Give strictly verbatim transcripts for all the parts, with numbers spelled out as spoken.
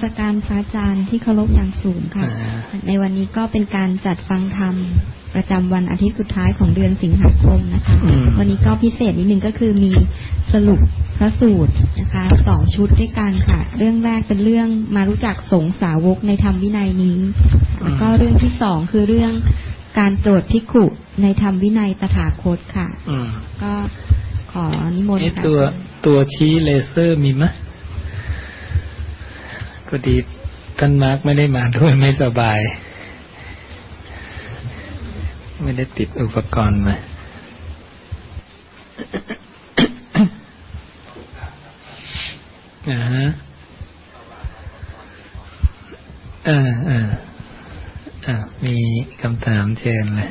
สการพระอาจารย์ที่เคารพอย่างสูงค่ะในวันนี้ก็เป็นการจัดฟังธรรมประจำวันอาทิตย์สุดท้ายของเดือนสิงหาคมนะคะวันนี้ก็พิเศษนิดนึงก็คือมีสรุปพระสูตรนะคะสองชุดด้วยกันค่ะเรื่องแรกเป็นเรื่องมารู้จักสงฆ์สาวกในธรรมวินัยนี้แล้วก็เรื่องที่สองคือเรื่องการโจทย์ภิกขุในธรรมวินัยตถาคตค่ะก็ขอนิมนต์ค่ะตัวตัวชี้เลเซอร์มีมั้ยพอดีท่านมาร์คไม่ได้มาด้วยไม่สบายไม่ได้ติดอุปกรณ์มาอ่าฮะเออเอออ่ามีคำถามเชิญเลย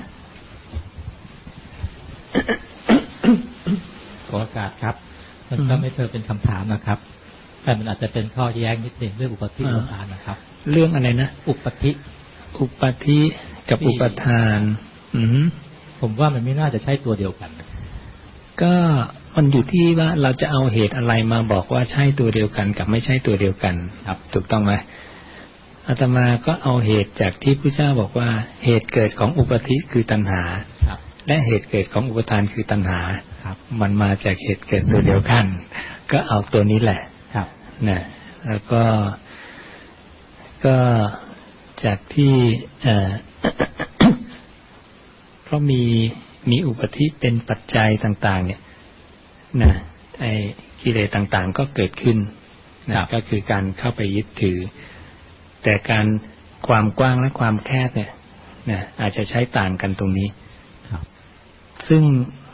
ขอโอกาสครับมันก็ไม่เชิงเป็นคำถามนะครับแต่มันอาจจะเป็นข้อแย้งนิดหนึ่งเรื่องอุปธิอุปทานนะครับเรื่องอะไรนะอุปธิอุปธิกับอุปทานอืมผมว่ามันไม่น่าจะใช่ตัวเดียวกันก็มันอยู่ที่ว่าเราจะเอาเหตุอะไรมาบอกว่าใช่ตัวเดียวกันกับไม่ใช่ตัวเดียวกันครับถูกต้องไหมอาตมาก็เอาเหตุจากที่พระเจ้าบอกว่าเหตุเกิดของอุปธิคือตัณหาและเหตุเกิดของอุปทานคือตัณหามันมาจากเหตุเกิดตัวเดียวกันก็เอาตัวนี้แหละนะแล้วก็ก็จากที่เอ่อ เพราะมีมีอุปธิเป็นปัจจัยต่างๆเนี่ยนะไอ้กิเลสต่างๆก็เกิดขึ้นนะก็คือการเข้าไปยึดถือแต่การความกว้างและความแคบเนี่ยนะอาจจะใช้ต่างกันตรงนี้ซึ่ง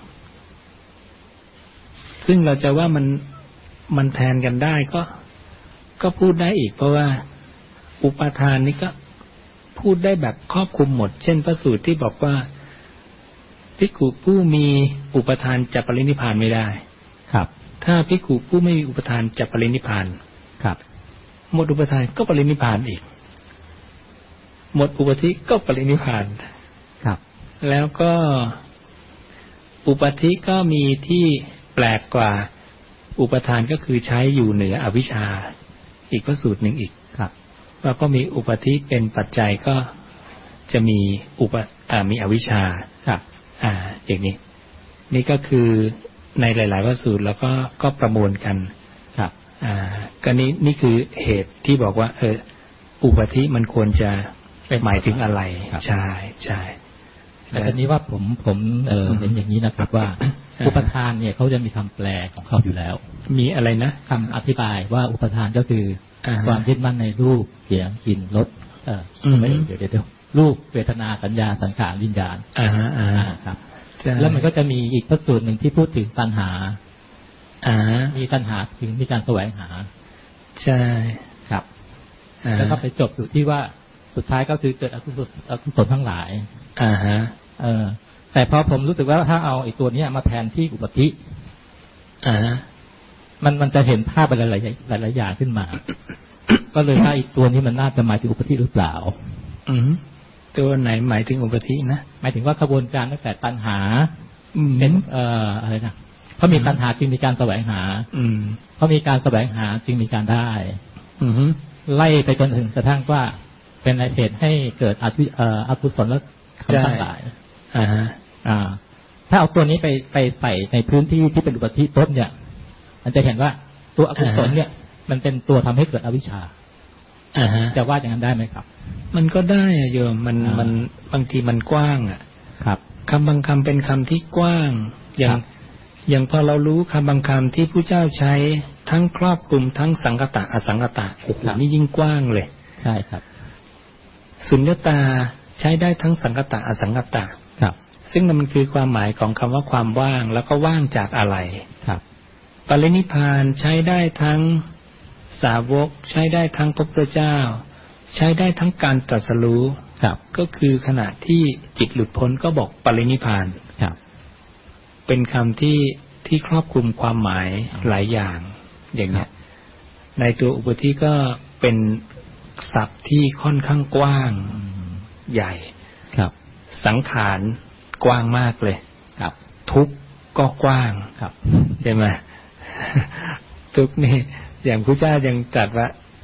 ซึ่งเราจะว่ามันมันแทนกันได้ก็ก็พูดได้อีกเพราะว่าอุปทานนี่ก็พูดได้แบบครอบคลุมหมดเช่นพระสูตรที่บอกว่าภิกขุผู้มีอุปทานจะปรินิพพานไม่ได้ครับถ้าภิกขุผู้ไม่มีอุปทานจะปรินิพพานครับหมดอุปทานก็ปรินิพพานอีกหมดอุปธิก็ปรินิพพานครับแล้วก็อุปธิก็มีที่แปลกกว่าอุปทานก็คือใช้อยู่เหนืออวิชชาอีกพระสูตรหนึ่งอีกครับว่าก็มีอุปธิเป็นปัจจัยก็จะมีอุปอ่ามีอวิชชาครับอ่าอย่างนี้นี่ก็คือในหลายๆพระสูตรแล้วก็ก็ประมวลกันครับอ่าก็นี้นี่คือเหตุที่บอกว่าเอออุปธิมันควรจะหมายถึงอะไรใช่ใช่แต่ทีนี้ว่าผมผมเออเห็นอย่างนี้นะครับว่าอุปทานเนี่ยเขาจะมีคำแปลของเขาอยู่แล้วมีอะไรนะคำอธิบายว่าอุปทานก็คือความยึดมั่นในรูปเสียงกลิ่นรสเออไม่เดี๋ยวเดี๋ยวรูปเวทนาสัญญาสังขารวิญญาณอ่าอ่าครับแล้วมันก็จะมีอีกพระสูตรหนึ่งที่พูดถึงตัณหาอ่ามีตัณหาถึงมีการแสวงหาใช่ครับแล้วก็ไปจบอยู่ที่ว่าสุดท้ายก็คือเกิดอกุศลอกุศลทั้งหลายอ่าฮะเออแต่พอผมรู้สึกว่าถ้าเอาไอ้ตัวนี้มาแทนที่อุปธิอ่ามันมันจะเห็นภาพอะไรหลายหลายอย่างขึ้นมา ก็เลยว่าไอ้ตัวนี้มันน่าจะหมายถึงอุปธิหรือเปล่าอืมตัวไหนหมายถึงอุปธินะหมายถึงว่ากระบวนการตั้งแต่ตัณหาเป็นเอ่ออะไรนะเพราะมีตัณหาจึงมีการแสวงหาอืมเพราะมีการแสวงหาจึงมีการได้อืมไล่ไปจนถึงกระทั่งว่าเป็นเหตุให้เกิดอกุศลและทั้งหลายอ่าฮะอ่าถ้าเอาตัวนี้ไปไปใส่ในพื้นที่ที่เป็นอุปธิต้นเนี่ยมันจะเห็นว่าตัวอกุศลเนี่ยมันเป็นตัวทำให้เกิดอวิชชาอ่าฮะจะว่าอย่างนั้นได้ไหมครับมันก็ได้อะโยมมันมันบางทีมันกว้างอ่ะครับคำบางคำเป็นคำที่กว้างอย่างอย่างพอเรารู้คำบางคำที่พระเจ้าใช้ทั้งครอบคลุมทั้งสังคตะอสังคตะโอ้โหนี่ยิ่งกว้างเลยใช่ครับสุญญตาใช้ได้ทั้งสังคตะอสังคตะครับซึ่งมันคือความหมายของคำว่าความว่างแล้วก็ว่างจากอะไรครับปรินิพพานใช้ได้ทั้งสาวกใช้ได้ทั้งพระพุทธเจ้าใช้ได้ทั้งการตรัสรู้ครับก็คือขณะที่จิตหลุดพ้นก็บอกปรินิพพานครับเป็นคำที่ที่ครอบคลุมความหมายหลายอย่างอย่างนี้ในตัวอุปธิก็เป็นศัพท์ที่ค่อนข้างกว้างใหญ่ครับสังขารกว้างมากเลยครับทุกข์ก็กว้างครับใช่ไหมทุกข์นี่อย่างพระเจ้ายังตรัสว่า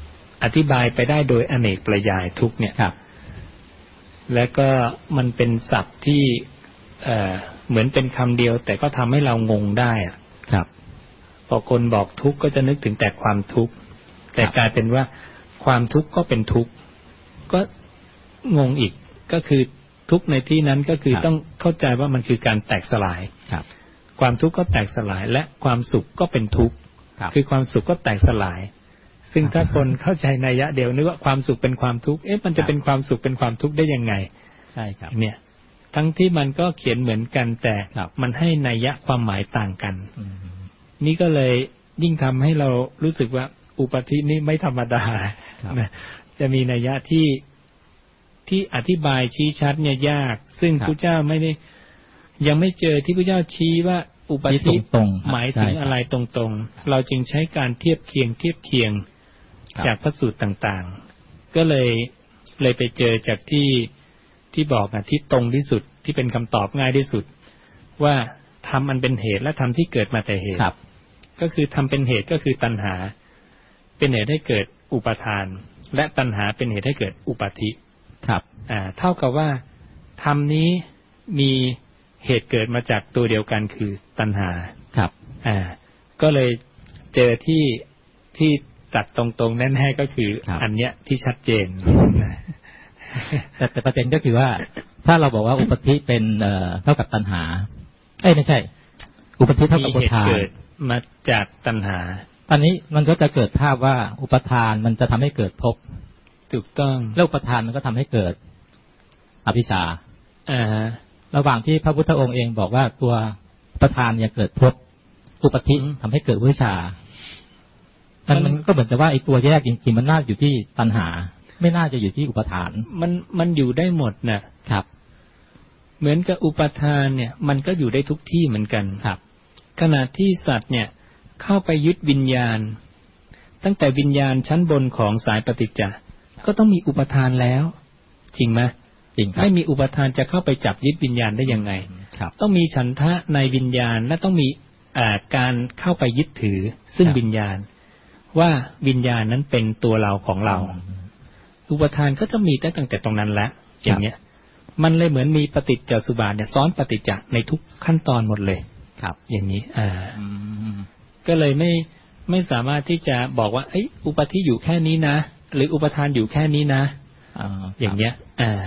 อธิบายไปได้โดยอเนกประยายทุกเนี่ยครับและก็มันเป็นศัพท์ที่เอ่อเหมือนเป็นคำเดียวแต่ก็ทำให้เรางงได้อ่ะครับพอคนบอกทุกข์ก็จะนึกถึงแต่ความทุกข์แต่กลายเป็นว่าความทุกข์ก็เป็นทุกข์ก็งงอีกก็คือทุกข์ในที่นั้นก็คือต้องเข้าใจว่ามันคือการแตกสลายครับความทุกข์ก็แตกสลายและความสุขก็เป็นทุกข์คือความสุขก็แตกสลายซึ่งถ้าคนเข้าใจนัยยะเดียวนึกว่าความสุขเป็นความทุกข์เอ๊ะมันจะเป็นความสุขเป็นความทุกข์ได้ยังไงใช่ครับเนี่ยทั้งที่มันก็เขียนเหมือนกันแต่มันให้นัยยะความหมายต่างกันนี่ก็เลยยิ่งทำให้เรารู้สึกว่าอุปธินี่ไม่ธรรมดานะจะมีนัยยะที่ที่อธิบายชี้ชัดเนี่ยยากซึ่งพระเจ้าไม่ได้ยังไม่เจอที่พระเจ้าชี้ว่าอุปธิหมายถึงอะไรตรงๆเราจึงใช้การเทียบเคียงเทียบเคียงจากพระสูตรต่างๆก็เลยเลยไปเจอจากที่ที่บอกอ่ะที่ตรงที่สุดที่เป็นคำตอบง่ายที่สุดว่าทำอันเป็นเหตุและทำที่เกิดมาแต่เหตุก็คือทำเป็นเหตุก็คือตัณหาเป็นเหตุให้เกิดอุปทานและตัณหาเป็นเหตุให้เกิดอุปธิครับอ่าเท่ากับว่าธรรมนี้มีเหตุเกิดมาจากตัวเดียวกันคือตัณหาครับอ่าก็เลยเจอที่ที่ตัดตรงๆแน่ๆก็คืออันเนี้ยที่ชัดเจนแต่แต่ประเด็นก็คือว่าถ้าเราบอกว่าอุปธิเป็นเอ่อเท่ากับตัณหาเอ้ยไม่ใช่อุปธิเท่ากับอุปทานเกิดมาจากตัณหาตอนนี้มันก็จะเกิดภาพว่าอุปทานมันจะทำให้เกิดภพถูกต้องแล้วอุปทานมันก็ทำให้เกิดอวิชชาอ่าระหว่างที่พระพุทธองค์เองบอกว่าตัวอุปทานเนี่ยเกิดภพอุปธิทำให้เกิดวิชามันมันก็เหมือนกับว่าไอ้ตัวแยกจริงๆมันน่าอยู่ที่ตัณหาไม่น่าจะอยู่ที่อุปทานมันมันอยู่ได้หมดนะครับเหมือนกับอุปทานเนี่ยมันก็อยู่ได้ทุกที่เหมือนกันครับขณะที่สัตว์เนี่ยเข้าไปยึดวิญญาณตั้งแต่วิญญาณชั้นบนของสายปฏิจจ์ก็ต้องมีอุปทานแล้วจริงไหมจริงครับไม่มีอุปทานจะเข้าไปจับยึดวิญญาณได้ยังไงครับต้องมีฉันทะในวิญญาณและต้องมีอ่าการเข้าไปยึดถือซึ่งวิญญาณว่าวิญญาณนั้นเป็นตัวเราของเราอุปทานก็จะมีตั้งแต่ตรงนั้นแล้วอย่างเนี้ยมันเลยเหมือนมีปฏิจจสุบาทเนี่ยซ้อนปฏิจจในทุกขั้นตอนหมดเลยครับอย่างนี้อ่าก็เลยไม่ไม่สามารถที่จะบอกว่าไอ้อุปธิอยู่แค่นี้นะหรืออุปทานอยู่แค่นี้นะอย่างเนี้ยอ่า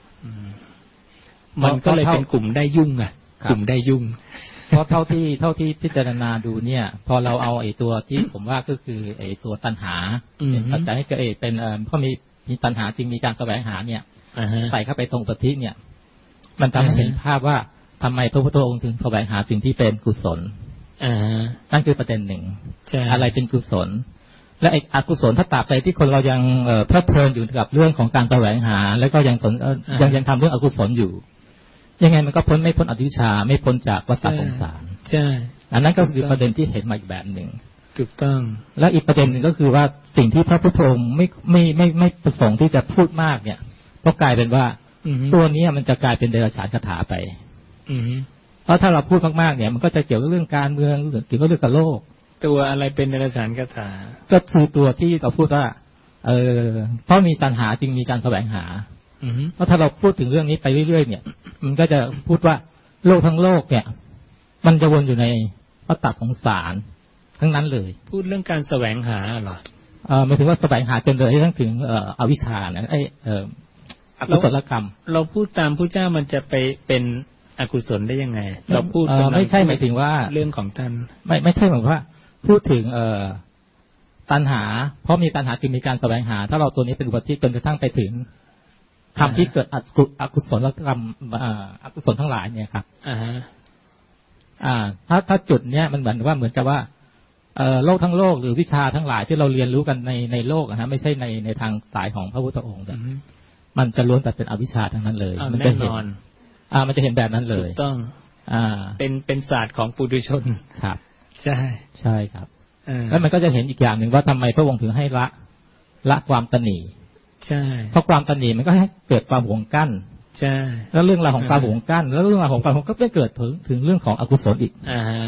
มันก็เลยเป็นกลุ่มได้ยุ่งอ่ะกลุ่มได้ยุ่งเพราะเท่าที่เท่าที่พิจารณาดูเนี่ยพอเราเอาไอ้ตัวที่ผมว่าก็คือไอ้ตัวตัณหาเป็นปัจจัยให้เกิดเป็นเอ่อเพราะมีมีตัณหาจึงมีการแสวงหาเนี่ยใส่เข้าไปตรงปฏิเนี่ยมันทำให้เห็นภาพว่าทำไมพระพุทธองค์ถึงแสวงหาสิ่งที่เป็นกุศลนั่นคือประเด็นหนึ่งอะไรเป็นกุศลและไอ้อกุศลถ้าตราบใดที่คนเรายังเพลิดเพลินอยู่กับเรื่องของการแสวงหาแล้วก็ยังสนยังยังทำเรื่องอกุศลอยู่ยังไงมันก็พ้นไม่พ้นอวิชชาไม่พ้นจากวัฏสงสารใช่อันนั้นก็คือประเด็นที่เห็นมาอีกแบบหนึ่งถูกต้องและอีกประเด็นหนึ่งก็คือว่าสิ่งที่พระพุทธองค์ไม่ไม่ไม่ไม่ประสงค์ที่จะพูดมากเนี่ยก็กลายเป็นว่าตัวนี้มันจะกลายเป็นเดรัจฉานคาถาไปเพราะถ้าเราพูดมากๆเนี่ยมันก็จะเกี่ยวกับเรื่องการเมืองเกี่ยวกับเรื่องกับโลกตัวอะไรเป็นเดรัจฉานคาถาก็คือตัวที่เราพูดว่าเออเพราะมีตัณหาจึงมีการแสวงหาเพราะถ้าเราพูดถึงเรื่องนี้ไปเรื่อยๆเนี่ยมันก็จะพูดว่าโลกทั้งโลกเนี่ยมันจะวนอยู่ในวัฏสงสารทั้งนั้นเลยพูดเรื่องการแสวงหาเหรอเออหมายถึงว่าแสวงหาจนเลยทั้งถึงเอ่ออวิชชาเนี่ยไอ้เอ่ออกุศลกรรมเราพูดตามพระเจ้ามันจะไปเป็นอกุศลได้ยังไงเราพูดไม่ใช่หมายถึงว่าเรื่องของท่านไม่ไม่ใช่หมายว่าพูดถึงเอ่อตัณหาเพราะมีตัณหาจึงมีการแสวงหาถ้าเราตัวนี้เป็นอุปธิจนกระทั่งไปถึงทำที่เกิดอกุศลกรรมอกุศลทั้งหลายเนี่ยครับอ่าถ้าถ้าจุดเนี้ยมันเหมือนว่าเหมือนกับว่าเอ่อโลกทั้งโลกหรือวิชาทั้งหลายที่เราเรียนรู้กันในในโลกนะฮะไม่ใช่ในในทางสายของพระพุทธองค์มันจะล้วนแต่เป็นอวิชชาทั้งนั้นเลยมันจะเห็นอ่ามันจะเห็นแบบนั้นเลยถูกต้องอ่าเป็นเป็นศาสตร์ของปุถุชนครับใช่ใช่ครับแล้วมันก็จะเห็นอีกอย่างหนึ่งว่าทำไมพระองค์ถึงให้ละละความตนีใช่เพราะความตนีมันก็ให้เกิดความหวงกั้นใช่แล้วเรื่องราวของความหวงกั้นแล้วเรื่องราวของความหวงก็ไม่เกิดถึงถึงเรื่องของอกุศลอีกอ่า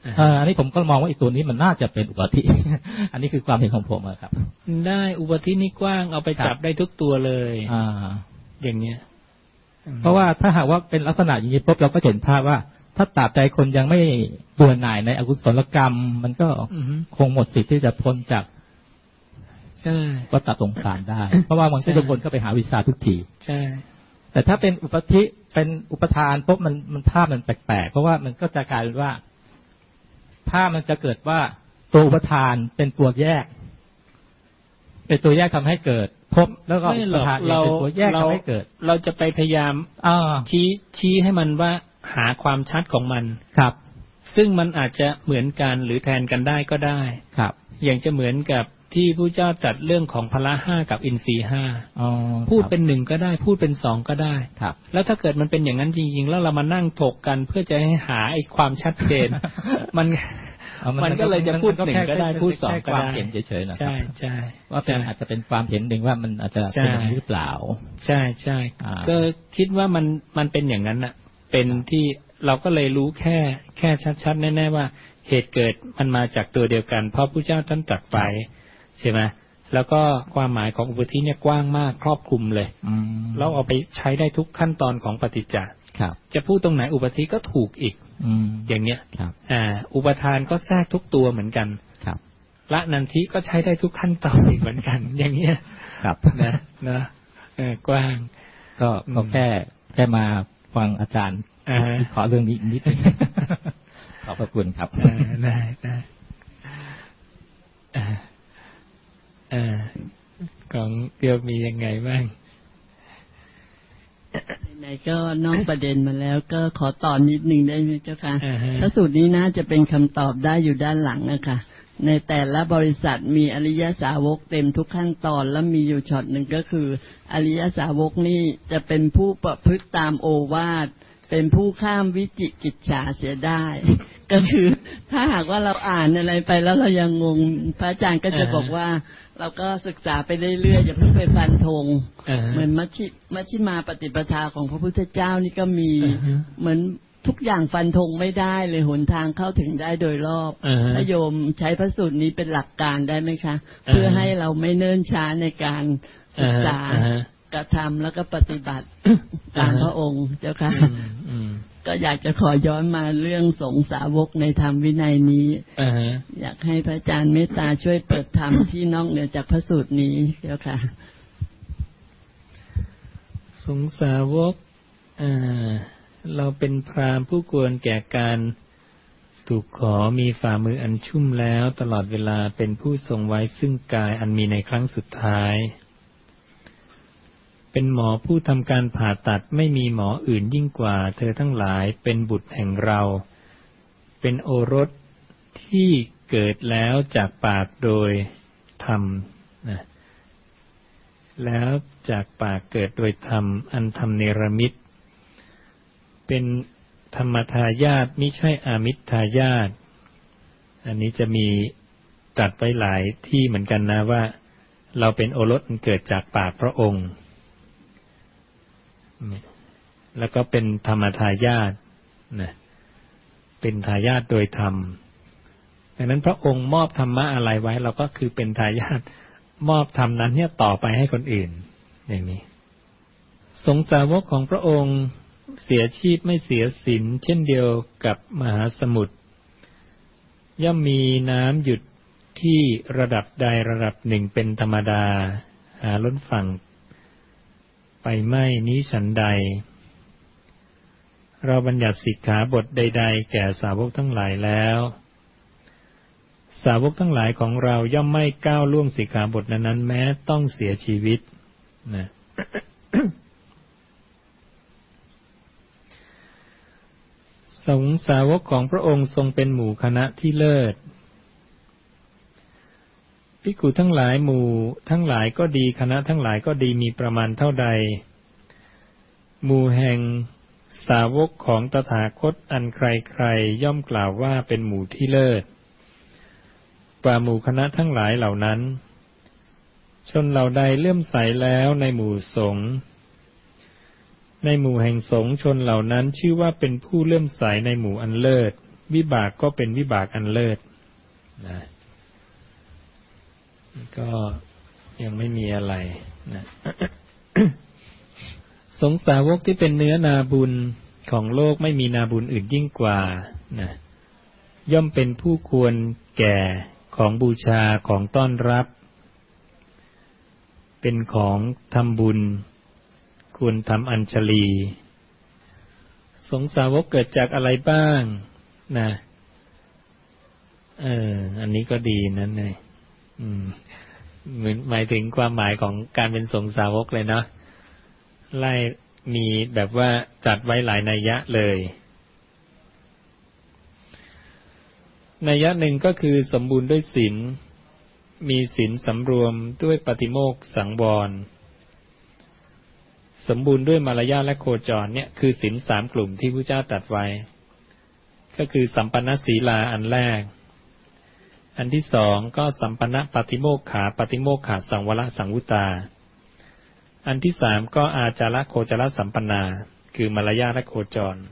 อันนี้ผมก็มองว่าอีกตัวนี้มันน่าจะเป็นอุปธิ อันนี้คือความเห็นของผมครับได้อุปธินี่กว้างเอาไปจับได้ทุกตัวเลยอ่าอย่างเนี้ยเพราะว่าถ้าหากว่าเป็นลักษณะอย่างนี้ปุ๊บเราก็เห็นภาพว่าถ้าตราบใดคนยังไม่เบื่อหน่ายในอกุศลกรรมมันก็คงหมดสิทธิ์ที่จะพ้นจากวัฏสงสารได้เพราะว่ามันก็จะวนเข้าไปหาวิชาทุกทีใช่แต่ถ้าเป็นอุปธิเป็นอุปทานปุ๊บมันมันภาพมันแปลกๆเพราะว่ามันก็จะกลายเป็นว่าภาพมันจะเกิดว่าตัวอุปทานเป็นตัวแยกเป็นตัวแยกทำให้เกิดพบแล้วก็อุปทานเป็นตัวแยกทำให้เกิดเราจะไปพยายามชี้ชี้ให้มันว่าหาความชัดของมันครับซึ่งมันอาจจะเหมือนกันหรือแทนกันได้ก็ได้ครับอย่างจะเหมือนกับที่พระเจ้าตรัสเรื่องของพละห้ากับอินทรีย์ห้าพูดเป็นหนึ่งก็ได้พูดเป็นสองก็ได้ครับแล้วถ้าเกิดมันเป็นอย่างนั้นจริงๆแล้วเรามานั่งถกกันเพื่อจะให้หาไอ้ความชัดเจนมันมันก็เลยจะพูดหนึ่งก็ได้พูดสองก็ได้เห็นเฉยๆนะใช่ใช่ว่าเป็นอาจจะเป็นความเห็นหนึ่งว่ามันอาจจะเป็นอย่างนี้หรือเปล่าใช่ใช่ก็คิดว่ามันมันเป็นอย่างนั้นน่ะเป็นที่เราก็เลยรู้แค่แค่ชัดๆแน่ๆว่าเหตุเกิดมันมาจากตัวเดียวกันเพราะพระเจ้าท่านตรัสไปใช่ไหมแล้วก็ความหมายของอุปธิเนี่ยกว้างมากครอบคลุมเลยเราเอาไปใช้ได้ทุกขั้นตอนของปฏิจจ์จะพูดตรงไหนอุปธิก็ถูกอีกอย่างเนี้ยอ่าอุปทานก็แทรกทุกตัวเหมือนกันละนันทิก็ใช้ได้ทุกขั้นตอนอีกเหมือนกันอย่างเงี้ยนะนะกว้างก็ก็แค่แค่มาฟังอาจารย์ขอเรื่องนี้นิดนึงขอบพระคุณครับได้ได้ของเดียวมียังไงบ้างไหนก็นอกประเด็นมาแล้วก็ขอตอนนิดนึงได้ไหมเจ้าค่ะถ้าสูตรนี้น่าจะเป็นคำตอบได้อยู่ด้านหลังนะคะในแต่ละบริษัทมีอริยสาวกเต็มทุกขั้นตอนแล้วมีอยู่ช็อตหนึ่งก็คืออริยสาวกนี่จะเป็นผู้ประพฤติตามโอวาทเป็นผู้ข้ามวิจิกิจฉาเสียได้ก็คือถ้าหากว่าเราอ่านอะไรไปแล้วเรายังงงพระอาจารย์ก็จะบอกว่าเราก็ศึกษาไปเรื่อยๆอย่าเพิ่งไปฟันธงเหมือนมัชชิมัชชิมาปฏิปทาของพระพุทธเจ้านี่ก็มีเหมือนทุกอย่างฟันธงไม่ได้เลยหนทางเข้าถึงได้โดยรอบพระโยมใช้พระสูตรนี้เป็นหลักการได้ไหมคะเพื่อให้เราไม่เนิ่นช้าในการศึกษากระทำแล้วก็ปฏิบัติตามพระองค์เจ้าค่ะก็อยากจะขอย้อนมาเรื่องสงฆ์สาวกในธรรมวินัยนี้อยากให้พระอาจารย์เมตตาช่วยเปิดธรรมที่นอกเหนือจากพระสูตรนี้เจ้าค่ะสงฆ์สาวกเราเป็นพราหมณ์ผู้ควรแก่การถูกขอมีฝ่ามืออันชุ่มแล้วตลอดเวลาเป็นผู้ทรงไว้ซึ่งกายอันมีในครั้งสุดท้ายเป็นหมอผู้ทำการผ่าตัดไม่มีหมออื่นยิ่งกว่าเธอทั้งหลายเป็นบุตรแห่งเราเป็นโอรสที่เกิดแล้วจากปากโดยธรรมนะแล้วจากปากเกิดโดยธรรมอันธรรมเนรมิตเป็นธรรมทายาทมิใช่อามิตรทายาทอันนี้จะมีตรัสไว้หลายที่เหมือนกันนะว่าเราเป็นโอรสเกิดจากปากพระองค์แล้วก็เป็นธรรมทายาทนะเป็นทายาทโดยธรรมดังนั้นพระองค์มอบธรรมะอะไรไว้เราก็คือเป็นทายาทมอบธรรมนั้นเนี่ยต่อไปให้คนอื่นอย่างนี้สงฆ์สาวกของพระองค์เสียชีพไม่เสียศีลเช่นเดียวกับมหาสมุทรย่อมมีน้ำหยุดที่ระดับใดระดับหนึ่งเป็นธรรมดาหาล้นฝั่งไปไม่นี้ฉันใดเราบัญญัติสิกขาบทใดๆแก่สาวกทั้งหลายแล้วสาวกทั้งหลายของเราย่อมไม่ก้าวล่วงสิกขาบทนั้นๆแม้ต้องเสียชีวิตนะ สงฆ์สาวกของพระองค์ทรงเป็นหมู่คณะที่เลิศภิกขุทั้งหลายหมู่ทั้งหลายก็ดีคณะทั้งหลายก็ดีมีประมาณเท่าใดหมู่แห่งสาวกของตถาคตอันใครๆย่อมกล่าวว่าเป็นหมู่ที่เลิศกว่าหมู่คณะทั้งหลายเหล่านั้นชนเหล่าใดเลื่อมใสแล้วในหมู่สงฆ์ในหมู่แห่งสงฆ์ชนเหล่านั้นชื่อว่าเป็นผู้เลื่อมใสในหมู่อันเลิศวิบากก็เป็นวิบากอันเลิศนะก็ยังไม่มีอะไรนะ สงสาวกที่เป็นเนื้อนาบุญของโลกไม่มีนาบุญอื่นยิ่งกว่านะย่อมเป็นผู้ควรแก่ของบูชาของต้อนรับเป็นของทำบุญควรทำอัญชลีสงสาวกเกิดจากอะไรบ้างนะเอออันนี้ก็ดีนั่นเลยอืมเหมือนหมายถึงความหมายของการเป็นสงสาวกเลยเนาะไล่มีแบบว่าจัดไว้หลายนัยยะเลยนัยยะหนึ่งก็คือสมบูรณ์ด้วยศีลมีศีลสำรวมด้วยปฏิโมกข์สังวรสมบูรณ์ด้วยมารยาทและโคจรเนี่ยคือศีลสามกลุ่มที่พระเจ้าตรัสไว้ก็คือสัมปันนศีลาอันแรกอันที่สองก็สัมปันนปฏิโมกขาปฏิโมกขาสังวรสังวุตาอันที่สามก็อาจาระโคจรสัมปันนาคือมารยาทและโคจร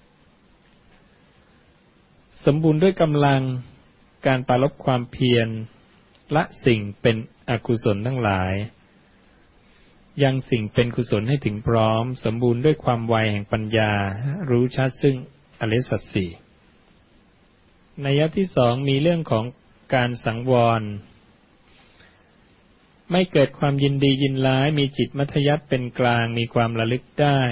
สมบูรณ์ด้วยกำลังการปรารภความเพียรละสิ่งเป็นอกุศลทั้งหลายยังสิ่งเป็นกุศลให้ถึงพร้อมสมบูรณ์ด้วยความไวแห่งปัญญารู้ชัดซึ่งอริยสัจสี่นัยยะที่สองมีเรื่องของการสังวรไม่เกิดความยินดียินร้ายมีจิตมัธยัสถ์เป็นกลางมีความระลึกได้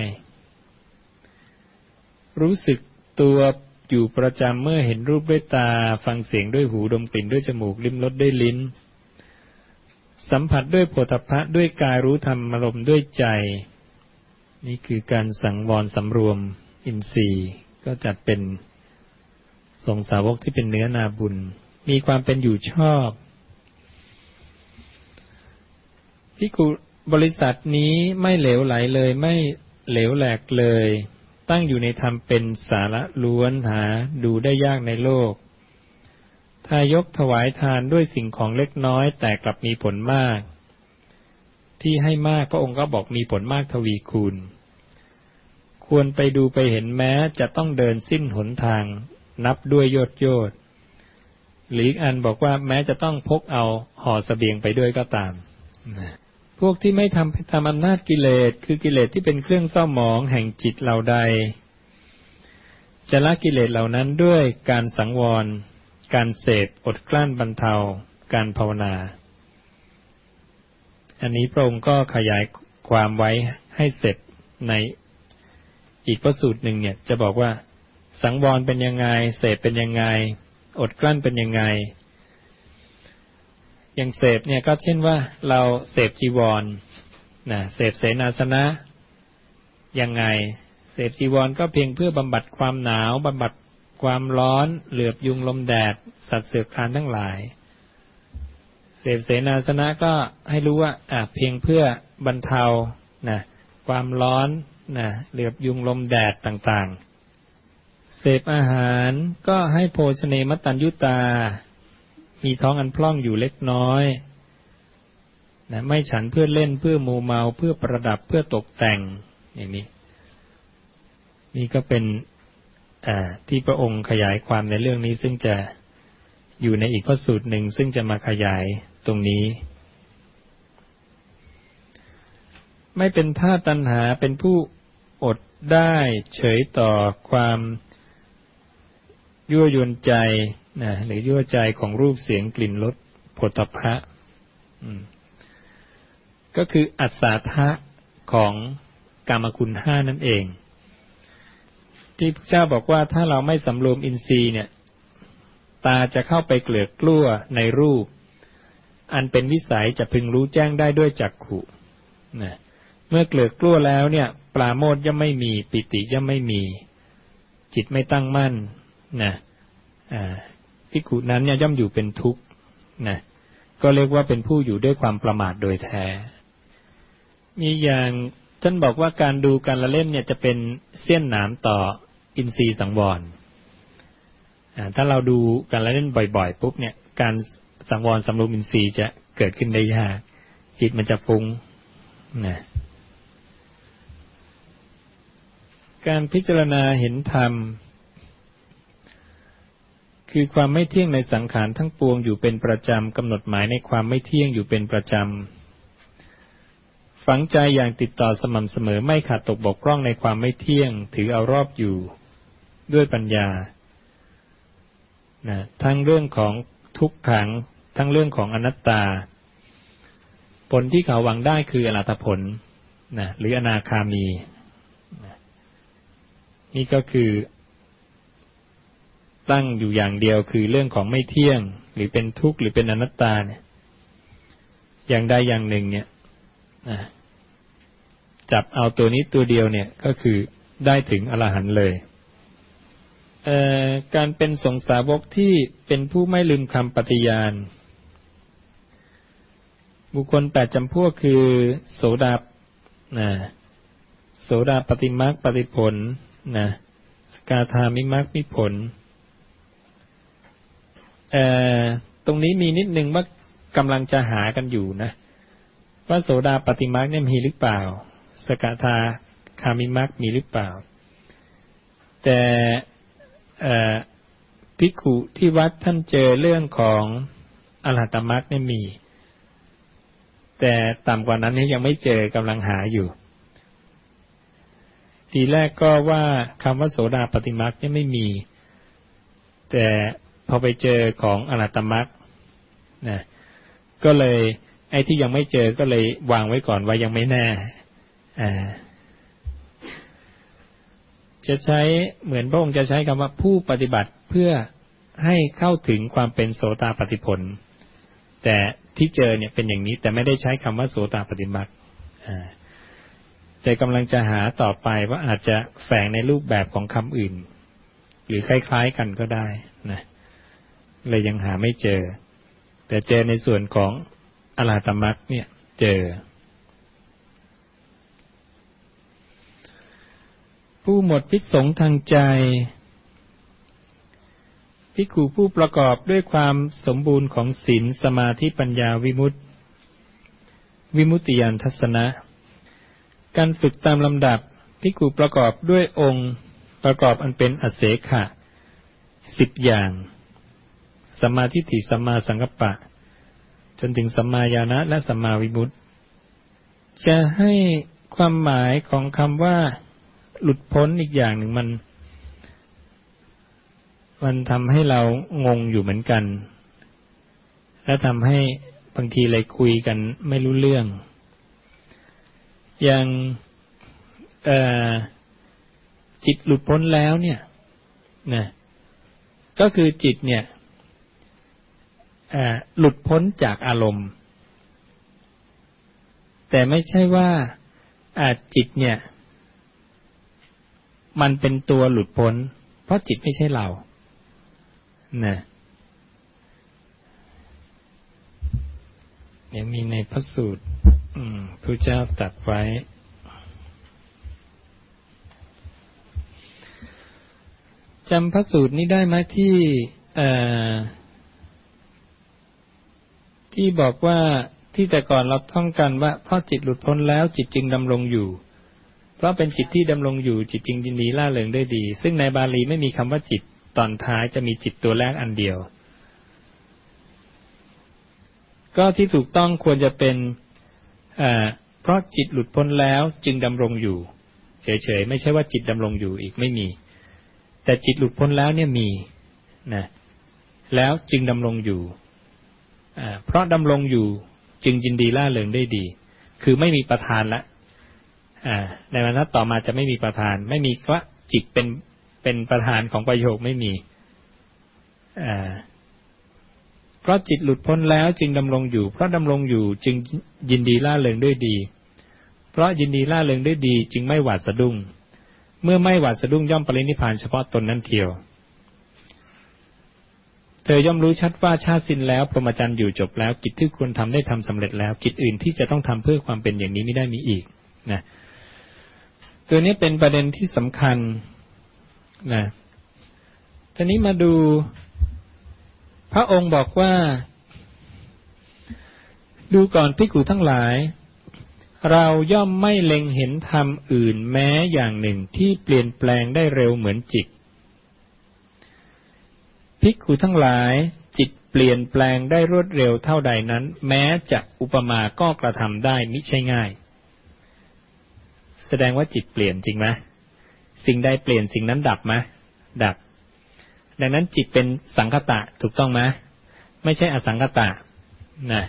รู้สึกตัวอยู่ประจำเมื่อเห็นรูปด้วยตาฟังเสียงด้วยหูดมกลิ่นด้วยจมูกลิ้มรสด้วยลิ้นสัมผัสด้วยโผฏฐัพพะด้วยกายรู้ธรรมอารมณ์ด้วยใจนี่คือการสังวรสำรวมอินทรีย์ก็จัดเป็นสงสาวกที่เป็นเนื้อนาบุญมีความเป็นอยู่ชอบภิกขุบริษัทนี้ไม่เหลวไหลเลยไม่เหลวแหลกเลยตั้งอยู่ในธรรมเป็นสาระล้วนหาดูได้ยากในโลกทายกถวายทานด้วยสิ่งของเล็กน้อยแต่กลับมีผลมากที่ให้มากพระองค์ก็บอกมีผลมากทวีคูณควรไปดูไปเห็นแม้จะต้องเดินสิ้นหนทางนับด้วยโยชน์โยชน์หรืออีกอันบอกว่าแม้จะต้องพกเอาห่อเสบียงไปด้วยก็ตามพวกที่ไม่ทำตามอำนาจกิเลสคือกิเลสที่เป็นเครื่องเศร้าหมองแห่งจิตเหล่าใดจะละกิเลสเหล่านั้นด้วยการสังวรการเสพอดกลั้นบรรเทาการภาวนาอันนี้พระองค์ก็ขยายความไว้ให้เสร็จในอีกพระสูตรหนึ่งเนี่ยจะบอกว่าสังวรเป็นยังไงเสพเป็นยังไงอดกลั้นเป็นยังไงอย่างเสพเนี่ยก็เช่นว่าเราเสพจีวรนะเสพเสนาสนะยังไงเสพจีวรก็เพียงเพื่อบำบัดความหนาวบำบัดความร้อนเหลือบยุงลมแดดสัตว์เสือคลานทั้งหลายเสพเสนาสนะก็ให้รู้ว่าอ่ะเพียงเพื่อบรรเทานะความร้อนนะเหลือบยุงลมแดดต่างๆเสพอาหารก็ให้โภชเนมตัญญุตามีท้องอันพล่องอยู่เล็กน้อยนะไม่ฉันเพื่อเล่นเพื่อมูเมาเพื่อประดับเพื่อตกแต่งอย่างนี้นี่ก็เป็นอ่าที่พระองค์ขยายความในเรื่องนี้ซึ่งจะอยู่ในอีกพระสูตรหนึ่งซึ่งจะมาขยายตรงนี้ไม่เป็นธาตุตัณหาเป็นผู้อดได้เฉยต่อความยั่วยวนใจนะหรือยั่วใจของรูปเสียงกลิ่นรสโผฏฐัพพะก็คืออัศทะของกามคุณห้านั่นเองที่พระเจ้าบอกว่าถ้าเราไม่สำรวมอินทรีย์เนี่ยตาจะเข้าไปเกลือกกลั้วในรูปอันเป็นวิสัยจะพึงรู้แจ้งได้ด้วยจักขุนะเมื่อเกลือกกลั้วแล้วเนี่ยปราโมทย์ย่อมไม่มีปิติย่อมไม่มีจิตไม่ตั้งมั่นนะอ่าภิกขุนั้นเนี่ยย่อมอยู่เป็นทุกข์นะก็เรียกว่าเป็นผู้อยู่ด้วยความประมาทโดยแท้มีอย่างท่านบอกว่าการดูการละเล่นเนี่ยจะเป็นเสี้ยนหนามต่ออินทรีย์สังวรถ้าเราดูการละเล่นบ่อยๆปุ๊บเนี่ยการสังวรสำรวมอินทรีย์จะเกิดขึ้นได้ยากจิตมันจะฟุ้งนะการพิจารณาเห็นธรรมคือความไม่เที่ยงในสังขารทั้งปวงอยู่เป็นประจำกำหนดหมายในความไม่เที่ยงอยู่เป็นประจำฝังใจอย่างติดต่อสม่ำเสมอไม่ขาดตกบกพร่องในความไม่เที่ยงถือเอารอบอยู่ด้วยปัญญานะทั้งเรื่องของทุกขังทั้งเรื่องของอนัตตาผลที่เขาหวังได้คืออรหัตผลนะหรืออนาคามีนะนี่ก็คือตั้งอยู่อย่างเดียวคือเรื่องของไม่เที่ยงหรือเป็นทุกข์หรือเป็นอนัตตาเนี่ยอย่างใดอย่างหนึ่งเนี่ยนะจับเอาตัวนี้ตัวเดียวเนี่ยก็คือได้ถึงอรหันต์เลยเอ่อการเป็นสงฆ์สาวกที่เป็นผู้ไม่ลืมคำปฏิญาณบุคคลแปดจำพวกคือโสดานะโสดาปฏิมรรคปฏิผลนะสกทามิมรรคมิผลเอ่อตรงนี้มีนิดนึงว่ากำลังจะหากันอยู่นะว่าโสดาปฏิมรรคเนี่ยมีหรือเปล่าสกทาคามิมรรคมีหรือเปล่าแต่ภิกขุที่วัดท่านเจอเรื่องของอรหัตมรรคเนี่ยมีแต่ต่ำกว่านั้นนี่ยังไม่เจอกำลังหาอยู่ทีแรกก็ว่าคำว่าโสดาปฏิมรรคเนี่ยไม่มีแต่พอไปเจอของอรหัตมรรคนะก็เลยไอ้ที่ยังไม่เจอก็เลยวางไว้ก่อนว่ายังไม่แน่อ่าจะใช้เหมือนพระองค์จะใช้คำว่าผู้ปฏิบัติเพื่อให้เข้าถึงความเป็นโสดาปัตติผลแต่ที่เจอเนี่ยเป็นอย่างนี้แต่ไม่ได้ใช้คำว่าโสดาปัตติมรรคแต่กำลังจะหาต่อไปว่าอาจจะแฝงในรูปแบบของคำอื่นหรือคล้ายๆกันก็ได้นะเลยยังหาไม่เจอแต่เจอในส่วนของอรหัตมรรคเนี่ยเจอผู้หมดพิษสงทางใจภิกขุผู้ประกอบด้วยความสมบูรณ์ของศีลสมาธิปัญญาวิมุตติวิมุตติญาณทัศนะการฝึกตามลำดับภิกขุประกอบด้วยองค์ประกอบอันเป็นอเสขะสิบอย่างสัมมาทิฏฐิสัมมาสังกัปปะจนถึงสัมมาญาณะและสัมมาวิมุตติจะให้ความหมายของคำว่าหลุดพ้นอีกอย่างหนึ่งมันมันทำให้เรางงอยู่เหมือนกันและทำให้บางทีเลยคุยกันไม่รู้เรื่องอย่างจิตหลุดพ้นแล้วเนี่ยนะก็คือจิตเนี่ยหลุดพ้นจากอารมณ์แต่ไม่ใช่ว่าจิตเนี่ยมันเป็นตัวหลุดพ้นเพราะจิตไม่ใช่เรานะเดี๋ยวมีในพระสูตรพระเจ้าตรัสไว้จำพระสูตรนี้ได้ไหมที่ที่บอกว่าที่แต่ก่อนเราท่องกันว่าเพราะจิตหลุดพ้นแล้วจิตจึงดำรงอยู่เพราะเป็นจิตที่ดำรงอยู่จิตจึงยินดีล่าเริงได้ดีซึ่งในบาลีไม่มีคำว่าจิตตอนท้ายจะมีจิตตัวแรกอันเดียวก็ที่ถูกต้องควรจะเป็นเพราะจิตหลุดพ้นแล้วจึงดำรงอยู่เฉยๆไม่ใช่ว่าจิตดำรงอยู่อีกไม่มีแต่จิตหลุดพ้นแล้วเนี่ยมีนะแล้วจึงดำรงอยู่เพราะดำรงอยู่จึงยินดีล่าเริงได้ดีคือไม่มีประธานละในบรรทัดต่อมาจะไม่มีประธานไม่มีว่าจิตเป็นเป็นประธานของประโยคไม่มีเพราะจิตหลุดพ้นแล้วจึงดำรงอยู่เพราะดำรงอยู่จึงยินดีล่าเริงด้วยดีเพราะยินดีล่าเริงด้วยดีจึงไม่หวาดสะดุ้งเมื่อไม่หวาดสะดุ้งย่อมปรินิพพานเฉพาะตนนั้นเทียวเธอย่อมรู้ชัดว่าชาติสิ้นแล้วพรหมจรรย์อยู่จบแล้วกิจที่ควรทำได้ทำสำเร็จแล้วกิจอื่นที่จะต้องทำเพื่อความเป็นอย่างนี้ไม่ได้มีอีกนะตัวนี้เป็นประเด็นที่สำคัญนะทีนี้มาดูพระองค์บอกว่าดูก่อนภิกขุทั้งหลายเราย่อมไม่เล็งเห็นธรรมอื่นแม้อย่างหนึ่งที่เปลี่ยนแปลงได้เร็วเหมือนจิตภิภิกขุทั้งหลายจิตเปลี่ยนแปลงได้รวดเร็วเท่าใดนั้นแม้จะอุปมาก็กระทำได้มิใช่ง่ายแสดงว่าจิตเปลี่ยนจริงไหมสิ่งใดเปลี่ยนสิ่งนั้นดับไหมดับดังนั้นจิตเป็นสังคตะถูกต้องไหมไม่ใช่อสังคตะนะ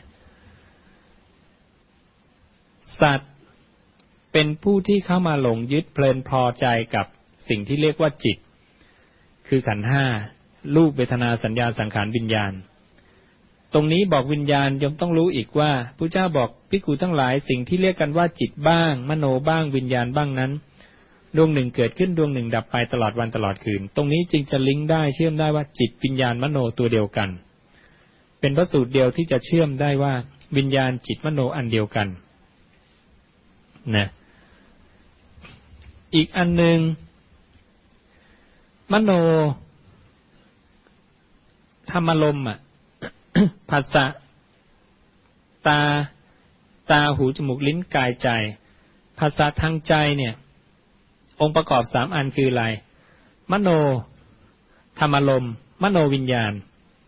สัตว์เป็นผู้ที่เข้ามาหลงยึดเพลินพอใจกับสิ่งที่เรียกว่าจิตคือขันธ์ห้ารูปเวทนาสัญญาสังขารวิญญาณตรงนี้บอกวิญญาณย่อมต้องรู้อีกว่าพระเจ้าบอกภิกขุทั้งหลายสิ่งที่เรียกกันว่าจิตบ้างมโนบ้างวิญญาณบ้างนั้นดวงหนึ่งเกิดขึ้นดวงหนึ่งดับไปตลอดวันตลอดคืนตรงนี้จึงจะลิงก์ได้เชื่อมได้ว่าจิตวิญญาณมโนตัวเดียวกันเป็นพระสูตรเดียวที่จะเชื่อมได้ว่าวิญญาณจิตมโนอันเดียวกันนะอีกอันหนึ่งมโนธรรมลมอ่ะ ผัสสะตาตาหูจมูกลิ้นกายใจภาษาทางใจเนี่ยองค์ประกอบสามอันคืออะไรมโนธรรมลมมโนวิญญาณ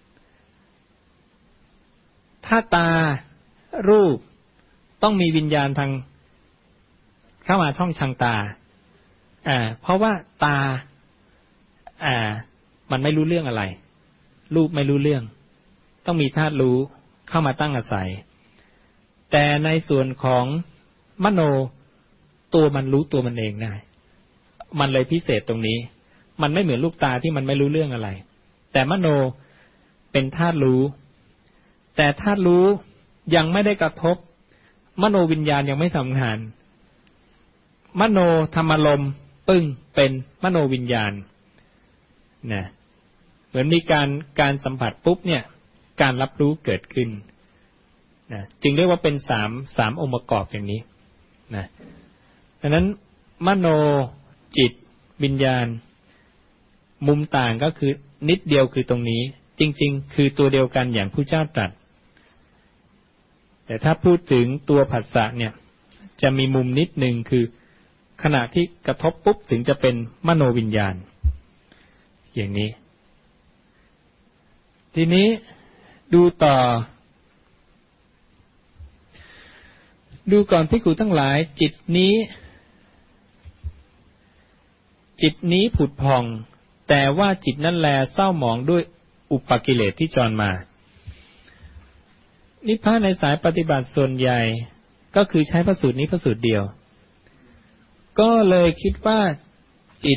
ถ้าตารูปต้องมีวิญญาณทางเข้ามาช่องทางตาอ่าเพราะว่าตาอ่ามันไม่รู้เรื่องอะไรรูปไม่รู้เรื่องต้องมีธาตุรู้เข้ามาตั้งอาศัยแต่ในส่วนของมโนตัวมันรู้ตัวมันเองได้มันเลยพิเศษตรงนี้มันไม่เหมือนลูกตาที่มันไม่รู้เรื่องอะไรแต่มโนเป็นธาตุรู้แต่ธาตุรู้ยังไม่ได้กระทบมโนวิญญาณยังไม่ทำงานมโนธรรมลมปึ้งเป็นมโนวิญญาณนะเหมือนมีการการสัมผัสปุ๊บเนี่ยการรับรู้เกิดขึ้นนะจึงเรียกว่าเป็นสามสามองค์ประกอบอย่างนี้นะดังนั้นมโนจิตวิญญาณมุมต่างก็คือนิดเดียวคือตรงนี้จริงๆคือตัวเดียวกันอย่างผู้เจ้าตรัสแต่ถ้าพูดถึงตัวผัสสะเนี่ยจะมีมุมนิดนึงคือขณะที่กระทบปุ๊บถึงจะเป็นมโนวิญญาณอย่างนี้ทีนี้ดูต่อดูก่อนภิกขุทั้งหลายจิตนี้จิตนี้ผุดพองแต่ว่าจิตนั้นแลเศร้าหมองด้วยอุปกิเลสที่จรมานิพพานในสายปฏิบัติส่วนใหญ่ก็คือใช้พระสูตรนี้พระสูตรเดียวก็เลยคิดว่าจิต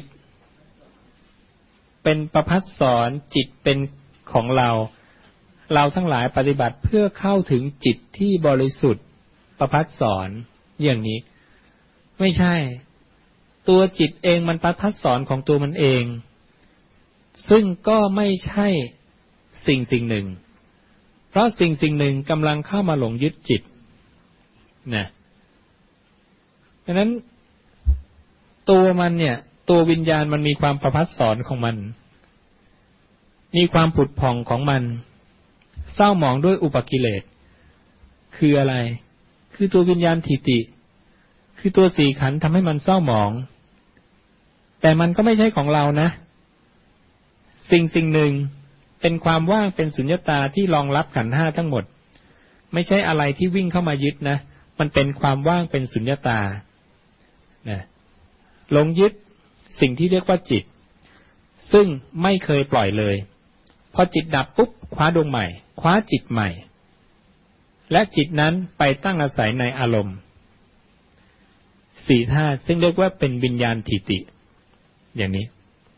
เป็นประภัสสรจิตเป็นของเราเราทั้งหลายปฏิบัติเพื่อเข้าถึงจิตที่บริสุทธิ์ประภัสสรอย่างนี้ไม่ใช่ตัวจิตเองมันประภัสสรของตัวมันเองซึ่งก็ไม่ใช่สิ่งสิ่งหนึ่งเพราะสิ่งสิ่งหนึ่งกำลังเข้ามาหลงยึดจิตนะดังนั้นตัวมันเนี่ยตัววิญญาณมันมีความประภัสสรของมันมีความผุดผ่องของมันเศร้าหมองด้วยอุปกิเลสคืออะไรคือตัววิญญาณทิฏฐิคือตัวสี่ขันธ์ทำให้มันเศร้าหมองแต่มันก็ไม่ใช่ของเรานะสิ่งสิ่งหนึ่งเป็นความว่างเป็นสุญญตาที่รองรับขันธ์ห้าทั้งหมดไม่ใช่อะไรที่วิ่งเข้ามายึดนะมันเป็นความว่างเป็นสุญญตานะหลงยึดสิ่งที่เรียกว่าจิตซึ่งไม่เคยปล่อยเลยพอจิตดับปุ๊บคว้าดวงใหม่คว้าจิตใหม่และจิตนั้นไปตั้งอาศัยในอารมณ์สี่ธาตุซึ่งเรียกว่าเป็นวิญญาณทิฏฐิอย่างนี้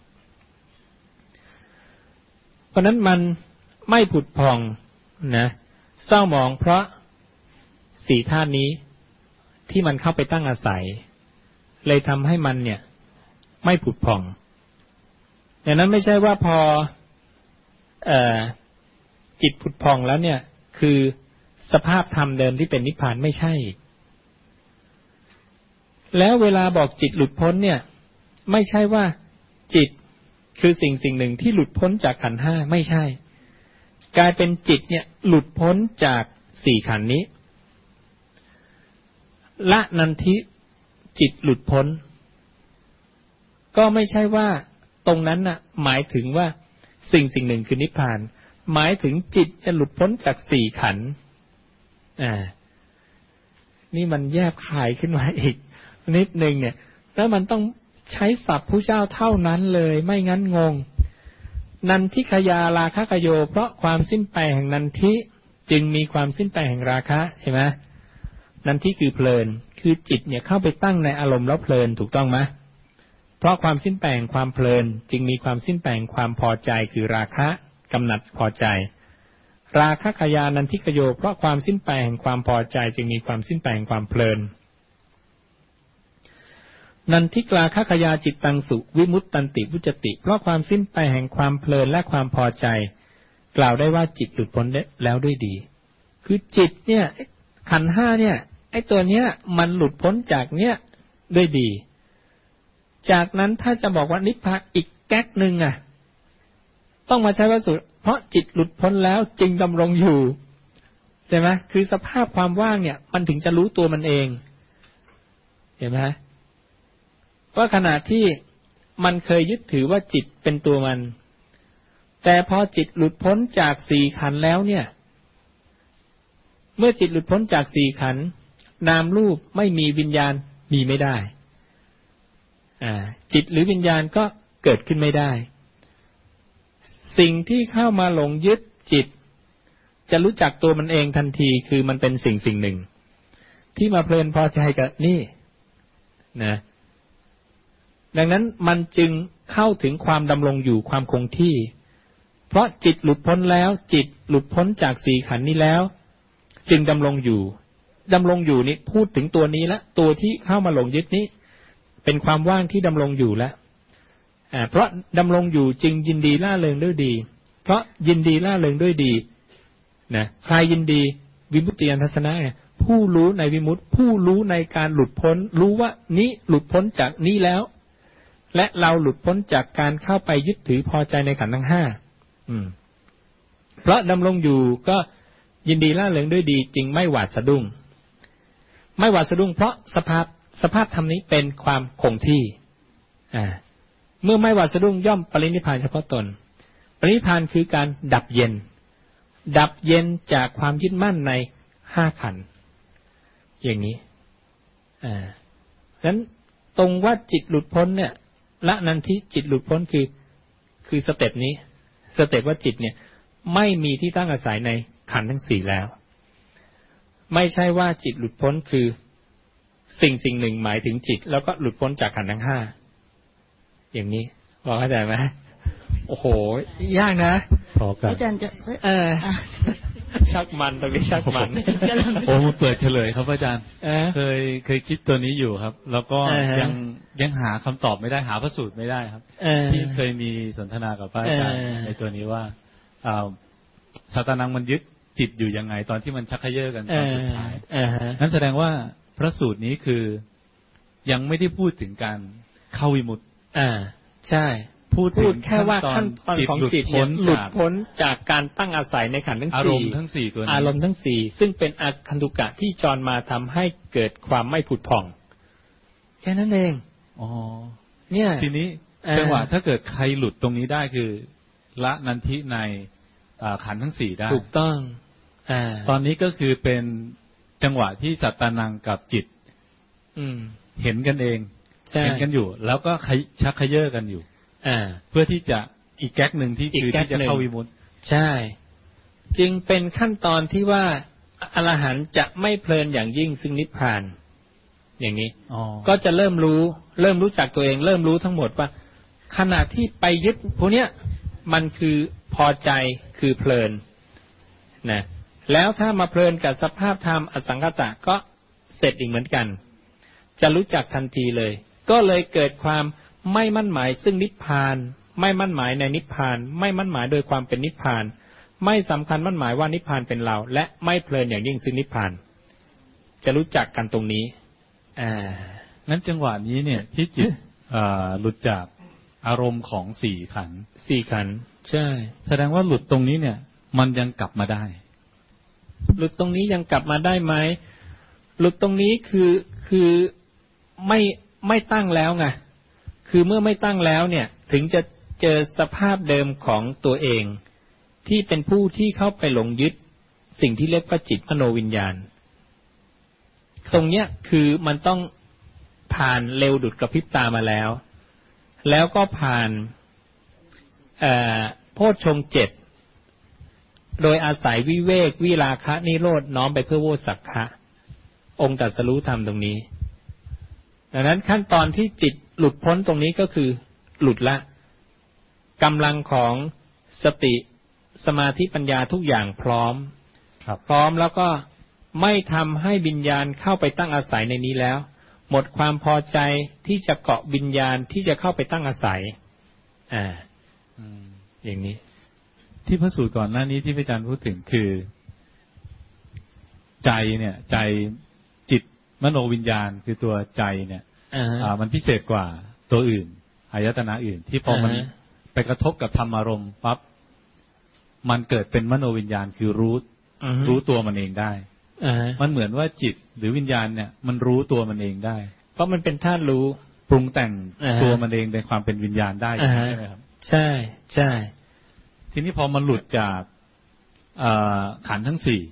เพราะนั้นมันไม่ผุดพองนะเศร้าหมองเพราะสี่ธาตุนี้ที่มันเข้าไปตั้งอาศัยเลยทำให้มันเนี่ยไม่ผุดพองดังนั้นไม่ใช่ว่าพอเอ่อจิตผุดพองแล้วเนี่ยคือสภาพธรรมเดิมที่เป็นนิพพานไม่ใช่แล้วเวลาบอกจิตหลุดพ้นเนี่ยไม่ใช่ว่าจิตคือสิ่งสิ่งหนึ่งที่หลุดพ้นจากขันธ์ห้าไม่ใช่กลายเป็นจิตเนี่ยหลุดพ้นจากสี่ขันธ์นี้ละนันทิจิตหลุดพ้นก็ไม่ใช่ว่าตรงนั้นน่ะหมายถึงว่าสิ่งสิ่งหนึ่งคือนิพพานหมายถึงจิตจะหลุดพ้นจากสี่ขันธ์อ่านี่มันแยกขายขึ้นมาอีกนิดนึงเนี่ยแล้วมันต้องใช้ศัพท์ผู้เจ้าเท่านั้นเลยไม่งั้นงงนันทิขยาราคะกโยเพราะความสิ้นไปแห่งนันทิจึงมีความสิ้นไปแห่งราคะใช่ไหมนันทิคือเพลินคือจิตเนี่ยเข้าไปตั้งในอารมณ์แล้วเพลินถูกต้องไหมเพราะความสิ้นไปแห่งความเพลินจึงมีความสิ้นไปแห่งความพอใจคือราคะกำหนัดพอใจราคะขยานันทิขโยเพราะความสิ้นไปแห่งความพอใจจึงมีความสิ้นไปแห่งความเพลินนันทิกราคะขยาจิตตังสุวิมุตตันติวุจติเพราะความสิ้นไปแห่งความเพลินและความพอใจกล่าวได้ว่าจิตหลุดพ้นแล้วด้วยดีคือจิตเนี่ยขันธ์ห้าเนี่ยไอ้ตัวเนี้ยมันหลุดพ้นจากเนี้ยด้วยดีจากนั้นถ้าจะบอกว่านิพพานอีกแก๊กหนึ่งอ่ะต้องมาใช้วสุเพราะจิตหลุดพ้นแล้วจึงดำรงอยู่ใช่ไหมคือสภาพความว่างเนี่ยมันถึงจะรู้ตัวมันเองเห็นไหมว่าขณะที่มันเคยยึดถือว่าจิตเป็นตัวมันแต่พอจิตหลุดพ้นจากสี่ขันธ์แล้วเนี่ยเมื่อจิตหลุดพ้นจากสี่ขันธ์นามรูปไม่มีวิญญาณมีไม่ได้อ่าจิตหรือวิญญาณก็เกิดขึ้นไม่ได้สิ่งที่เข้ามาหลงยึดจิตจะรู้จักตัวมันเองทันทีคือมันเป็นสิ่งสิ่งหนึ่งที่มาเพลินพอใจกับนี่นะดังนั้นมันจึงเข้าถึงความดำรงอยู่ความคงที่เพราะจิตหลุดพ้นแล้วจิตหลุดพ้นจากสี่ขันธ์นี้แล้วจึงดำรงอยู่ดำรงอยู่นี้พูดถึงตัวนี้ละตัวที่เข้ามาหลงยึดนี้เป็นความว่างที่ดำรงอยู่แล้วอ่าเพราะดำรงอยู่จึงยินดีล่าเริงด้วยดีเพราะยินดีล่าเริงด้วยดีนะใครยินดีวิมุตติญาณทัศนะผู้รู้ในวิมุตติผู้รู้ในการหลุดพ้นรู้ว่านี้หลุดพ้นจากนี้แล้วและเราหลุดพ้นจากการเข้าไปยึดถือพอใจในขันธ์ทั้งห้าอืมเพราะดำรงอยู่ก็ยินดีล่าเริงด้วยดีจึงไม่หวาดสะดุ้งไม่หวาดสะดุ้งเพราะสภาพสภาพธรรมนี้เป็นความคงที่อ่าเมื่อไม่หวาดสะดุ้งย่อมปรินิพพานเฉพาะตนปรินิพพานคือการดับเย็นดับเย็นจากความยึดมั่นในห้าขันธ์อย่างนี้อ่าฉะนั้นตรงว่าจิตหลุดพ้นเนี่ยละนันทิจิตหลุดพ้นคือคือสเต็ปนี้สเต็ปว่าจิตเนี่ยไม่มีที่ตั้งอาศัยในขันธ์ทั้งสี่แล้วไม่ใช่ว่าจิตหลุดพ้นคือสิ่งสิ่งหนึ่งหมายถึงจิตแล้วก็หลุดพ้นจากขันธ์ทั้งห้าอย่างนี้พอเข้าใจไหมโอ้โหยากนะพอกันอาจารย์จะเออชักมันตรงนี้ชักมันโอ้มาเปิดเฉลยครับอาจารย์เคยเคยคิดตัวนี้อยู่ครับแล้วก็ยังยังหาคำตอบไม่ได้หาพระสูตรไม่ได้ครับที่เคยมีสนทนากับพระอาจารย์ในตัวนี้ว่าสัตนังมันยึดจิตอยู่ยังไงตอนที่มันชักเขย่อกันตอนสุดท้ายนั้นแสดงว่าพระสูตรนี้คือยังไม่ได้พูดถึงการเข้าวิมุตติอ่าใช่พูดพูดแค่ว่าขั้นตอนของจิตเนี่ยหลุดพ้นจากการตั้งอาศัยในขันธ์ทั้งสี่อารมณ์ทั้งสี่ตัวนี้อารมณ์ทั้งสี่ซึ่งเป็นอาคันตุกะที่จรมาทำให้เกิดความไม่ผุดผ่องแค่นั้นเองอ๋อเนี่ยทีนี้จังหวะถ้าเกิดใครหลุดตรงนี้ได้คือละนันทิในขันธ์ทั้งสี่ได้ถูกต้องอ่าตอนนี้ก็คือเป็นจังหวะที่สัตตานังกับจิตอืมเห็นกันเองเห็นกันอยู่แล้วก็ชักเขย่อกันอยู่อ่าเพื่อที่จะอีกแก๊กหนึ่งที่คือที่จะเข้าวิมุตติใช่จึงเป็นขั้นตอนที่ว่าอรหันต์จะไม่เพลินอย่างยิ่งซึ่งนิพพานอย่างนี้ก็จะเริ่มรู้เริ่มรู้จักตัวเองเริ่มรู้ทั้งหมดว่าขณะที่ไปยึดพวกเนี้ยมันคือพอใจคือเพลินนะแล้วถ้ามาเพลินกับสภาพธรรมอสังขตะก็เสร็จอีกเหมือนกันจะรู้จักทันทีเลยก็เลยเกิดความไม่มั่นหมายซึ่งนิพพานไม่มั่นหมายในนิพพานไม่มั่นหมายโดยความเป็นนิพพานไม่สำคัญมั่นหมายว่านิพพานเป็นเราและไม่เพลินอย่างยิ่งซึ่งนิพพานจะรู้จักกันตรงนี้อ่างั้นจังหวะนี้เนี่ยที่จิตหลุดจากอารมณ์ของสี่ขันธ์สี่ขันธ์ใช่แสดงว่าหลุดตรงนี้เนี่ยมันยังกลับมาได้หลุดตรงนี้ยังกลับมาได้ไหมหลุดตรงนี้คือคือไม่ไม่ตั้งแล้วไงคือเมื่อไม่ตั้งแล้วเนี่ยถึงจะเจอสภาพเดิมของตัวเองที่เป็นผู้ที่เข้าไปหลงยึดสิ่งที่เรียกว่าจิตมโนวิญญาณตรงเนี้ยคือมันต้องผ่านเร็วดุจกระพริบตามาแล้วแล้วก็ผ่านโพชฌงค์เจ็ดโดยอาศัยวิเวกวิราคะนิโรธน้อมไปเพื่อโวสักขะองค์ตรัสรู้ธรรมตรงนี้ดังนั้นขั้นตอนที่จิตหลุดพ้นตรงนี้ก็คือหลุดละกำลังของสติสมาธิปัญญาทุกอย่างพร้อมพร้อมแล้วก็ไม่ทำให้วิญญาณเข้าไปตั้งอาศัยในนี้แล้วหมดความพอใจที่จะเกาะวิญญาณที่จะเข้าไปตั้งอาศัยอ่าอย่างนี้ที่พระสูตรก่อนหน้านี้ที่พระอาจารย์พูดถึงคือใจเนี่ยใจจิตมโนวิญญาณคือตัวใจเนี่ยอ่ามันพิเศษกว่าตัวอื่นอายตนะอื่นที่พอมันไปกระทบกับธรรมารมณ์ปั๊บมันเกิดเป็นมโนวิญญาณคือรู้รู้ตัวมันเองได้มันเหมือนว่าจิตหรือวิญญาณเนี่ยมันรู้ตัวมันเองได้เพราะมันเป็นธาตุรู้ปรุงแต่งตัวมันเองในความเป็นวิญญาณได้ใช่ไหมครับใช่ใช่ทีนี้พอมันหลุดจากขันธ์ทั้งสี่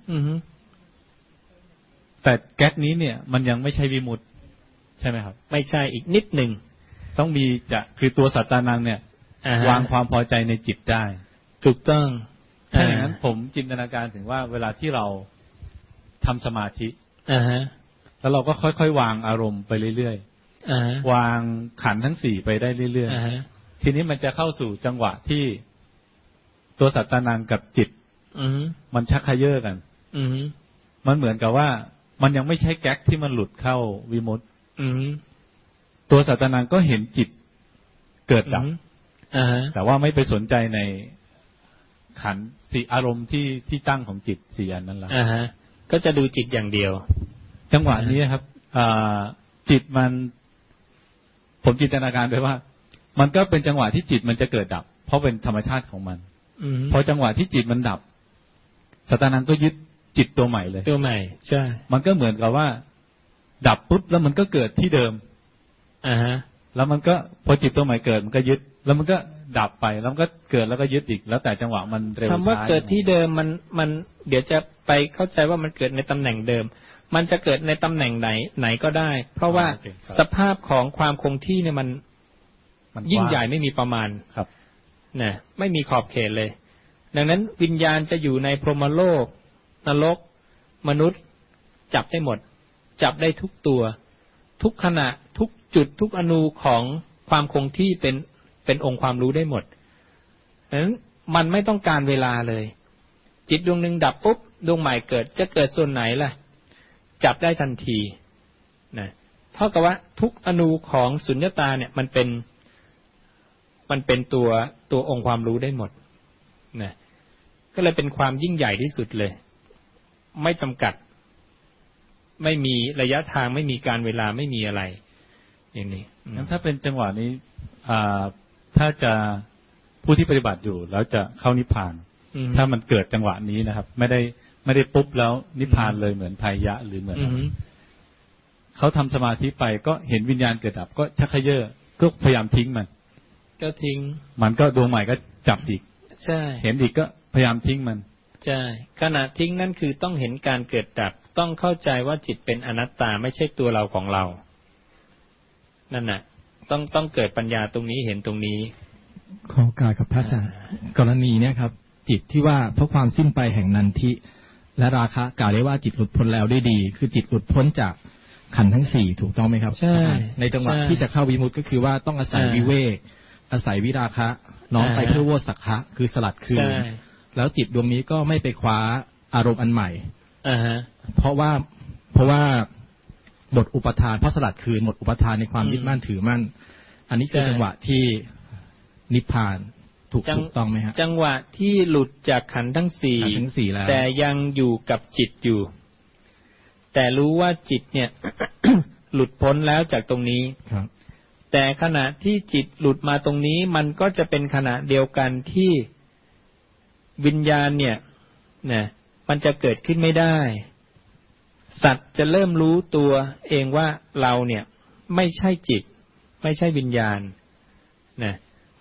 แต่แก๊กนี้เนี่ยมันยังไม่ใช่วิมุตติใช่ไหมครับไม่ใช่อีกนิดหนึ่งต้องมีจะคือตัวสัตตานังเนี่ยวางความพอใจในจิตได้ถูกต้องถ้าอย่างนั้นผมจินตนาการถึงว่าเวลาที่เราทำสมาธิแล้วเราก็ค่อยๆวางอารมณ์ไปเรื่อยๆวางขันธ์ทั้งสี่ไปได้เรื่อยๆทีนี้มันจะเข้าสู่จังหวะที่ตัวสัตตานังกับจิตมันชักเขย่อกันมันเหมือนกับว่ามันยังไม่ใช่แก๊กที่มันหลุดเข้าวิมุตติตัวสัตตานังก็เห็นจิตเกิดดับแต่ว่าไม่ไปสนใจในขันธ์สี่อารมณ์ที่ที่ตั้งของจิตสี่อันนั้นละก็จะดูจิตอย่างเดียวจังหวะนี้ครับจิตมันผมจินตนาการไปว่ามันก็เป็นจังหวะที่จิตมันจะเกิดดับเพราะเป็นธรรมชาติของมันพอจังหวะที่จิตมันดับสัตตานังก็ยึดจิตตัวใหม่เลยตัวใหม่ใช่มันก็เหมือนกับว่าดับปุ๊บแล้วมันก็เกิดที่เดิมอ่าฮะแล้วมันก็พอจิตตัวใหม่เกิดมันก็ยึดแล้วมันก็ดับไปแล้วมันก็เกิดแล้วก็ยึดอีกแล้วแต่จังหวะมันเร็วช้าคำว่าเกิดที่เดิมมันมันเดี๋ยวจะไปเข้าใจว่ามันเกิดในตำแหน่งเดิมมันจะเกิดในตำแหน่งไหนไหนก็ได้เพราะว่าสภาพของความคงที่เนี่ยมันยิ่งใหญ่ไม่มีประมาณครับนะไม่มีขอบเขตเลยดังนั้นวิญญาณจะอยู่ในพรหมโลกนรกมนุษย์จับได้หมดจับได้ทุกตัวทุกขณะทุกจุดทุกอนูของความคงที่เป็นเป็นองค์ความรู้ได้หมดดังนั้นมันไม่ต้องการเวลาเลยจิตดวงหนึ่งดับปุ๊บดวงใหม่เกิดจะเกิดส่วนไหนล่ะจับได้ทันทีนะเท่ากับว่าทุกอนูของสุญญตาเนี่ยมันเป็นมันเป็นตัวตัวองค์ความรู้ได้หมดนะก็เลยเป็นความยิ่งใหญ่ที่สุดเลยไม่จำกัดไม่มีระยะทางไม่มีการเวลาไม่มีอะไรอย่างนี้งั้นถ้าเป็นจังหวะนี้ถ้าจะผู้ที่ปฏิบัติอยู่แล้วจะเข้านิพพานถ้ามันเกิดจังหวะนี้นะครับไม่ได้ไม่ได้ปุ๊บแล้วนิพพานเลยเหมือนภัยยะหรือเหมือนเขาทำสมาธิไปก็เห็นวิญญาณเกิดดับก็ชักเขย่อก็พยายามทิ้งมันก็ทิ้งมันก็ดวงใหม่ก็จับอีกใช่เห็นอีกก็พยายามทิ้งมันใช่ขณะทิ้งนั่นคือต้องเห็นการเกิดดับต้องเข้าใจว่าจิตเป็นอนัตตาไม่ใช่ตัวเราของเรานั่นน่ะต้องต้องเกิดปัญญาตรงนี้เห็นตรงนี้ขอการครับพระอาจารย์กรณีเนี้ยครับจิตที่ว่าเพราะความสิ้นไปแห่งนันทิและราคะกล่าวได้ว่าจิตหลุดพ้นแล้วได้ดีคือจิตหลุดพ้นจากขันธ์ทั้งสี่ถูกต้องไหมครับใช่ในจังหวะที่จะเข้าวิมุตติก็คือว่าต้องอาศัยวิเวกอาศัยวิราคะน้อมไปเพื่อโวสักขะคือสลัดคืนแล้วจิตดวงนี้ก็ไม่ไปคว้าอารมณ์อันใหม่เพราะว่าเพราะว่าหมดอุปทานเพราะสลัดคืนหมดอุปทานในความยึดมั่นถือมั่นอันนี้คือจังหวะที่นิพพานถูกถูกต้องไหมฮะจังหวะที่หลุดจากขันธ์ทั้งสี่แต่ยังอยู่กับจิตอยู่แต่รู้ว่าจิตเนี่ย หลุดพ้นแล้วจากตรงนี้ครับแต่ขณะที่จิตหลุดมาตรงนี้มันก็จะเป็นขณะเดียวกันที่วิญญาณเนี่ยนะมันจะเกิดขึ้นไม่ได้สัตว์จะเริ่มรู้ตัวเองว่าเราเนี่ยไม่ใช่จิตไม่ใช่วิญญาณนะ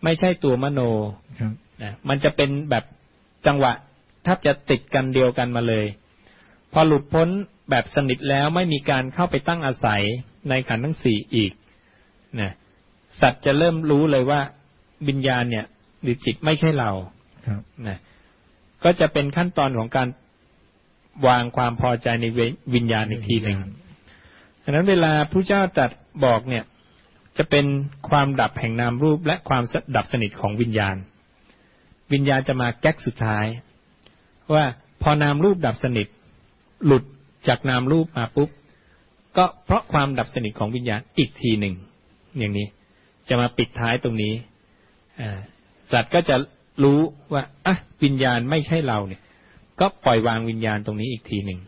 ไม่ใช่ตัวมโนนะมันจะเป็นแบบจังหวะถ้าจะติดกันเดียวกันมาเลยพอหลุดพ้นแบบสนิทแล้วไม่มีการเข้าไปตั้งอาศัยในขันธ์ทั้งสี่อีกนะสัตว์จะเริ่มรู้เลยว่าวิญญาณเนี่ยหรือจิตไม่ใช่เรานะก็จะเป็นขั้นตอนของการวางความพอใจในวิญญาณอีกทีหนึ่งดังนั้นเวลาพระเจ้าตรัสบอกเนี่ยจะเป็นความดับแห่งนามรูปและความดับสนิทของวิญญาณวิญญาณจะมาแก๊กสุดท้ายว่าพอนามรูปดับสนิทหลุดจากนามรูปมาปุ๊บก็เพราะความดับสนิทของวิญญาณอีกทีหนึ่งอย่างนี้จะมาปิดท้ายตรงนี้สัตว์ก็จะรู้ว่าอ่ะวิญญาณไม่ใช่เราเนี่ยก็ปล่อยวางวิญญาณตรงนี้อีกทีหนึ่ง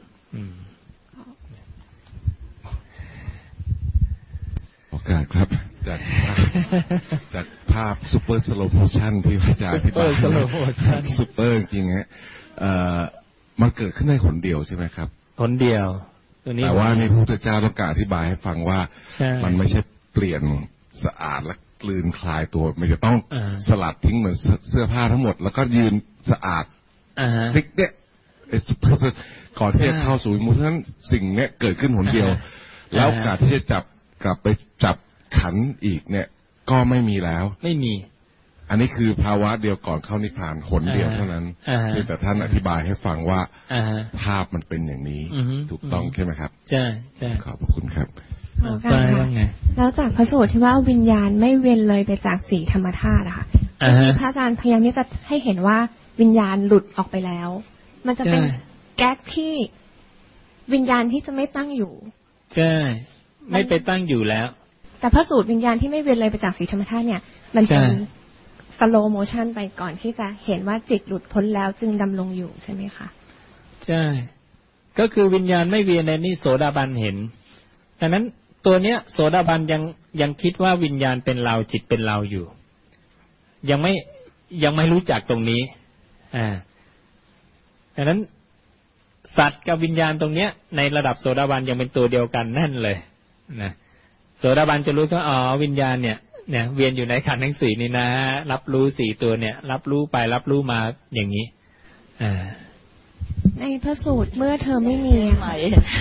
โอกาสครับจากจากภาพซูเปอร์สโลโมชั่นที่พระอาจารย์อธิบายซูเปอร์จริงฮะมันเกิดขึ้นในหนเดียวใช่ไหมครับหนเดียวแต่ว่าในพระพุทธเจ้าต้องการอธิบายให้ฟังว่ามันไม่ใช่เปลี่ยนสะอาดและกลืนคลายตัวมันจะต้องสลัดทิ้งเหมือนเสื้อผ้าทั้งหมดแล้วก็ยืนสะอาดซิกเนี่ยก่อนที่จะเข้าสู่มุทนั้นสิ่งเนี้ยเกิดขึ้นหนเดียวแล้วโอกาสที่จะจับกลับไปจับขันอีกเนี่ยก็ไม่มีแล้วไม่มีอันนี้คือภาวะเดียวก่อนเข้านิพพานหนเดียวเท่านั้นแต่ท่านอธิบายให้ฟังว่าภาพมันเป็นอย่างนี้ถูกต้องใช่ไหมครับใช่ใช่ขอบคุณครับไปว่าไงแล้วจากพระสูตรที่ว่าวิญญาณไม่เวียนเลยไปจากสี่ธรรมธาตุอะค่ะพระอาจารย์พยายามที่จะให้เห็นว่าวิญญาณหลุดออกไปแล้วมันจะเป็นแก๊กที่วิญญาณที่จะไม่ตั้งอยู่ใช่ไม่ไปตั้งอยู่แล้วแต่พระสูตรวิญญาณที่ไม่เวียนเลยไปจากสี่ธรรมธาตุเนี่ยมันเป็นสโลโมชันไปก่อนที่จะเห็นว่าจิตหลุดพ้นแล้วจึงดำรงอยู่ใช่ไหมคะใช่ก็คือวิญญาณไม่เวียนในนี่โสดาบันเห็นดังนั้นตัวเนี้ยโสดาบันยังยังคิดว่าวิญญาณเป็นเราจิตเป็นเราอยู่ยังไม่ยังไม่รู้จักตรงนี้อ่าดังนั้นสัตว์กับวิญญาณตรงเนี้ยในระดับโสดาบันยังเป็นตัวเดียวกันแน่นเลยนะโสดาบันจะรู้ว่าอ๋อวิญญาณเนี่ยเนี่ยเวียนอยู่ในขันธ์ทั้งสี่นี่นะรับรู้สี่ตัวเนี่ยรับรู้ไปรับรู้มาอย่างนี้อ่าในพระสูตรเมื่อเธอไม่มีใหม่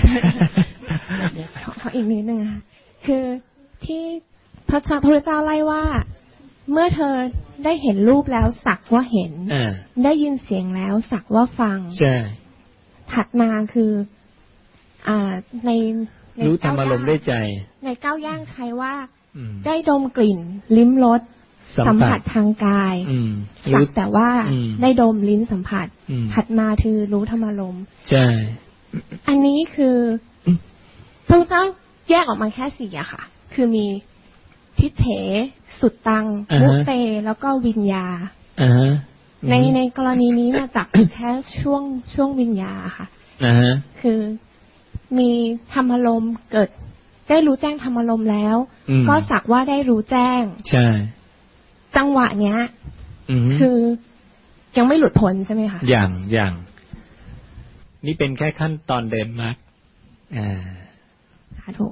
ขออีกนิดนึงค่ะคือที่พระพุทธเจ้าไล่ว่าเมื่อเธอได้เห็นรูปแล้วสักว่าเห็นได้ยินเสียงแล้วสักว่าฟังใช่ถัดมาคืออ่าในรู้ธรรมอารมณ์ด้วยใจในเก้าย่างใช้ว่าได้ดมกลิ่นลิ้มรสสัมผัสทางกายสักแต่ว่าได้ดมลิ้นสัมผัสถัดมาคือรู้ธรรมอารมณ์ใช่อันนี้คือพระพุทธเจ้าแยกออกมาแค่สี่อะค่ะคือมีทิฏเถสุตตังมุเตแล้วก็วิญญาในในกรณีนี้มาจับแค่ช่วงช่วงวิญญาค่ะคือมีธรรมอารมณ์เกิดได้รู้แจ้งธรรมอารมณ์แล้วก็สักว่าได้รู้แจ้งใช่จังหวะเนี้ยคือยังไม่หลุดพ้นใช่ไหมคะอย่างอย่างนี่เป็นแค่ขั้นตอนเดินมรรคอ่าค่ะถูก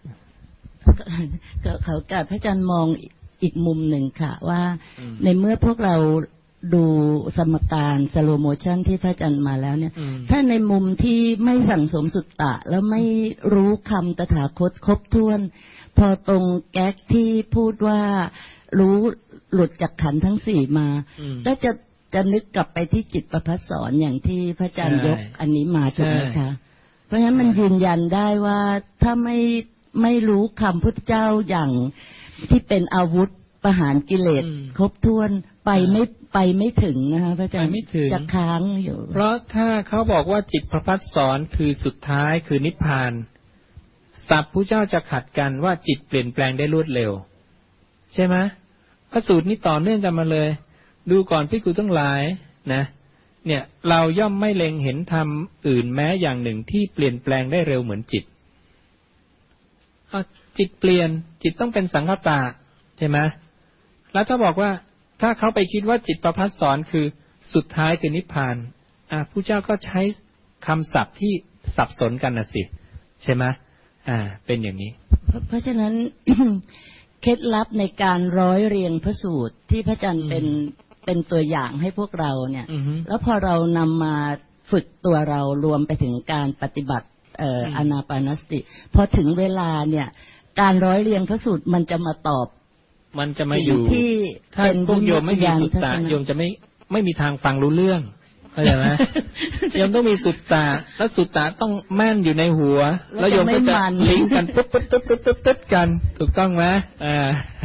ก็เขากับพระอาจารย์มองอีกมุมหนึ่งค่ะว่าในเมื่อพวกเราดูสมการสโลโมชันที่พระอาจารย์มาแล้วเนี่ยถ้าในมุมที่ไม่สั่งสมสุตตะแล้วไม่รู้คำตถาคตครบถ้วนพอตรงแก๊กที่พูดว่ารู้หลุดจากขันธ์ทั้งสี่มาก็จะจะนึกกลับไปที่จิตประภัสสรอย่างที่พระอาจารย์ยกอันนี้มาถูกไหมคะเพราะฉะนั้นมันยืนยันได้ว่าถ้าไม่ไม่รู้คำพุทธเจ้าอย่างที่เป็นอาวุธประหารกิเลสครบถ้วนไปไม่ไปไม่ถึงนะคะพระอาจารย์จะค้างอยู่เพราะถ้าเขาบอกว่าจิตประภัสสรคือสุดท้ายคือนิพพานศัพท์พระเจ้าจะขัดกันว่าจิตเปลี่ยนแปลงได้รวดเร็วใช่ไหมพระสูตรนี้ต่อเนื่องกันมาเลยดูก่อนภิกษุทั้งหลายนะเนี่ยเราย่อมไม่เล็งเห็นธรรมอื่นแม้อย่างหนึ่งที่เปลี่ยนแปลงได้เร็วเหมือนจิตจิตเปลี่ยนจิตต้องเป็นสังคตะใช่ไหมแล้วถ้าบอกว่าถ้าเขาไปคิดว่าจิตประภัสสรคือสุดท้ายคือนิพพานอ่ะพระเจ้าก็ใช้คำศัพท์ที่สับสนกันนะสิใช่ไหมอ่าเป็นอย่างนี้เพราะฉะนั้นเคล็ดลับในการร้อยเรียงพระสูตรที่พระอาจารย์เป็นเป็นตัวอย่างให้พวกเราเนี่ยแล้วพอเรานำมาฝึกตัวเรารวมไปถึงการปฏิบัติเอ่ออานาปานสติพอถึงเวลาเนี่ยการร้อยเรียงพระสูตรมันจะมาตอบมันจะมาอยู่ที่ถ้าพวกโยมไม่มีสุตตะโยมจะไม่ไม่มีทางฟังรู้เรื่องเข้าใจไหมโยมต้องมีสุตตะแล้วสุตตะต้องแม่นอยู่ในหัวแล้วโยมก็จะลิงก์กันปุ๊บปุ๊บปุ๊บปุ๊บปุ๊บปุ๊บกันถูกต้องไหมอ่า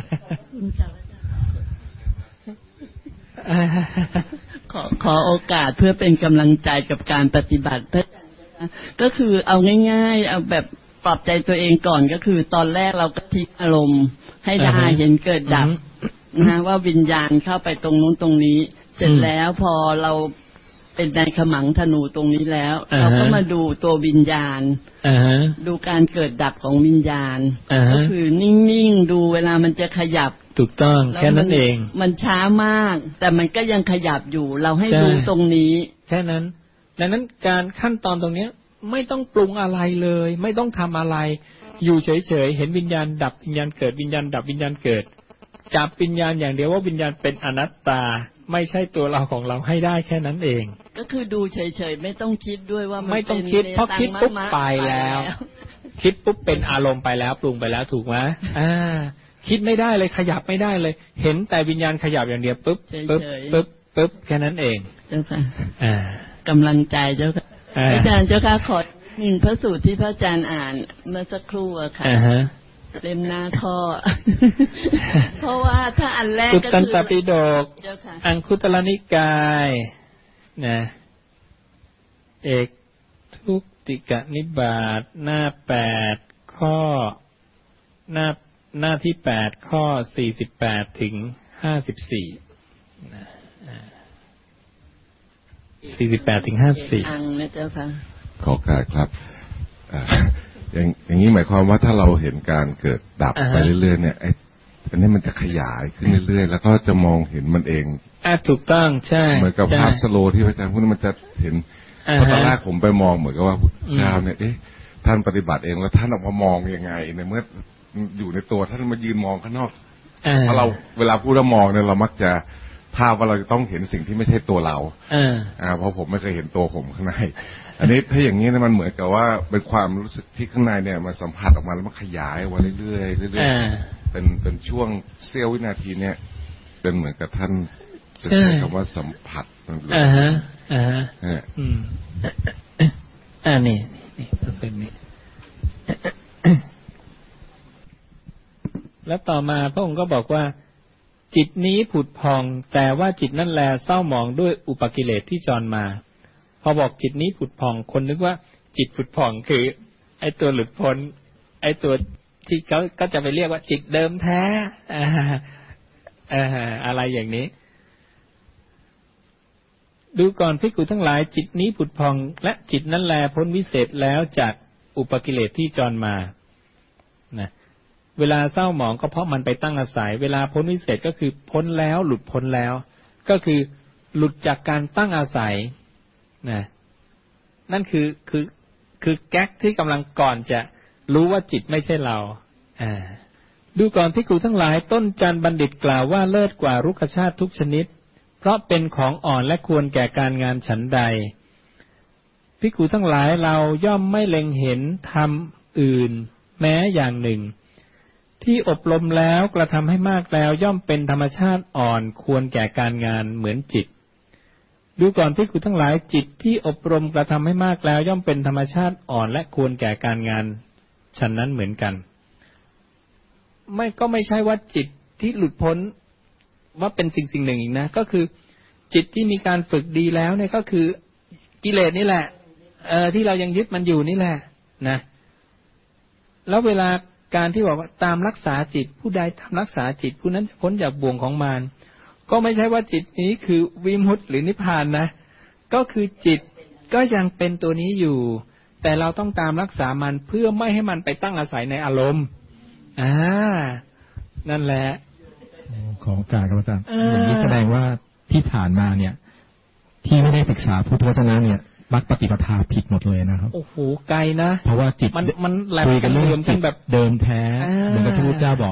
ขอขอโอกาสเพื่อเป็นกำลังใจกับการปฏิบัติเพื่อก็คือเอาง่ายๆเอาแบบปลอบใจตัวเองก่อนก็คือตอนแรกเราก็ทิ้งอารมณ์ให้ได้เห็นเกิดดับนะว่าวิญญาณเข้าไปตรงนู้นตรงนี้เสร็จแล้วพอเราเป็นในขมังธนูตรงนี้แล้วเราก็มาดูตัววิญญาณดูการเกิดดับของวิญญาณก็คือนิ่งๆดูเวลามันจะขยับถูกต้องแค่นั้นเองมันช้ามากแต่มันก็ยังขยับอยู่เราให้ดูตรงนี้แค่นั้นดังนั้นการขั้นตอนตรงนี้ไม่ต้องปรุงอะไรเลยไม่ต้องทำอะไรอยู่เฉยๆเห็นวิญญาณดับวิญญาณเกิดวิญญาณดับวิญญาณเกิดจับวิญญาณอย่างเดียวว่าวิญญาณเป็นอนัตตาไม่ใช่ตัวเราของเราให้ได้แค่นั้นเองก็คือดูเฉยๆไม่ต้องคิดด้วยว่ามันไม่ต้องคิดเพราะคิดปุ๊บไปแล้วคิดปุ๊บเป็นอารมณ์ไปแล้วปรุงไปแล้วถูกไหมอ่าคิดไม่ได้เลยขยับไม่ได้เลยเห็นแต่วิญญาณขยับอย่างเดียวปุ๊บปุ๊บปุ๊บปุ๊บแค่นั้นเองเจ้าค่ะอ่ากำลังใจเจ้าค่ะอาจารย์เจ้าค่ะขอหนึ่งพระสูตรที่พระอาจารย์อ่านเมื่อสักครู่อะค่ะเล่มหน้าข้อเพราะว่าถ้าอันแรกก็คือสุตตันตปิฎกอังคุตรนิกายนะเอกทุกติกนิบาตหน้าแปดข้อหน้าหน้าที่แปดข้อสี่สิบแปดถึงห้าสิบสี่สี่สิบแปดถึงห้าสิบสี่อังนะเจ้าค่ะขอการครับอย่างอย่างนี้หมายความว่าถ้าเราเห็นการเกิดดับไปเรื่อยๆเนี่ยไอ้อันนี้มันจะขยายขึ้นเรื่อยๆแล้วก็จะมองเห็นมันเองอ่ะถูกต้องใช่เหมือนกับภาพสโลที่พระอาจารย์พูดมันจะเห็นเพราะตอนแรกผมไปมองเหมือนกับว่าชาวเนี่ยเอ๊ะท่านปฏิบัติเองแล้วท่านออกมามองยังไงในเมื่ออยู่ในตัวท่านมายืนมองข้างนอกเพราะเราเวลาพูดแล้วมองเนี่ยเรามักจะภาพว่าเราจะต้องเห็นสิ่งที่ไม่ใช่ตัวเราอ่าเพราะผมไม่เคยเห็นตัวผมข้างในอันนี้ถ้าอย่างนี้เนี่ยมันเหมือนกับว่าเป็นความรู้สึกที่ข้างในเนี่ยมันสัมผัสออกมาแล้วมันขยายออกมาเรื่อยๆเรื่อยๆเป็นเป็นช่วงเสี้ยววินาทีเนี่ยเป็นเหมือนกับท่านจะใช้คำว่าสัมผัสอ่าฮะอ่าฮะอืมอ่านี่นี่เป็นนี่แล้วต่อมาพระองค์ก็บอกว่าจิตนี้ผุดพองแต่ว่าจิตนั่นแลเศร้าหมองด้วยอุปกิเลสที่จรมาพอบอกจิตนี้ผุดพองคนนึกว่าจิตผุดพองคือไอ้ตัวหลุดพ้นไอ้ตัวที่เขาก็จะไปเรียกว่าจิตเดิมแท้อ่าอ่าอะไรอย่างนี้ดูก่อนภิกขุทั้งหลายจิตนี้ผุดพองและจิตนั้นแลพ้นวิเศษแล้วจากอุปกิเลสที่จรมานะเวลาเศร้าหมองก็เพราะมันไปตั้งอาศัยเวลาพ้นวิเศษก็คือพ้นแล้วหลุดพ้นแล้วก็คือหลุดจากการตั้งอาศัยนะนั่นคือคือคือแก๊กที่กำลังก่อนจะรู้ว่าจิตไม่ใช่เราอ่าดูก่อนภิกขุทั้งหลายต้นจันบัณฑิตกล่าวว่าเลิศกว่ารุกขชาติทุกชนิดเพราะเป็นของอ่อนและควรแก่การงานฉันใดภิกขุทั้งหลายเราย่อมไม่เล็งเห็นธรรมอื่นแม้อย่างหนึ่งที่อบรมแล้วกระทำให้มากแล้วย่อมเป็นธรรมชาติอ่อนควรแก่การงานเหมือนจิตดูก่อนภิกขุทั้งหลายจิตที่อบรมกระทำให้มากแล้วย่อมเป็นธรรมชาติอ่อนและควรแก่การงานฉะนั้นเหมือนกันไม่ก็ไม่ใช่ว่าจิตที่หลุดพ้นว่าเป็นสิ่งสิ่งหนึ่งอีกนะก็คือจิตที่มีการฝึกดีแล้วเนี่ยก็คือกิเลสนี่แหละเออที่เรายังยึดมันอยู่นี่แหละนะแล้วเวลาการที่บอกว่าตามรักษาจิตผู้ใดทำรักษาจิตผู้นั้นจะพ้นจากบ่วงของมารก็ไม่ใช่ว่าจิตนี้คือวิมุตติหรือนิพพานนะก็คือจิตก็ยังเป็นตัวนี้อยู่แต่เราต้องตามรักษามันเพื่อไม่ให้มันไปตั้งอาศัยในอารมณ์อ่านั่นแหละของการครับอาจารย์อย่างนี้แสดงว่าที่ผ่านมาเนี่ยที่ไม่ได้ศึกษาพุทธวจนะเนี่ยมักปฏิปทาผิดหมดเลยนะครับโอ้โหไกลนะเพราะว่าจิตมันมันคุยกันเรื่องจิตแบบเดิมแท้เหมือนกับที่พระพุทธเจ้าบอก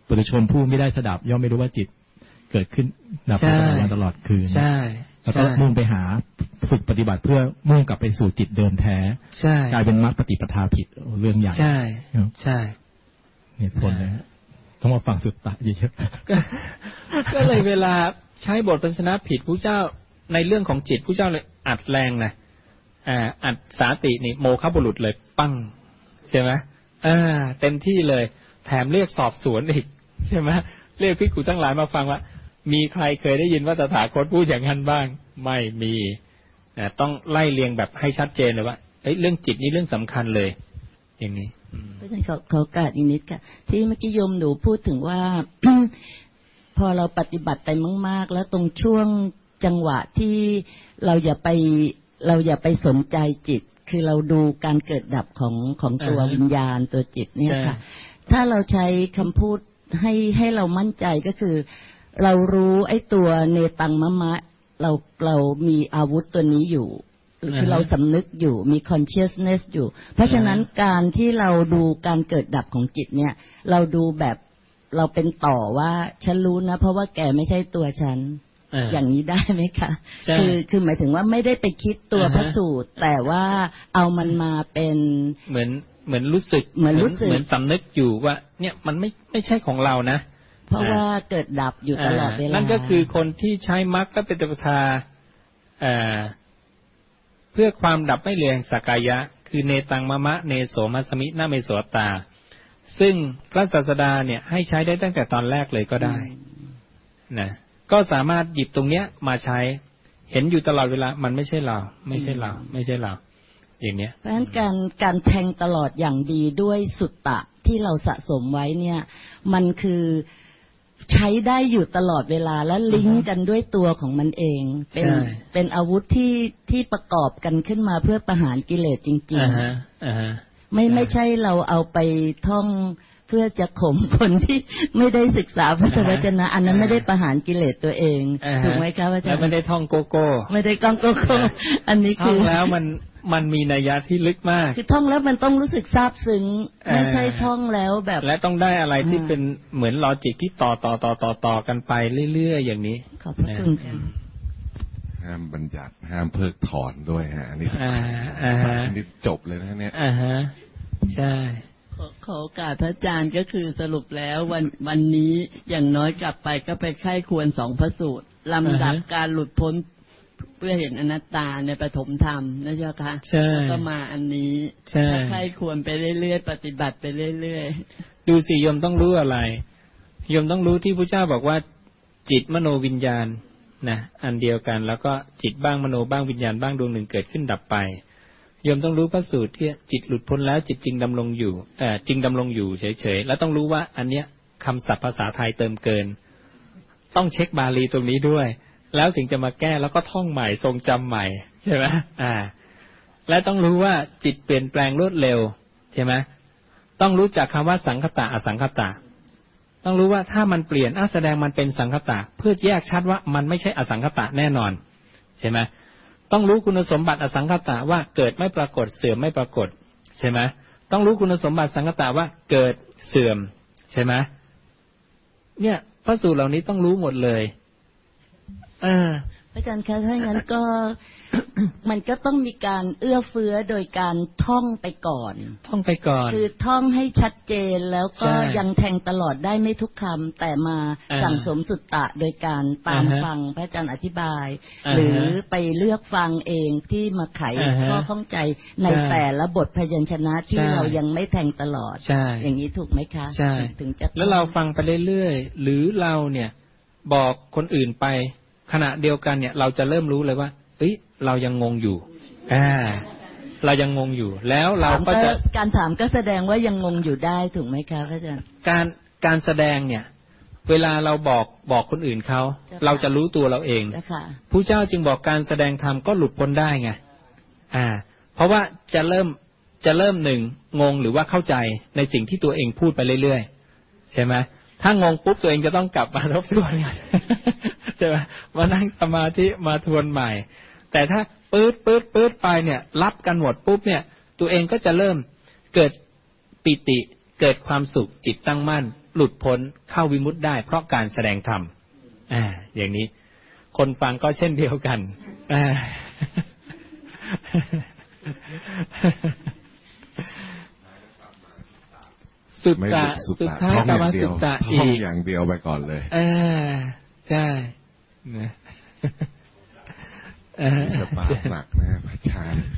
ปุถุชนผู้ไม่ได้สดับย่อมไม่รู้ว่าจิตเกิดขึ้นดับไปตลอดวันตลอดคืนใช่แล้วก็มุ่งไปหาฝึกปฏิบัติเพื่อมุ่งกลับไปสู่จิตเดิมแท้กลายเป็นมรรคปฏิปทาผิดเรื่องใหญ่ใช่ใช่เหตุผลนะต้องมาฟังสุตตะเยอะๆก็เลยเวลาใช้บทพันชนะผิดผู้เจ้าในเรื่องของจิตผู้เจ้าเลยอัดแรงนะอ่าอัดสาตินี่โมฆะบุรุษเลยปั้งใช่ไหมอ่าเต็มที่เลยแถมเรียกสอบสวนอีกใช่ไหมเรียกภิกขุทั้งหลายมาฟังว่ามีใครเคยได้ยินว่าตถาคตพูดอย่างนั้นบ้างไม่มีนะต้องไล่เรียงแบบให้ชัดเจนเลยว่าเอ้ยเรื่องจิตนี่เรื่องสำคัญเลยอย่างนี้เพราะฉะนั้นเขาเขากาดอีกนิดค่ะที่เมื่อกี้โยมหนูพูดถึงว่า พอเราปฏิบัติไปมากๆแล้วตรงช่วงจังหวะที่เราอย่าไปเราอย่าไปสนใจจิตคือเราดูการเกิดดับของของตัววิญญาณตัวจิตเนี่ยค่ะถ้าเราใช้คำพูดให้ให้เรามั่นใจก็คือเรารู้ไอ้ตัวเนตังมะมะเราเรามีอาวุธตัวนี้อยู่คือเราสำนึกอยู่มี consciousness อยู่เพราะฉะนั้นการที่เราดูการเกิดดับของจิตเนี่ยเราดูแบบเราเป็นต่อว่าฉันรู้นะเพราะว่าแกไม่ใช่ตัวฉันอย่างนี้ได้ไหมคะคือคือหมายถึงว่าไม่ได้ไปคิดตัวพระสูตรแต่ว่าเอามันมาเป็นเหมือนเหมือนรู้สึกเหมือนรู้สึกเหมือนสำนึกอยู่ว่าเนี่ยมันไม่ไม่ใช่ของเรานะเพราะว่าเกิดดับอยู่ตลอดเวลานั่นก็คือคนที่ใช้มรรคและปฏิปทาเพื่อความดับไม่เหลือแห่งสักกายะคือเนตังมะมะเนโสมัสมินาเมโสตาซึ่งพระศาสดาเนี่ยให้ใช้ได้ตั้งแต่ตอนแรกเลยก็ได้นะก็สามารถหยิบตรงเนี้ยมาใช้เห็นอยู่ตลอดเวลามันไม่ใช่เราไม่ใช่เราไม่ใช่เราอย่างเนี้ยเพราะฉะนั้นการการแทงตลอดอย่างดีด้วยสุตตะที่เราสะสมไว้เนี่ยมันคือใช้ได้อยู่ตลอดเวลาและลิงก์กันด้วยตัวของมันเองเป็นเป็นอาวุธที่ที่ประกอบกันขึ้นมาเพื่อประหารกิเลสจริงๆไม่ไม่ใช่เราเอาไปท่องเพื่อจะข่มคนที่ไม่ได้ศึกษาพระวจนะอันนั้นไม่ได้ประหารกิเลสตัวเองถูกไหมครับอาจารย์แล้วไม่ได้ท่องโกโก้ไม่ได้ท่องโกโก้อันนี้คือท่องแล้วมันมันมีนัยยะที่ลึกมากคือท่องแล้วมันต้องรู้สึกซาบซึ้งไม่ใช่ท่องแล้วแบบและต้องได้อะไรที่เป็นเหมือนลอจิกที่ต่อต่อต่อต่อต่อกันไปเรื่อยๆอย่างนี้ขอบพระคุณค่ะห้ามบัญญัติห้ามเพิกถอนด้วยฮะอันนี้นี่จบเลยนะเนี่ยอ่าฮะใช่ขอขอโอกาสพระอาจารย์ก็คือสรุปแล้ววันวันนี้อย่างน้อยกลับไปก็ไปไข้ควรสองพระสูตรลำดับการหลุดพ้นเพื่อเห็นอนัตตาในปฐมธรรมนะเจ้าค่ะแล้วก็มาอันนี้ถ้าใครควรไปเรื่อยๆปฏิบัติไปเรื่อยๆดูสิโยมต้องรู้อะไรโยมต้องรู้ที่พระเจ้าบอกว่าจิตมโนวิญญาณนะอันเดียวกันแล้วก็จิตบ้างมโนบ้างวิญญาณบ้างดวงหนึ่งเกิดขึ้นดับไปโยมต้องรู้พระสูตรที่จิตหลุดพ้นแล้วจิตจริงดำรงอยู่เอ่อจริงดำรงอยู่เฉยๆแล้วต้องรู้ว่าอันเนี้ยคำศัพท์ภาษาไทยเติมเกินต้องเช็คบาลีตรงนี้ด้วยแล้วถึงจะมาแก้แล้วก็ท่องใหม่ทรงจำใหม่ใช่ไหมอ่าและต้องรู้ว่าจิตเปลี่ยนแปลงรวดเร็วใช่ไหมต้องรู้จักคำว่าสังคตะอสังคตะต้องรู้ว่าถ้ามันเปลี่ยนอ่ะแสดงมันเป็นสังคตะเพื่อแยกชัดว่ามันไม่ใช่อสังคตะแน่นอนใช่ไหมต้องรู้คุณสมบัติอสังคตะว่าเกิดไม่ปรากฏเสื่อมไม่ปรากฏใช่ไหมต้องรู้คุณสมบัติสังคตะว่าเกิดเสื่อมใช่ไหมเนี่ยพระสูตรเหล่านี้ต้องรู้หมดเลยเอออาจารย์คะถ้างั้นก็ มันก็ต้องมีการเอื้อเฟื้อโดยการท่องไปก่อนท่องไปก่อนคือท่องให้ชัดเจนแล้วก็ยังแทงตลอดได้ไม่ทุกคำแต่มาสั่งสมสุตตะโดยการตามฟังพระอาจารย์อธิบายหรือไปเลือกฟังเองที่มาไขข้อข้องใจในแต่ละบทพยัญชนะที่เรายังไม่แทงตลอดอย่างนี้ถูกไหมคะใช่ถึงจะแล้วเราฟังไปเรื่อยๆหรือเราเนี่ยบอกคนอื่นไปขณะเดียวกันเนี่ยเราจะเริ่มรู้เลยว่าเอ้ยเรายังงงอยู่อ่าเรายังงงอยู่แล้วเราก็จะการถามก็แสดงว่ายังงงอยู่ได้ถูกไหมคะอาจารย์การการแสดงเนี่ยเวลาเราบอกบอกคนอื่นเขาเราจะรู้ตัวเราเองผู้เจ้าจึงบอกการแสดงธรรมก็หลุดพ้นได้ไงอ่าเพราะว่าจะเริ่มจะเริ่มหนึ่งงงหรือว่าเข้าใจในสิ่งที่ตัวเองพูดไปเรื่อยๆใช่ไหมถ้างงปุ๊บตัวเองจะต้องกลับมาทบทวนใช่ไหมมานั่งสมาธิมาทวนใหม่แต่ถ้าปื๊ดปื๊ดปื๊ดไปเนี่ยรับกันหมดปุ๊บเนี่ยตัวเองก็จะเริ่มเกิดปิติเกิดความสุขจิตตั้งมั่นหลุดพ้นเข้าวิมุตติได้เพราะการแสดงธรรมอ่าอย่างนี้คนฟังก็เช่นเดียวกันอ่าสุตตะสุดท้ายกรรมสุตตะอีกอย่างเดียวไปก่อนเลยเออใช่นะเออสบายหนักนะอาจารย์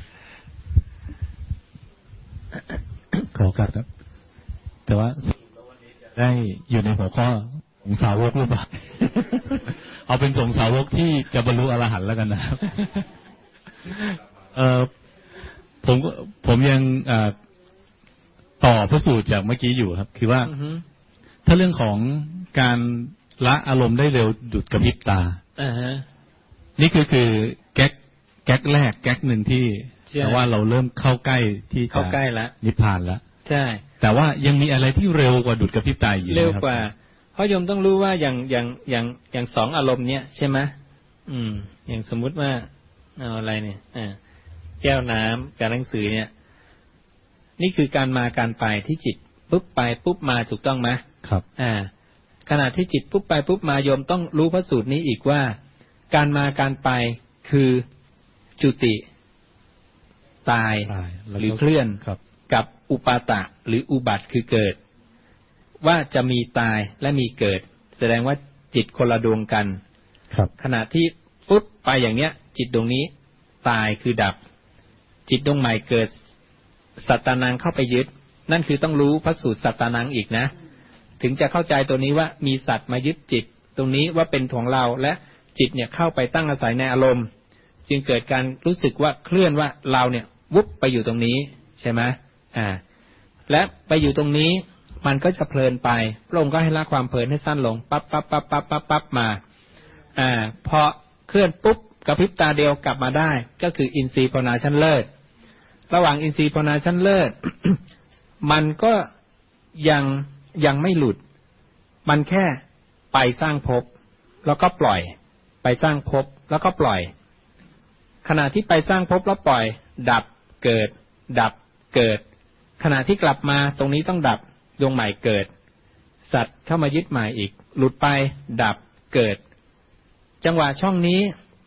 ขอการครับแต่ว่าได้อยู่ในหัวข้อสงสาวกหรือเปล่าเอาเป็นสงสาวกที่จะบรรลุอรหันต์แล้วกันนะครับเออผมผมยังต่อพระสูตรจากเมื่อกี้อยู่ครับคือว่าถ้าเรื่องของการละอารมณ์ได้เร็วดุจกระพริบตานี่คือคือแก๊กแก๊กแรกแก๊กหนึ่งที่แต่ว่าเราเริ่มเข้าใกล้ที่เข้าใกล้แล้วนิพพานแล้วใช่แต่ว่ายังมีอะไรที่เร็วกว่าดุจกระพริบตาอยู่เร็วกว่าเพราะโยมต้องรู้ว่าอย่างอย่างอย่างอย่างสองอารมณ์เนี้ยใช่ไหมอืมอย่างสมมุติว่าเอาอะไรเนี่ยอ่าแก้วน้ำกับหนังสือเนี่ยนี่คือการมาการไปที่จิตปุ๊บไปปุ๊บมาถูกต้องไหมครับอ่าขณะที่จิตปุ๊บไปปุ๊บมาโยมต้องรู้พระสูตรนี้อีกว่าการมาการไปคือจุติตายหรือเคลื่อนกับอุปาตะหรืออุบัติคือเกิดว่าจะมีตายและมีเกิดแสดงว่าจิตคนละดวงกันครับขณะที่ปุ๊บไปอย่างเนี้ยจิตดวงนี้ตายคือดับจิตดวงใหม่เกิดสัตตานังเข้าไปยึดนั่นคือต้องรู้พระสูตรสัตตานังอีกนะถึงจะเข้าใจตัวนี้ว่ามีสัตว์มายึดจิตตรงนี้ว่าเป็นของเราและจิตเนี่ยเข้าไปตั้งอาศัยในอารมณ์จึงเกิดการรู้สึกว่าเคลื่อนว่าเราเนี่ยวุบไปอยู่ตรงนี้ใช่ไหมอ่าและไปอยู่ตรงนี้มันก็จะเพลินไปพระองค์ก็ให้ละความเพลินให้สั้นลงปั๊บปั๊บปั๊บปั๊บปั๊บปั๊บมาอ่าพอเคลื่อนปุ๊บกระพริบตาเดียวกลับมาได้ก็คืออินทรีย์ภาวนาชั้นเลิศระหว่างอินทรีย์ภาวนาชั้นเลิศ มันก็ยังยังไม่หลุดมันแค่ไปสร้างภพแล้วก็ปล่อยไปสร้างภพแล้วก็ปล่อยขณะที่ไปสร้างภพแล้วปล่อยดับเกิดดับเกิดขณะที่กลับมาตรงนี้ต้องดับดวงใหม่เกิดสัตว์เข้ามายึดใหม่อีกหลุดไปดับเกิดจังหวะช่องนี้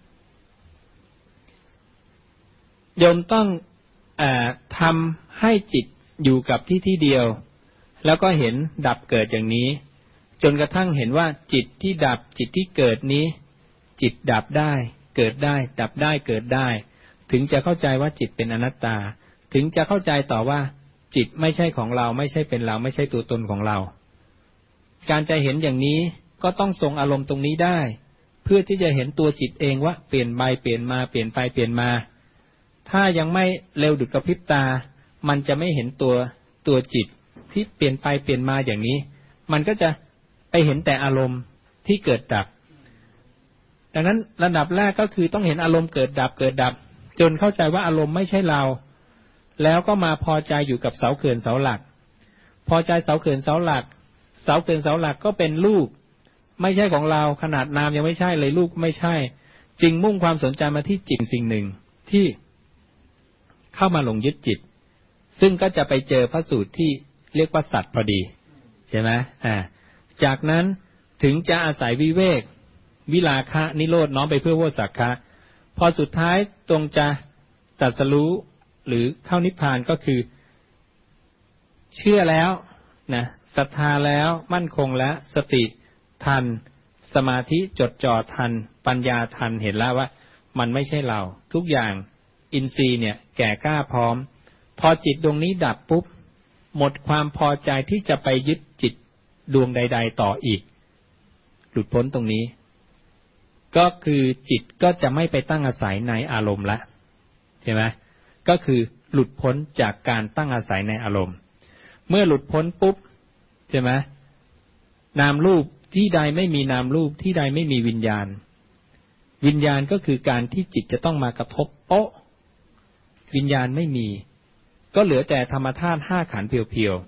โยมต้องเอ่อทำให้จิตอยู่กับที่ที่เดียวแล้วก็เห็นดับเกิดอย่างนี้จนกระทั่งเห็นว่าจิตที่ดับจิตที่เกิดนี้จิตดับได้เกิดได้ดับได้เกิดได้ถึงจะเข้าใจว่าจิตเป็นอนัตตาถึงจะเข้าใจต่อว่าจิตไม่ใช่ของเราไม่ใช่เป็นเราไม่ใช่ตัวตนของเราการจะเห็นอย่างนี้ก็ต้องทรงอารมณ์ตรงนี้ได้เพื่อที่จะเห็นตัวจิตเองว่าเปลี่ยนไปเปลี่ยนมาเปลี่ยนไปเปลี่ยนมาถ้ายังไม่เร็วดุจกระพริบตามันจะไม่เห็นตัวตัวจิตที่เปลี่ยนไปเปลี่ยนมาอย่างนี้มันก็จะไปเห็นแต่อารมณ์ที่เกิดดับดังนั้นระดับแรกก็คือต้องเห็นอารมณ์เกิดดับเกิดดับจนเข้าใจว่าอารมณ์ไม่ใช่เราแล้วก็มาพอใจอยู่กับเสาเขื่อนเสาหลักพอใจเสาเขื่อนเสาหลักเสาเขื่อนเสาหลักก็เป็นรูปไม่ใช่ของเราขนาดนามยังไม่ใช่เลยรูปไม่ใช่จึงมุ่งความสนใจมาที่จิตสิ่งหนึ่งที่เข้ามาหลงยึดจิตซึ่งก็จะไปเจอพระสูตรที่เรียกว่าสัตว์พอดีใช่ไหมอ่าจากนั้นถึงจะอาศัยวิเวกวิราคะนิโรธน้อมไปเพื่อโวสักขะพอสุดท้ายตรงจะตรัสรู้หรือเข้านิพพานก็คือเชื่อแล้วนะศรัทธาแล้วมั่นคงแล้วสติทันสมาธิจดจ่อทันปัญญาทันเห็นแล้วว่ามันไม่ใช่เราทุกอย่างอินทรีย์เนี่ยแก่กล้าพร้อมพอจิตดวงนี้ดับปุ๊บหมดความพอใจที่จะไปยึดจิตดวงใดๆต่ออีกหลุดพ้นตรงนี้ก็คือจิตก็จะไม่ไปตั้งอาศัยในอารมณ์ละใช่ไหมก็คือหลุดพ้นจากการตั้งอาศัยในอารมณ์เมื่อหลุดพ้นปุ๊บใช่ไหมนามรูปที่ใดไม่มีนามรูปที่ใดไม่มีวิญญาณวิญญาณก็คือการที่จิตจะต้องมากระทบโป๊ะวิญญาณไม่มีก็เหลือแต่ธรรมธาตุห้าขันธ์เพียว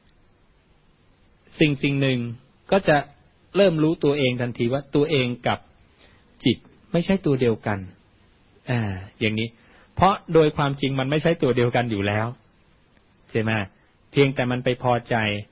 ๆสิ่งสิ่งหนึ่งก็จะเริ่มรู้ตัวเองทันทีว่าตัวเองกับจิตไม่ใช่ตัวเดียวกันอ่าอย่างนี้เพราะโดยความจริงมันไม่ใช่ตัวเดียวกันอยู่แล้วใช่ไหมเพียงแต่มันไปพอใจ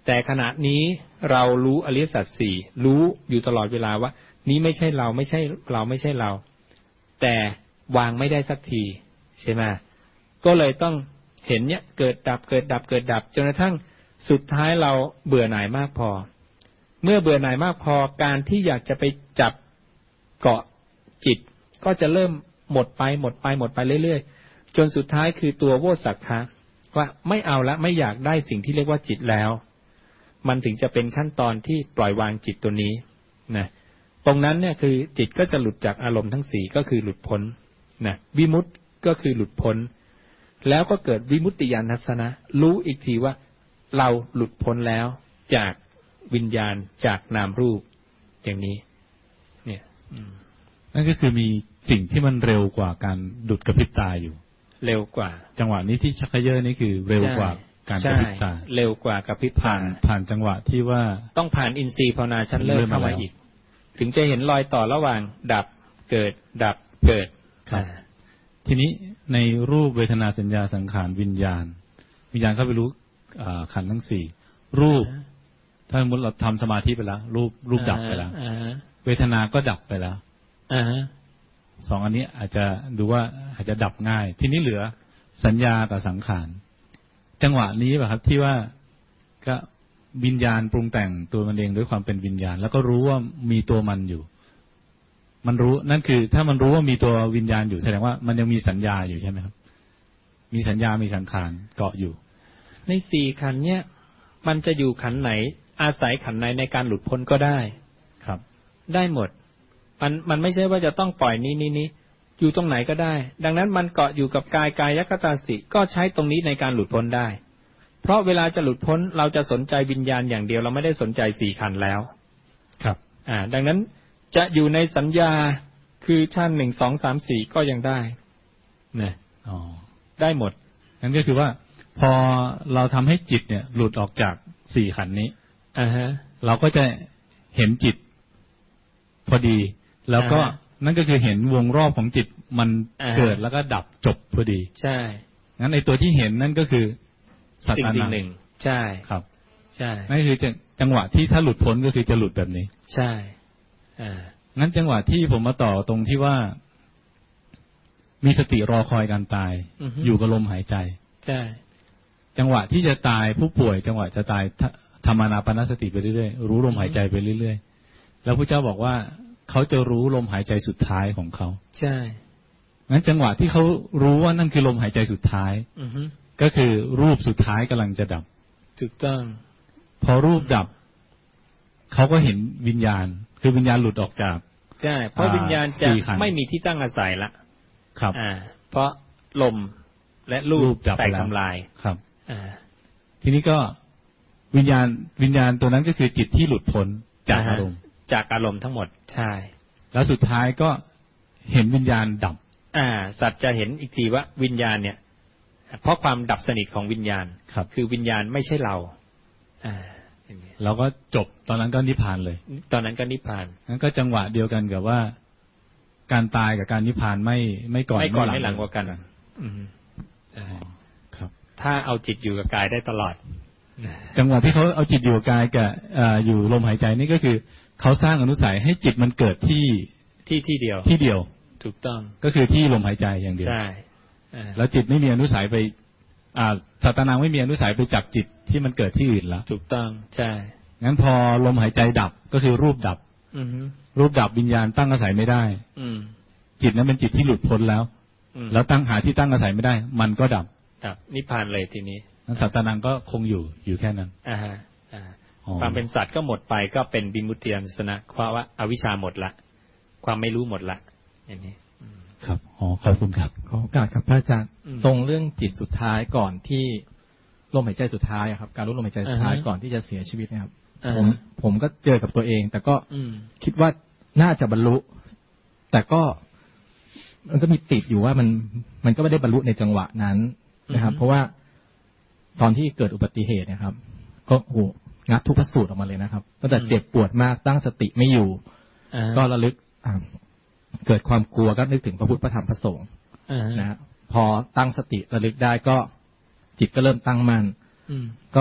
แต่ขณะนี้เรารู้อริยสัจสี่รู้อยู่ตลอดเวลาว่านี้ไม่ใช่เราไม่ใช่เราไม่ใช่เราแต่วางไม่ได้สักทีใช่ไหมก็เลยต้องเห็นเนี่ยเกิดดับเกิดดับเกิดดับจนกระทั่งสุดท้ายเราเบื่อหน่ายมากพอเมื่อเบื่อหน่ายมากพอการที่อยากจะไปจับเกาะจิตก็จะเริ่มหมดไปหมดไปหมดไปเรื่อยๆจนสุดท้ายคือตัวโวสักขะว่าไม่เอาละไม่อยากได้สิ่งที่เรียกว่าจิตแล้วมันถึงจะเป็นขั้นตอนที่ปล่อยวางจิตตัวนี้นะตรงนั้นเนี่ยคือจิตก็จะหลุดจากอารมณ์ทั้งสี่ก็คือหลุดพ้นนะวิมุตติก็คือหลุดพ้นแล้วก็เกิดวิมุตติญาณทัศนะรู้อีกทีว่าเราหลุดพ้นแล้วจากวิญญาณจากนามรูปอย่างนี้เนี่ยนั่นก็คือมีสิ่งที่มันเร็วกว่าการดุดกระพริบตาอยู่เร็วกว่าจังหวะนี้ที่ชักเยอะนี่คือเร็วกว่าการกระพริบตาเร็วกว่ากระพริบผ่านผ่านจังหวะที่ว่าต้องผ่านอินทรีย์ภาวนาชั้นเลิศเข้ามาอีกถึงจะเห็นรอยต่อระหว่างดับเกิดดับเกิดครับทีนี้ในรูปเวทนาสัญญาสังขารวิญญาณวิญญาณเข้าไปรู้ขันธ์ทั้งสี่รูปถ้าสมมติเราทำสมาธิไปแล้วรูปรูปดับไปแล้วเวทนาก็ดับไปแล้วสองอันนี้อาจจะดูว่าอาจจะดับง่ายทีนี้เหลือสัญญากับสังขารจังหวะนี้ป่ะครับที่ว่าก็วิญญาณปรุงแต่งตัวมันเองด้วยความเป็นวิญญาณแล้วก็รู้ว่ามีตัวมันอยู่มันรู้นั่นคือถ้ามันรู้ว่ามีตัววิญญาณอยู่แสดงว่ามันยังมีสัญญาอยู่ใช่ไหมครับมีสัญญามีสังขารเกาะอยู่ในสี่ขันธ์เนี่ยมันจะอยู่ขันธ์ไหนอาศัยขันธ์ไหนในการหลุดพ้นก็ได้ครับได้หมดมันมันไม่ใช่ว่าจะต้องปล่อยนี้นี้นี้อยู่ตรงไหนก็ได้ดังนั้นมันเกาะอยู่กับกายกายคตาสติก็ใช้ตรงนี้ในการหลุดพ้นได้เพราะเวลาจะหลุดพ้นเราจะสนใจวิญญาณอย่างเดียวเราไม่ได้สนใจสี่ขันธ์แล้วครับอ่าดังนั้นจะอยู่ในสัญญาคือชั้นหนึ่งสองสามสี่ก็ยังได้เนี่ยอ๋อได้หมดนั่นก็คือว่าพอเราทำให้จิตเนี่ยหลุดออกจากสี่ขันธ์นี้อ่าฮะเราก็จะเห็นจิตพอดีแล้วก็นั่นก็คือเห็นวงรอบของจิตมันเกิดแล้วก็ดับจบพอดีใช่งั้นไอ้ตัวที่เห็นนั่นก็คือสัตตานังใช่ครับใช่นั่นคือจังหวะที่ถ้าหลุดพ้นก็คือจะหลุดแบบนี้ใช่อ่างั้นจังหวะที่ผมมาต่อตรงที่ว่ามีสติรอคอยการตาย uh-huh. อยู่กับลมหายใจใช่จังหวะที่จะตายผู้ป่วยจังหวะจะตายทำอานาปานสติไปเรื่อยๆรู้ลมหายใจไปเรื่อยๆแล้วพระเจ้าบอกว่าเขาจะรู้ลมหายใจสุดท้ายของเขาใช่งั้นจังหวะที่เขารู้ว่านั่นคือลมหายใจสุดท้าย uh-huh. ก็คือรูปสุดท้ายกำลังจะดับถูกต้องพอรูปดับเขาก็เห็นวิญญาณคือวิญญาณหลุดออกจากใช่เพราะวิญญาณจะไม่มีที่ตั้งอาศัยละครับอ่าเพราะลมและรูปแตกทำลายครับอ่าทีนี้ก็วิญญาณวิญญาณตัวนั้นก็คือจิตที่หลุดพ้นจากอารมณ์จากอารมณ์ทั้งหมดใช่แล้วสุดท้ายก็เห็นวิญญาณดับอ่าสัตว์จะเห็นอีกทีว่าวิญญาณเนี่ยเพราะความดับสนิทของวิญญาณครับคือวิญญาณไม่ใช่เราอ่าเราก็จบตอนนั้นก็นิพพานเลยตอนนั้นก็นิพพานงั้นก็จังหวะเดียวกันกับว่าการตายกับการนิพพานไม่ไม่ก่อนไม่ก่อนไม่หลังกว่ากันอืมครับถ้าเอาจิตอยู่กับกายได้ตลอดจังหวะที่เขาเอาจิตอยู่กับกายกับอยู่ลมหายใจนี่ก็คือเขาสร้างอนุสัยให้จิตมันเกิดที่ที่ที่เดียวที่เดียวถูกต้องก็คือที่ลมหายใจอย่างเดียวใช่แล้วจิตไม่มีอนุสัยไปอ่าสัตตานังไม่มีอนุสัยไปจับจิตที่มันเกิดที่อื่นแล้วถูกต้องใช่งั้นพอลมหายใจดับก็คือรูปดับรูปดับวิญญาณตั้งอาศัยไม่ได้จิตนั้นเป็นจิตที่หลุดพ้นแล้วแล้วตั้งหาที่ตั้งอาศัยไม่ได้มันก็ดับดับนิพพานเลยทีนี้สัตตานังก็คงอยู่อยู่แค่นั้นอ่าฮะความเป็นสัตว์ก็หมดไปก็เป็นวิมุตติญาณทัศนะเพราะว่าอวิชชาหมดละความไม่รู้หมดละอย่างนี้ครับอ๋อขอบคุณครับขอโอกาสครับพระอาจารย์ตรงเรื่องจิตสุดท้ายก่อนที่ลมหายใจสุดท้ายครับการรู้ลมหายใจสุดท้ายก่อนที่จะเสียชีวิตนะครับผมผมก็เจอกับตัวเองแต่ก็คิดว่าน่าจะบรรลุแต่ก็มันก็มีติดอยู่ว่ามันมันก็ไม่ได้บรรลุในจังหวะนั้นนะครับเพราะว่าตอนที่เกิดอุบัติเหตุนะครับก็โหงัดทุกพระสูตรออกมาเลยนะครับตั้งแต่เจ็บปวดมากตั้งสติไม่อยู่ก็ระลึกเกิดความกลัวก็นึกถึงพระพุทธพระธรรมพระสงฆ์นะพอตั้งสติระลึกได้ก็จิตก็เริ่มตั้งมั่นก็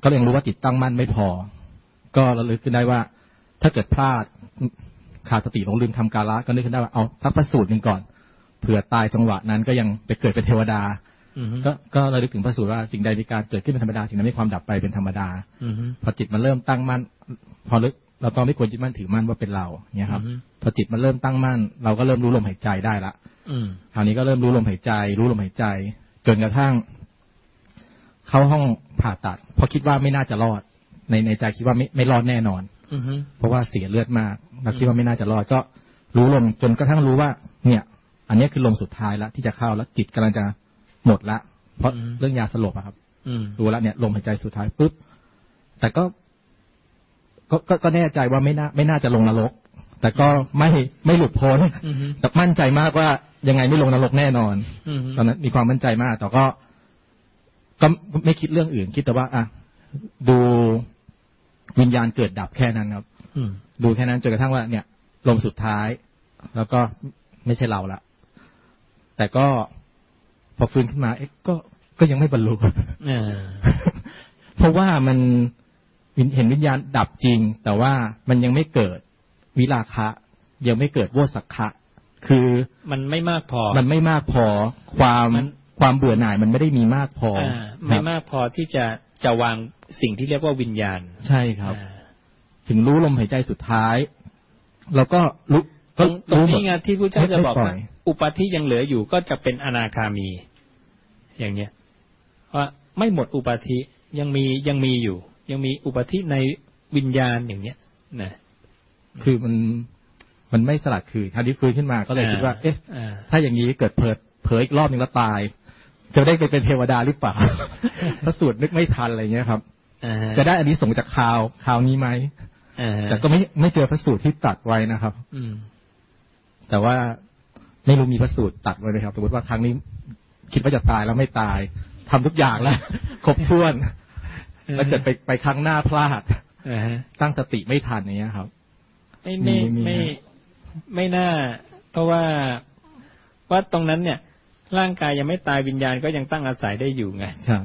ก็ยังรู้ว่าจิตตั้งมั่นไม่พอก็ระลึกขึ้นได้ว่าถ้าเกิดพลาดขาดสติหลงลืมทำกาละก็นึกขึ้นได้ว่าเอาสักประสูตรหนึ่งก่อนเผื่อตายจังหวะนั้นก็ยังไปเกิดเป็นเทวดาก็ก็ระลึกถึงประสูตรว่าสิ่งใดมีการเกิดขึ้นเป็นธรรมดาสิ่งนั้นมีความดับไปเป็นธรรมดาพอจิตมันเริ่มตั้งมั่นพอลึกเราต้องไม่ควรยึดมั่นถือมั่นว่าเป็นเราเนี่ยครับพอจิตมันเริ่มตั้งมั่นเราก็เริ่มรู้ลมหายใจได้ละคราวนี้ก็เริ่มรู้ลมหายใจรู้ลมหายใจจนกระทั่งเข้าห้องผ่าตัดเพราะคิดว่าไม่น่าจะรอดในในใจคิดว่าไม่ไม่รอดแน่นอนเพราะว่าเสียเลือดมากเราคิดว่าไม่น่าจะรอดก็รู้ลมจนกระทั่งรู้ว่าเนี่ยอันนี้คือลมสุดท้ายแล้วที่จะเข้าแล้วจิตกำลังจะหมดละเพราะเรื่องยาสลบอะครับรู้แล้วเนี่ยลมหายใจสุดท้ายปุ๊บแต่ก็ก็ก็แน่ใจว่าไม่น่าไม่น่าจะลงนรกแต่ก็ไม่ไม่หลุดพ้นแต่มั่นใจมากว่ายังไงไม่ลงนรกแน่นอนตอนนั้นมีความมั่นใจมากแต่ก็ก็ไม่คิดเรื่องอื่นคิดแต่ว่าอ่ะดูวิญญาณเกิดดับแค่นั้นครับดูแค่นั้นจนกระทั่งว่าเนี่ยลมสุดท้ายแล้วก็ไม่ใช่เราละแต่ก็พอฟื้นขึ้นมาเอ๊ะก็ก็ยังไม่บรรลุเพราะว่ามันเห็นวิญญาณดับจริงแต่ว่ามันยังไม่เกิดวิราคะยังไม่เกิดโวสักขะคือมันไม่มากพอมันไม่มากพอความความเบื่อหน่ายมันไม่ได้มีมากพอไม่มากพอที่จะจะวางสิ่งที่เรียกว่าวิญญาณใช่ครับถึงรู้ลมหายใจสุดท้ายแล้วก็รู้ตรงนี้ไงที่พระเจ้าจะบอกว่าอุปาทิยังเหลืออยู่ก็จะเป็นอนาคามีอย่างเนี้ยว่าไม่หมดอุปาทิยังมียังมีอยู่ยังมีอุปาทิในวิญญาณอย่างเนี้ยนะคือมันมันไม่สลัดคือทันทีฟื้นขึ้นมาก็เลยคิดว่าเอ๊ะถ้าอย่างนี้เกิดเผยเผยอีกรอบหนึ่งแล้วตายจะได้ไปเป็นเทวดาหรือเปล่าพระสูตรนึกไม่ทันอะไรเงี้ยครับจะได้อันนี้ส่งจากข่าวข่าวนี้ไหมแต่ก็ไม่ไม่เจอพระสูตรที่ตัดไว้นะครับแต่ว่าไม่รู้มีพระสูตรตัดไว้ไหมครับสมมติว่าครั้งนี้คิดว่าจะตายแล้วไม่ตายทำทุกอย่างแล้วครบถ้วนแล้วเกิดไปไปครั้งหน้าพลาดตั้งสติไม่ทันอย่างเงี้ยครับไม่ไม่ไม่ไม่น่าเพราะว่าว่าตรงนั้นเนี่ยร่างกายยังไม่ตายวิญญาณก็ยังตั้งอาศัยได้อยู่ไงครับ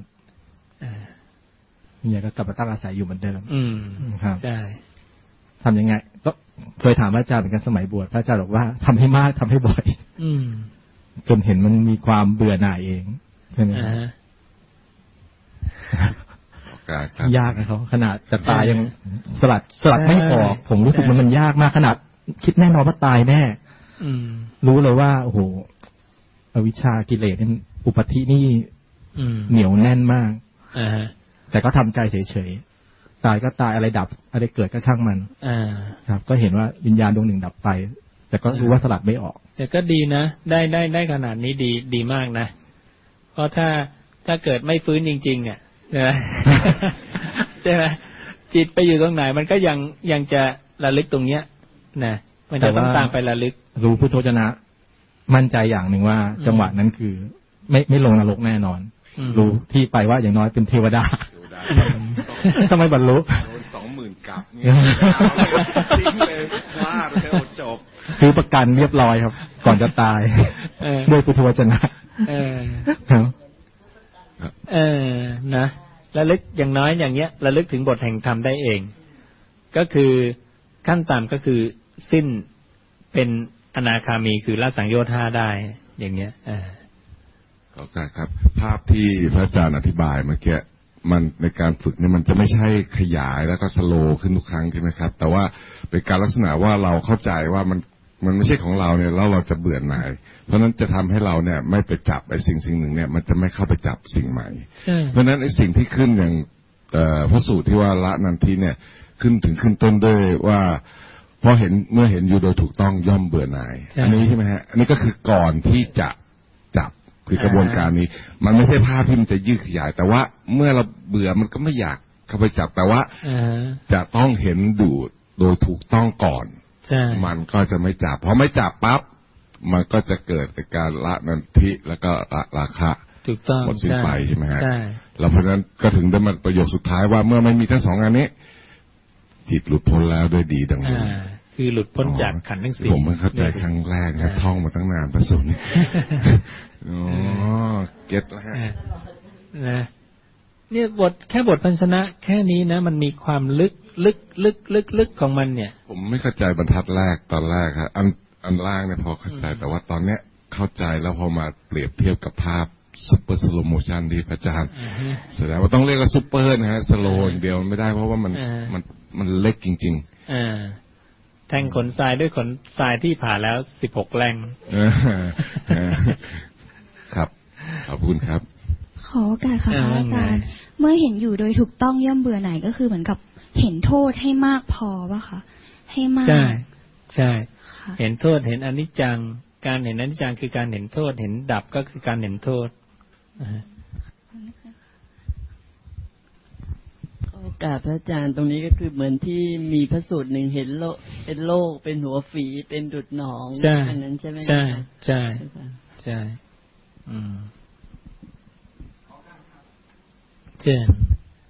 วิญญาณก็กลับมาตั้งอาศัยอยู่เหมือนเดิมอืมครับใช่ทำยังไงก็เคยถามพระอาจารย์เหมือนกันสมัยบวชพระอาจารย์บอกว่าทำให้มากทำให้บ่อยอืมจนเห็นมันมีความเบื่อหน่ายเองใช่ไหมยากนะเขาขนาดจะตายยังสลัดสลัดไม่ออกผมรู้สึกมันมันยากมากขนาดคิดแน่นอนว่าตายแน่รู้เลยว่าโอ้โหอวิชชากิเลสนี่อุปาทินี่เหนียวแน่นมากแต่ก็ทำใจเฉยๆตายก็ตายอะไรดับอะไรเกิดก็ช่างมันครับก็เห็นว่าวิญญาณดวงหนึ่งดับไปแต่ก็รู้ว่าสลัดไม่ออกแต่ก็ดีนะได้ได้ได้ขนาดนี้ดีดีมากนะเพราะถ้าถ้าเกิดไม่ฟื้นจริงๆเนี่ยใช่ไหมจิตไปอยู่ตรงไหนมันก็ยังยังจะระลึกตรงเนี้ยนะมันจะต้องตามไประลึกรู้พุทโธชนะมั่นใจอย่างหนึ่งว่าจังหวะนั้นคือไม่ไม่ลงนรกแน่นอนรู้ที่ไปว่าอย่างน้อยเป็นเทวดาทำไมบรรลุโดนสองหมื่นกับเนี่ยทิ้งเลยพลาดเลยจบซื้อประกันเรียบร้อยครับก่อนจะตายด้วยพุทโธชนะเออเออนะระลึกอย่างน้อยอย่างเงี้ยระลึกถึงบทแห่งธรรมได้เองก็คือขั้นต่ำก็คือสิ้นเป็นอนาคามีคือละสังโยชน์ห้าได้อย่างเงี้ยเออก็ครับภาพที่พระอาจารย์อธิบายเมื่อกี้มันในการฝึกเนี่ยมันจะไม่ใช่ขยายแล้วก็สโลว์ขึ้นทุกครั้งใช่ไหมครับแต่ว่าเป็นการลักษณะว่าเราเข้าใจว่ามันมันไม่ใช่ของเราเนี่ยแล้วเราจะเบื่อหน่ายเพราะนั้นจะทำให้เราเนี่ยไม่ไปจับไอ้สิ่งสิ่งหนึ่งเนี่ยมันจะไม่เข้าไปจับสิ่งใหม่เพราะนั้นไอ้สิ่งที่ขึ้นอย่างพระสูตรที่ว่าละนันทิเนี่ยขึ้นถึงขึ้นต้นด้วยว่าพอเห็นเมื่อเห็นอยู่โดยถูกต้องย่อมเบื่อหน่ายอันนี้ใช่ไหมฮะอันนี้ก็คือก่อนที่จะจับคือกระบวนการนี้มันไม่ใช่ภาพที่มันจะยืดขยายแต่ว่าเมื่อเราเบื่อมันก็ไม่อยากเข้าไปจับแต่ว่าจะต้องเห็นดูโดยถูกต้องก่อนมันก็จะไม่จับพอไม่จับปั๊บมันก็จะเกิดการละนันทิแล้วก็ละราคะหมดสิ้นไปใช่ไหมฮะแล้วเพราะนั้นก็ถึงได้มาประโยคสุดท้ายว่าเมื่อไม่มีทั้งสองอันนี้จิตหลุดพ้นแล้วด้วยดีดังนี้คือหลุดพ้นจากขันธ์ทั้งสี่ผมไม่เข้าใจครั้งแรกนะท่องมาตั้งนานพระสูตรนี่อ๋อเก็ตแล้วฮะนะเนี่ยบทแค่บทพันชนะแค่นี้นะมันมีความลึกลึกลึกลึกลึกของมันเนี่ยผมไม่เข้าใจบรรทัดแรกตอนแรกครับอันอันล่างเนี่ยพอเข้าใจแต่ว่าตอนเนี้ยเข้าใจแล้วพอมาเปรียบเทียบกับภาพซุปเปอร์สโลโมชันที่พระอาจารย์แสดงว่าต้องเรียกว่าซุปเปอร์นะฮะสโลอย่างเดียวไม่ได้เพราะว่ามันมันมันเล็กจริงๆแทงขนทรายด้วยขนทรายที่ผ่าแล้วสิบหกแรงครับขอบคุณครับขอโอกาสค่ะพระอาจารย์เมื่อเห็นอยู่โดยถูกต้องย่อมเบื่อหน่ายก็คือเหมือนกับเห็นโทษให้มากพอป่ะคะให้มากใช่ใช่เห็นโทษเห็นอนิจจังการเห็นอนิจจังคือการเห็นโทษเห็นดับก็คือการเห็นโทษโอกาสพระอาจารย์ตรงนี้ก็คือเหมือนที่มีพระสูตรหนึ่งเห็นโลกเป็นโลกเป็นหัวฝีเป็นดุจหนองอันนั้นใช่ไหมใช่ใช่ใช่อืมเช่น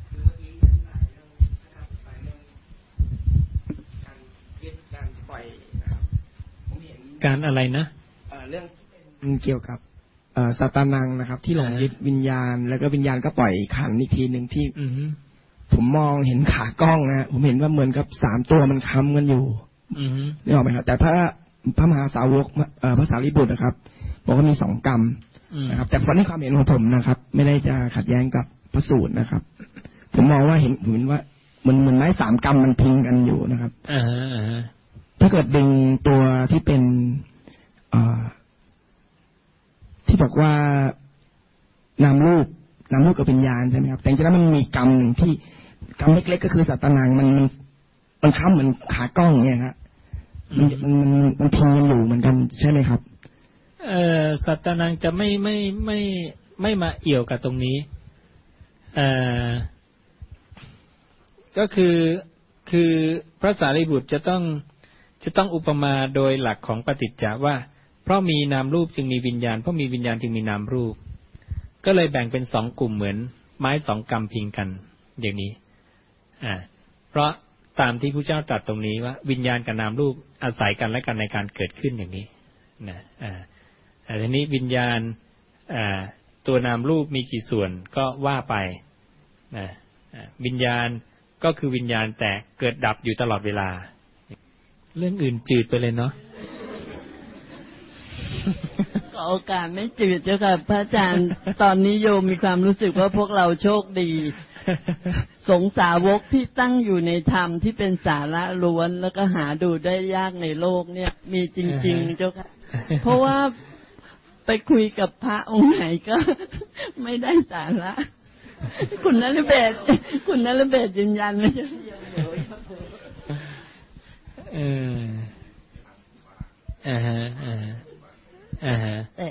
การอะไรนะเรื่องเกี่ยวกับสัตตานังนะครับที่หลงยึดวิญญาณแล้วก็วิญญาณก็ปล่อยขันอีกทีหนึ่งที่ผมมองเห็นขากล้องนะผมเห็นว่าเหมือนกับสามตัวมันค้ำกันอยู่นี่ออกไหมครับแต่พระพระมหาสาวกพระสารีบุตรนะครับบอกว่ามีสองกรรมนะครับแต่ในความเห็นของผมนะครับไม่ได้จะขัดแย้งกับพระสูตรนะครับผมมองว่าเห็นเห็นว่ามันเหมือนไม้สามกรรมมันพิงกันอยู่นะครับถ้าเกิดดึงตัวที่เป็นที่บอกว่านามรูปนามรูปกับวิญญาณใช่ไหมครับแต่จริงๆแล้วมันมีกรรมหนึ่งที่กรรมเล็กๆก็คือสัตตานังมันมันมันค้ำเหมือนขากล้องเนี่ยครับมันมันมันพิงกันอยู่เหมือนกันใช่ไหมครับเอ่อสัตตานังจะไม่ไม่ไม่ไม่มาเอี่ยวกับตรงนี้เอ่อก็คือคือพระสารีบุตรจะต้องจะต้องอุปมาโดยหลักของปฏิจจ์ว่าเพราะมีนามรูปจึงมีวิญญาณเพราะมีวิญญาณจึงมีนามรูปก็เลยแบ่งเป็นสองกลุ่มเหมือนไม้สองกำพิงกันอย่างนี้อ่าเพราะตามที่พระเจ้าตรัสตรงนี้ว่าวิญญาณกับนามรูปอาศัยกันและกันในการเกิดขึ้นอย่างนี้นะอ่าแต่ทีนี้วิญญาณอ่าตัวนามรูปมีกี่ส่วนก็ว่าไปนะวิญญาณก็คือวิญญาณแต่เกิดดับอยู่ตลอดเวลาเรื่องอื่นจืดไปเลยเนาะก็โอกาสไม่จืดเจ้าค่ะพระอาจารย์ตอนนี้โยมมีความรู้สึกว่าพวกเราโชคดีสงสาวกที่ตั้งอยู่ในธรรมที่เป็นสาระล้วนแล้วก็หาดูได้ยากในโลกเนี่ยมีจริงๆเจ้าค่ะเพราะว่าไปคุยกับพระองค์ไหนก็ไม่ได้สาระคุณนฤเบศคุณนฤเบศยืนยันไหมเจ้าเอออ่าฮะอ่าอ่าฮะแต่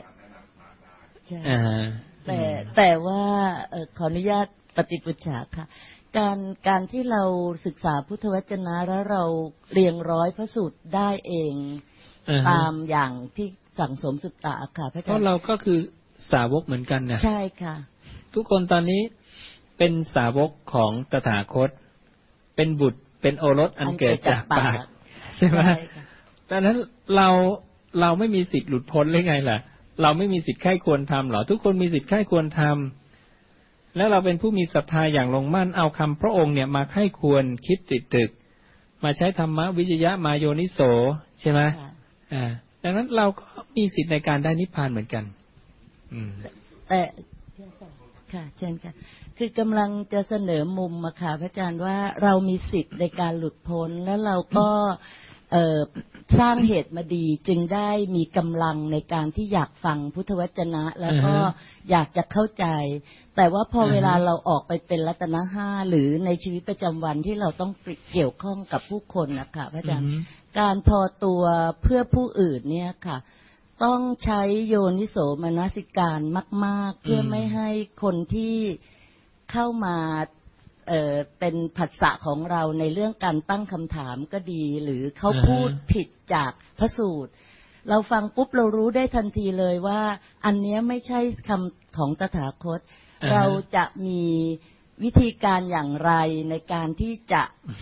แต่แต่ว่าขออนุญาตปฏิปุจฉาค่ะการการที่เราศึกษาพุทธวจนะแล้วเราเรียงร้อยพระสูตรได้เองตามอย่างที่สั่งสมสุตตะค่ะพระอาจารย์เพราะเราก็คือสาวกเหมือนกันนะใช่ค่ะทุกคนตอนนี้เป็นสาวกของตถาคตเป็นบุตรเป็นโอรสอันเกิดจากปากใช่ไหมดังนั้นเราเราไม่มีสิทธิ์หลุดพ้นหรือไงล่ะเราไม่มีสิทธิ์ใคร่ควรทำหรอทุกคนมีสิทธิ์ใคร่ควรทำแล้วเราเป็นผู้มีศรัทธาอย่างลงมั่นเอาคำพระองค์เนี่ยมาใคร่ควรคิดติดตึกมาใช้ธรรมวิจยะมาโยนิโสใช่ไหมอ่าดังนั้นเราก็มีสิทธิ์ในการได้นิพพานเหมือนกันอืมแต่ค่ะเช่นค่ะคือกำลังจะเสนอมุมมาค่ะพระอาจารย์ว่าเรามีสิทธิ์ในการหลุดพ้นแล้วเราก็เอ่อสร้างเหตุมาดีจึงได้มีกำลังในการที่อยากฟังพุทธวจนะแล้วก็อยากจะเข้าใจแต่ว่าพอเวลาเราออกไปเป็นรัตนะห้าหรือในชีวิตประจำวันที่เราต้องเกี่ยวข้องกับผู้คนนะคะพระอาจารย์การพอตัวเพื่อผู้อื่นเนี่ยค่ะต้องใช้โยนิโสมนสิการมากๆเพื่อไม่ให้คนที่เข้ามาเอ่อเป็นผัสสะของเราในเรื่องการตั้งคำถามก็ดีหรือเขาพูดผิดจากพระสูตรเราฟังปุ๊บเรารู้ได้ทันทีเลยว่าอันนี้ไม่ใช่คำของตถาคตเราจะมีวิธีการอย่างไรในการที่จะ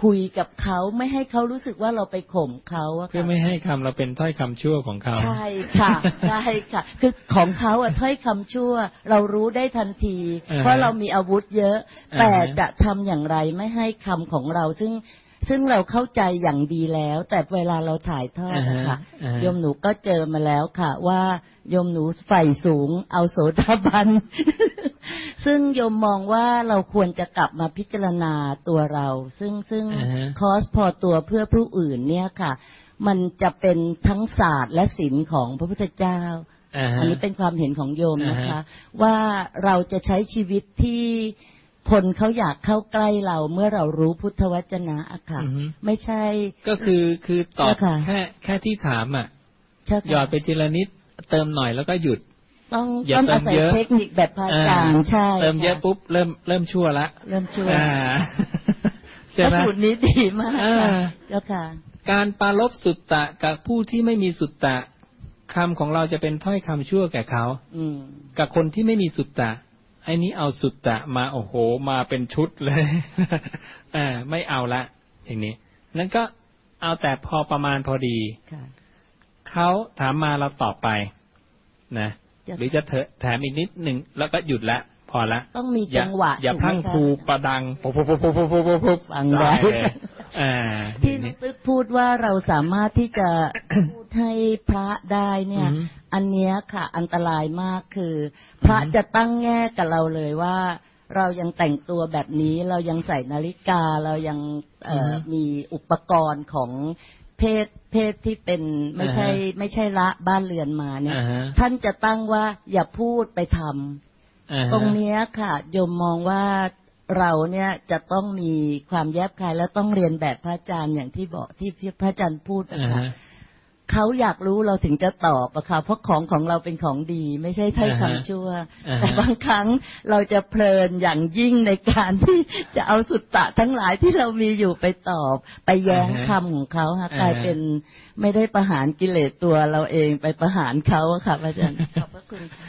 คุยกับเขาไม่ให้เขารู้สึกว่าเราไปข่มเขาอะค่ะเพื่อไม่ให้คำเราเป็นถ้อยคำชั่วของเขาใช่ค่ะใช่ค่ะคือของเขาอะถ้อยคำชั่วเรารู้ได้ทันทีเพราะเรามีอาวุธเยอะแต่จะทำอย่างไรไม่ให้คำของเราซึ่งซึ่งเราเข้าใจอย่างดีแล้วแต่เวลาเราถ่ายทอดนะคะโยมหนูก็เจอมาแล้วค่ะว่าโยมหนูใฝ่สูงเอาโสดาบัน ซึ่งโยมมองว่าเราควรจะกลับมาพิจารณาตัวเราซึ่งซึ่งคอสพอตัวเพื่อผู้อื่นเนี่ยค่ะมันจะเป็นทั้งศาสตร์และศิลป์ของพระพุทธเจ้า อันนี้เป็นความเห็นของโยมนะคะว่าเราจะใช้ชีวิตที่คนเขาอยากเข้าใกล้เราเมื่อเรารู้พุทธวจนะอะค่ะไม่ใช่ก็คือคือตอบแค่แค่ที่ถามอ่ะหยอดไปทีละนิดเติมหน่อยแล้วก็หยุดต้องต้องอาศัยเทคนิคแบบพระอาจารย์ใช่เติมเยอะปุ๊บเริ่มเริ่มชั่วละเริ่มชั่วใช่ไหมสูตรนี้ดีมากเจ้าค่ะการปรารภสุตตะกับผู้ที่ไม่มีสุตตะคำของเราจะเป็นถ้อยคำชั่วแก่เขากับคนที่ไม่มีสุตตะไอ้นี้เอาสุตตะมาโอ้โหมาเป็นชุดเลยอ่าไม่เอาละอย่างนี้นั่นก็เอาแต่พอประมาณพอดีเขาถามมาเราตอบไปนะหรือจะเถอะแถมอีกนิดหนึ่งแล้วก็หยุดละพอละต้องมีจังหวะอย่าพลั่งพลูประดังปุ๊บปุ๊บปุ๊บปุ๊บปุ๊บปุ๊บปุ๊บฟังได้ที่ตึกพูดว่าเราสามารถที่จะพูดให้พระได้เนี่ยอันเนี้ยค่ะอันตรายมากคือพระจะตั้งแง่กับเราเลยว่าเรายังแต่งตัวแบบนี้เรายังใส่นาฬิกาเรายังมีอุปกรณ์ของเพศเพศที่เป็นไม่ใช่ไม่ใช่ละบ้านเรือนมาเนี่ยท่านจะตั้งว่าอย่าพูดไปทำตรงนี้ค่ะโยมมองว่าเราเนี่ยจะต้องมีความแยบคายและต้องเรียนแบบพระอาจารย์อย่างที่บอกที่พระอาจารย์พูดนะคะเขาอยากรู้เราถึงจะตอบอะค่ะเพราะของของเราเป็นของดีไม่ใช่ถ้อยคำชั่วแต่บางครั้งเราจะเพลินอย่างยิ่งในการที่จะเอาสุตตะทั้งหลายที่เรามีอยู่ไปตอบไปแย้งคำของเขาค่ะกลายเป็นไม่ได้ประหารกิเลสตัวเราเองไปประหารเขาค่ะพระอาจารย์ขอบพระคุณค่ะ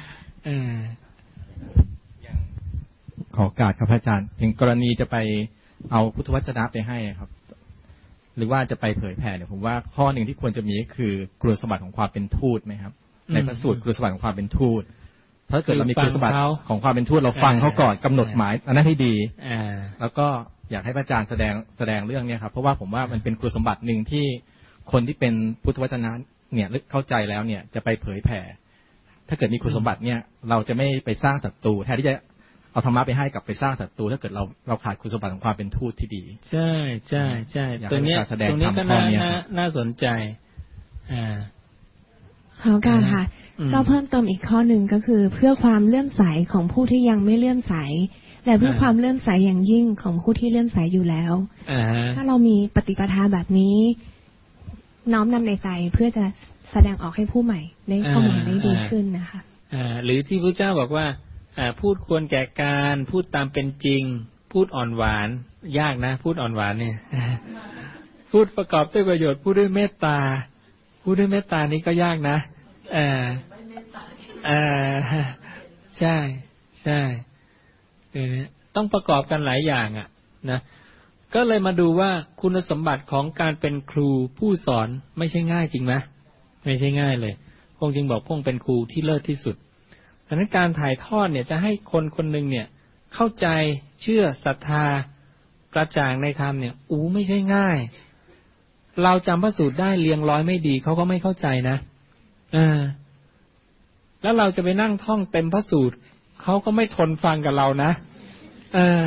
ขอโอกาสครับพระอาจารย์อย่างกรณีจะไปเอาพุทธวจนะไปให้ครับหรือว่าจะไปเผยแผ่เนี่ยผมว่าข้อหนึ่งที่ควรจะมีก็คือคุณสมบัติของความเป็นทูตไหมครับในพระสูตรคุณสมบัติของความเป็นทูตถ้าเกิดเรามีคุณสมบัติของความเป็นทูตเราฟังเขาก่อนกำหนดหมายอันนั้นให้ดีแล้วก็อยากให้พระอาจารย์แสดงแสดงเรื่องนี้ครับเพราะว่าผมว่ามันเป็นคุณสมบัติหนึ่งที่คนที่เป็นพุทธวจนะเนี่ยเข้าใจแล้วเนี่ยจะไปเผยแผ่ถ้าเกิดมีคุณสมบัติเนี่ยเราจะไม่ไปสร้างศัตรูแทนที่จะเอาธรรมะไปให้กับไปสร้างศัตรูถ้าเกิดเราเราขาดคุณสมบัติของความเป็นทูตที่ดีใช่ใช่ใช่ตรงนี้ตรงนี้ก็น่าน่าสนใจอ่าขอการค่ะก็เพิ่มเติมอีกข้อหนึ่งก็คือเพื่อความเลื่อมใสของผู้ที่ยังไม่เลื่อมใสและเพื่อความเลื่อมใสอย่างยิ่งของผู้ที่เลื่อมใสอยู่แล้วถ้าเรามีปฏิปทาแบบนี้น้อมนำในใจเพื่อจะแสดงออกให้ผู้ใหม่ได้เข้ามาได้ดีขึ้นนะคะอ่าหรือที่พระเจ้าบอกว่าพูดควรแก่การพูดตามเป็นจริงพูดอ่อนหวานยากนะพูดอ่อนหวานเนี่ยพูดประกอบด้วยประโยชน์พูดด้วยเมตตาพูดด้วยเมตตานี้ก็ยากนะเออเออใช่ใช่เออต้องประกอบกันหลายอย่างอ่ะนะก็เลยมาดูว่าคุณสมบัติของการเป็นครูผู้สอนไม่ใช่ง่ายจริงไหมไม่ใช่ง่ายเลยพงจึงบอกพงเป็นครูที่เลิศที่สุดดังนั้นการถ่ายทอดเนี่ยจะให้คนคนหนึ่งเนี่ยเข้าใจเชื่อศรัทธากระจ่างในธรรมเนี่ยอู้ไม่ใช่ง่ายเราจำพระสูตรได้เรียงร้อยไม่ดีเขาก็ไม่เข้าใจนะอ่าแล้วเราจะไปนั่งท่องเต็มพระสูตรเขาก็ไม่ทนฟังกับเรานะเออ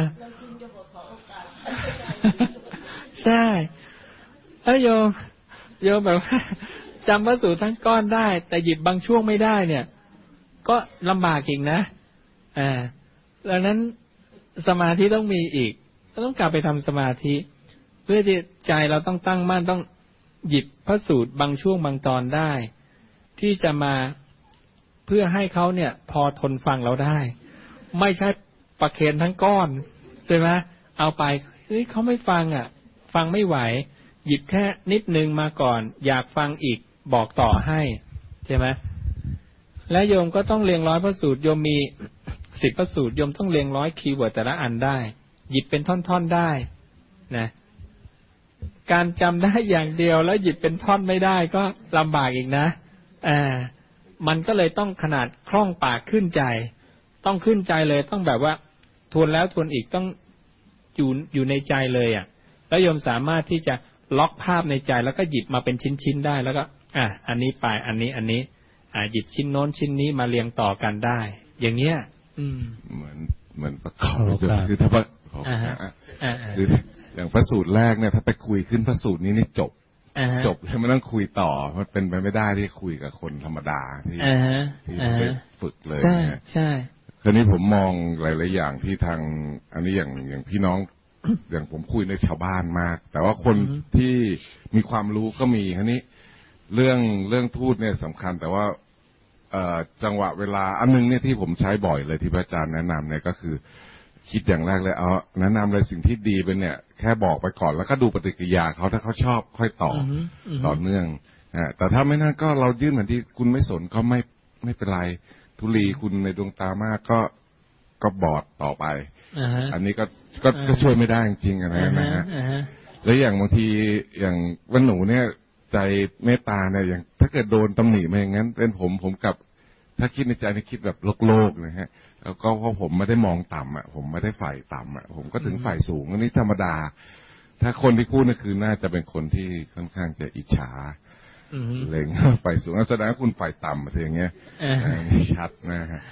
ใช่แล้วโยมโยมแบบว่าจำพระสูตรทั้งก้อนได้แต่หยิบบางช่วงไม่ได้เนี่ยก็ลำบากอีกนะอ่าดังนั้นสมาธิต้องมีอีกต้องกลับไปทำสมาธิเพื่อที่ใจเราต้องตั้งมั่นต้องหยิบพระสูตรบางช่วงบางตอนได้ที่จะมาเพื่อให้เขาเนี่ยพอทนฟังเราได้ไม่ใช่ประเคนทั้งก้อนใช่ไหมเอาไปเฮ้ยเขาไม่ฟังอ่ะฟังไม่ไหวหยิบแค่นิดนึงมาก่อนอยากฟังอีกบอกต่อให้ใช่ไหมและโยมก็ต้องเรียงร้อยพระสูตรโยมมีสิบพระสูตรโยมต้องเรียงร้อยคีย์เวิร์ดแต่ละอันได้หยิบเป็นท่อนๆได้นะการจำได้อย่างเดียวแล้วหยิบเป็นท่อนไม่ได้ก็ลำบากอีกนะอ่ามันก็เลยต้องขนาดคล่องปากขึ้นใจต้องขึ้นใจเลยต้องแบบว่าทวนแล้วทวนอีกต้องอยู่อยู่ในใจเลยอ่ะแล้วโยมสามารถที่จะล็อกภาพในใจแล้วก็หยิบมาเป็นชิ้นๆได้แล้วก็อ่ะอันนี้ไปอันนี้อันนี้อ่าหยิบชิ้นโน้นชิ้นนี้มาเรียงต่อกันได้อย่างเงี้ยอืมเหมือนเหมือนประกอบคือถ้าว่าคืออย่างพระสูตรแรกเนี่ยถ้าไปคุยขึ้นพระสูตรนี้นี่จบจบเลยไม่ต้องคุยต่อมันเป็นไปไม่ได้ที่คุยกับคนธรรมดาที่ที่ไปฝึกเลยใช่ใช่คราวนี้ผมมองหลายๆอย่างที่ทางอันนี้อย่างอย่างพี่น้องอย่างผมคุยในชาวบ้านมากแต่ว่าคนที่มีความรู้ก็มีคราวนี้เรื่องเรื่องทูตเนี่ยสำคัญแต่ว่าจังหวะเวลาอันนึงเนี่ยที่ผมใช้บ่อยเลยที่พระอาจารย์แนะนำเนี่ยก็คือคิดอย่างแรกเลยเอาแนะนำเลยสิ่งที่ดีเป็นเนี่ยแค่บอกไปก่อนแล้วก็ดูปฏิกิริยาเขาถ้าเขาชอบค่อยต่อต่อเนื่องนะแต่ถ้าไม่นั่นก็เรายื่นเหมือนที่คุณไม่สนก็ไม่ไม่เป็นไรทุลีคุณในดวงตามากก็ก็บอดต่อไปอันนี้ก็ก็ก็ช่วยไม่ได้จริงๆนะนะฮะแล้วอย่างบางทีอย่างวันหนูเนี่ยใจเมตตาเนี่ยอย่างถ้าเกิดโดนตำหนิมาอย่างนั้นเป็นผมผมกับถ้าคิดในใจนี่คิดแบบโลกๆนะฮะแล้วก็เพราะผมไม่ได้มองต่ำอ่ะผมไม่ได้ฝ่ายต่ำอ่ะผมก็ถึงฝ่ายสูงอันนี้ธรรมดาถ้าคนที่พูดนั่นคือน่าจะเป็นคนที่ค่อนข้างจะอิจฉาเล็งฝ่ายสูงแสดงว่าคุณฝ่ายต่ำอะไรอย่างเงี้ยชัดนะฮะ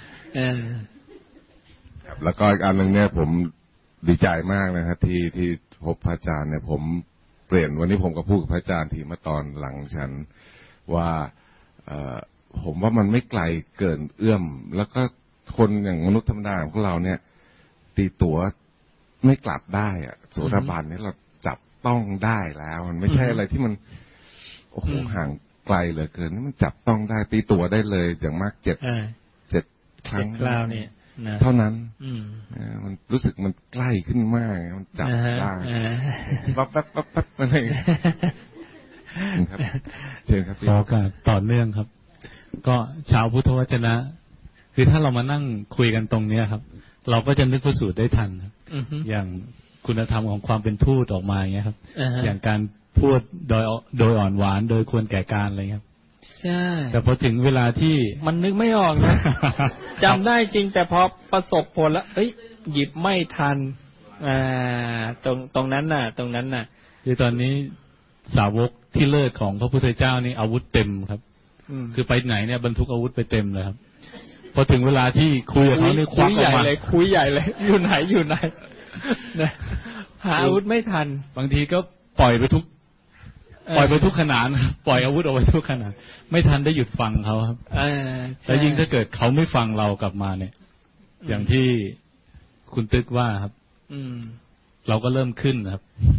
แล้วก็อีกอันหนึ่งเนี่ยผมดีใจมากนะฮะที่ที่พบพระอาจารย์เนี่ยผมเปลี่ยนวันนี้ผมก็พูดกับพระอาจารย์ทีเมื่อตอนหลังฉันว่าผมว่ามันไม่ไกลเกินเอื้อมแล้วก็คนอย่างมนุษย์ธรรมดาของเราเนี่ยตีตั๋วไม่กลับได้อะโสดาบันเนี่ยเราจับต้องได้แล้วมันไม่ใช่อะไรที่มันโอ้โหห่างไกลเหลือเกินนี่มันจับต้องได้ตีตั๋วได้เลยอย่างมากเจ็ดเจ็ดครั้งคราวนี้เท่านั้นมันรู้สึกมันใกล้ขึ้นมากมันจับได้ปั๊บปั๊บปั๊บปั๊บอะไรครับเชิญครับขอการต่อเนื่องครับก็ชาวพุทธวจนะคือถ้าเรามานั่งคุยกันตรงเนี้ยครับเราก็จะนึกพระสูตรได้ทันอย่างคุณธรรมของความเป็นทูตออกมาอย่างเงี้ยครับอย่างการพูดโดยโดยอ่อนหวานโดยควรแก่การอะไรครับใช่แต่พอถึงเวลาที่มันนึกไม่ออกนะจำได้จริงแต่พอประสบผลแล้วเอ้ยหยิบไม่ทันอ่าตรงตรงนั้นน่ะตรงนั้นน่ะคือตอนนี้สาวกที่เลิศของพระพุทธเจ้านี่อาวุธเต็มครับคือไปไหนเนี่ยบรรทุกอาวุธไปเต็มเลยครับพอถึงเวลาที่คุยกับเขาเนี่ยควักออกมาเลยคุยใหญ่เลยอยู่ไหนอยู่ไหนนะหาอาวุธไม่ทันบางทีก็ปล่อยไปทุกปล่อยไปทุกขนาดปล่อยอาวุธออกไปทุกขนาดไม่ทันได้หยุดฟังเขาครับแต่ยิ่งถ้าเกิดเขาไม่ฟังเรากลับมาเนี่ยอย่างที่คุณตึกว่าครับเราก็เริ่มขึ้นครับ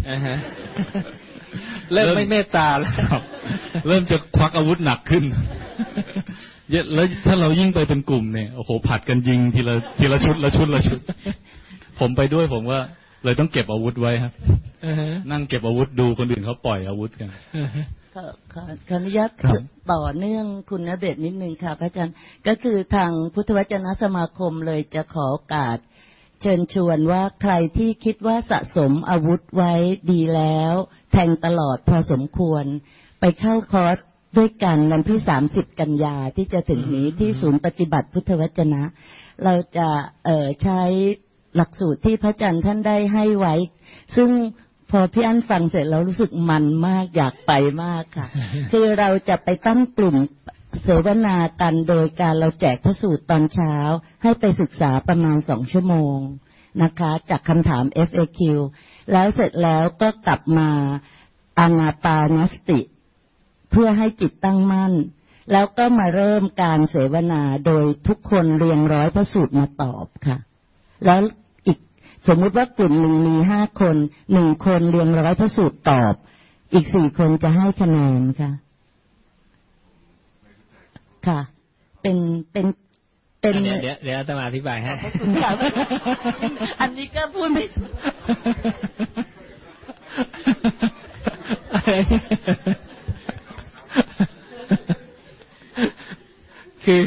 เริ่มไม่เมตตาแล้วเริ่มจะควักอาวุธหนักขึ้นแล้วถ้าเรายิ่งไปเป็นกลุ่มเนี่ยโอ้โหผัดกันยิงทีละทีละชุดละชุดละชุดผมไปด้วยผมว่าเลยต้องเก็บอาวุธไว้ครับนั่งเก็บอาวุธดูคนอื่นเขาปล่อยอาวุธกันขอขออนุญาตต่อเนื่องคุณณเดชน์นิดนึงค่ะพระอาจารย์ก็คือทางพุทธวจนะสมาคมเลยจะขอโอกาสเชิญชวนว่าใครที่คิดว่าสะสมอาวุธไว้ดีแล้วแทงตลอดพอสมควรไปเข้าคอร์สด้วยกันวันที่สามสิบกันยาที่จะถึงนี้ที่ศูนย์ปฏิบัติพุทธวจนะเราจะเอ่อใช้หลักสูตรที่พระอาจารย์ท่านได้ให้ไว้ซึ่งพอพี่อั้นฟังเสร็จแล้วรู้สึกมันมากอยากไปมากค่ะ คือเราจะไปตั้งกลุ่มเสวนากันโดยการเราแจกพระสูตรตอนเช้าให้ไปศึกษาประมาณสองชั่วโมงนะคะจากคำถาม เอฟ เอ คิว แล้วเสร็จแล้วก็กลับมาอานาปานสติเพื่อให้จิตตั้งมั่นแล้วก็มาเริ่มการเสวนาโดยทุกคนเรียงร้อยพระสูตรมาตอบค่ะแล้วอีกสมมุติว่ากลุ่มหนึ่งมีห้าคนหนึ่งคนเรียงร้อยพระสูตรตอบอีกสี่คนจะให้คะแนนค่ะค่ะเป็นเป็นเป็นเดี๋ยวเดี๋ยวเดี๋ยวจะมาอธิบายให้อันนี้ก็พูดไม่ถูกคือ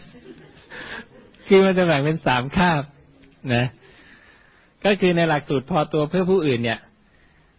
คือมันจะแบ่งเป็นสามคาบนะก็คือในหลักสูตรพอตัวเพื่อผู้อื่นเนี่ย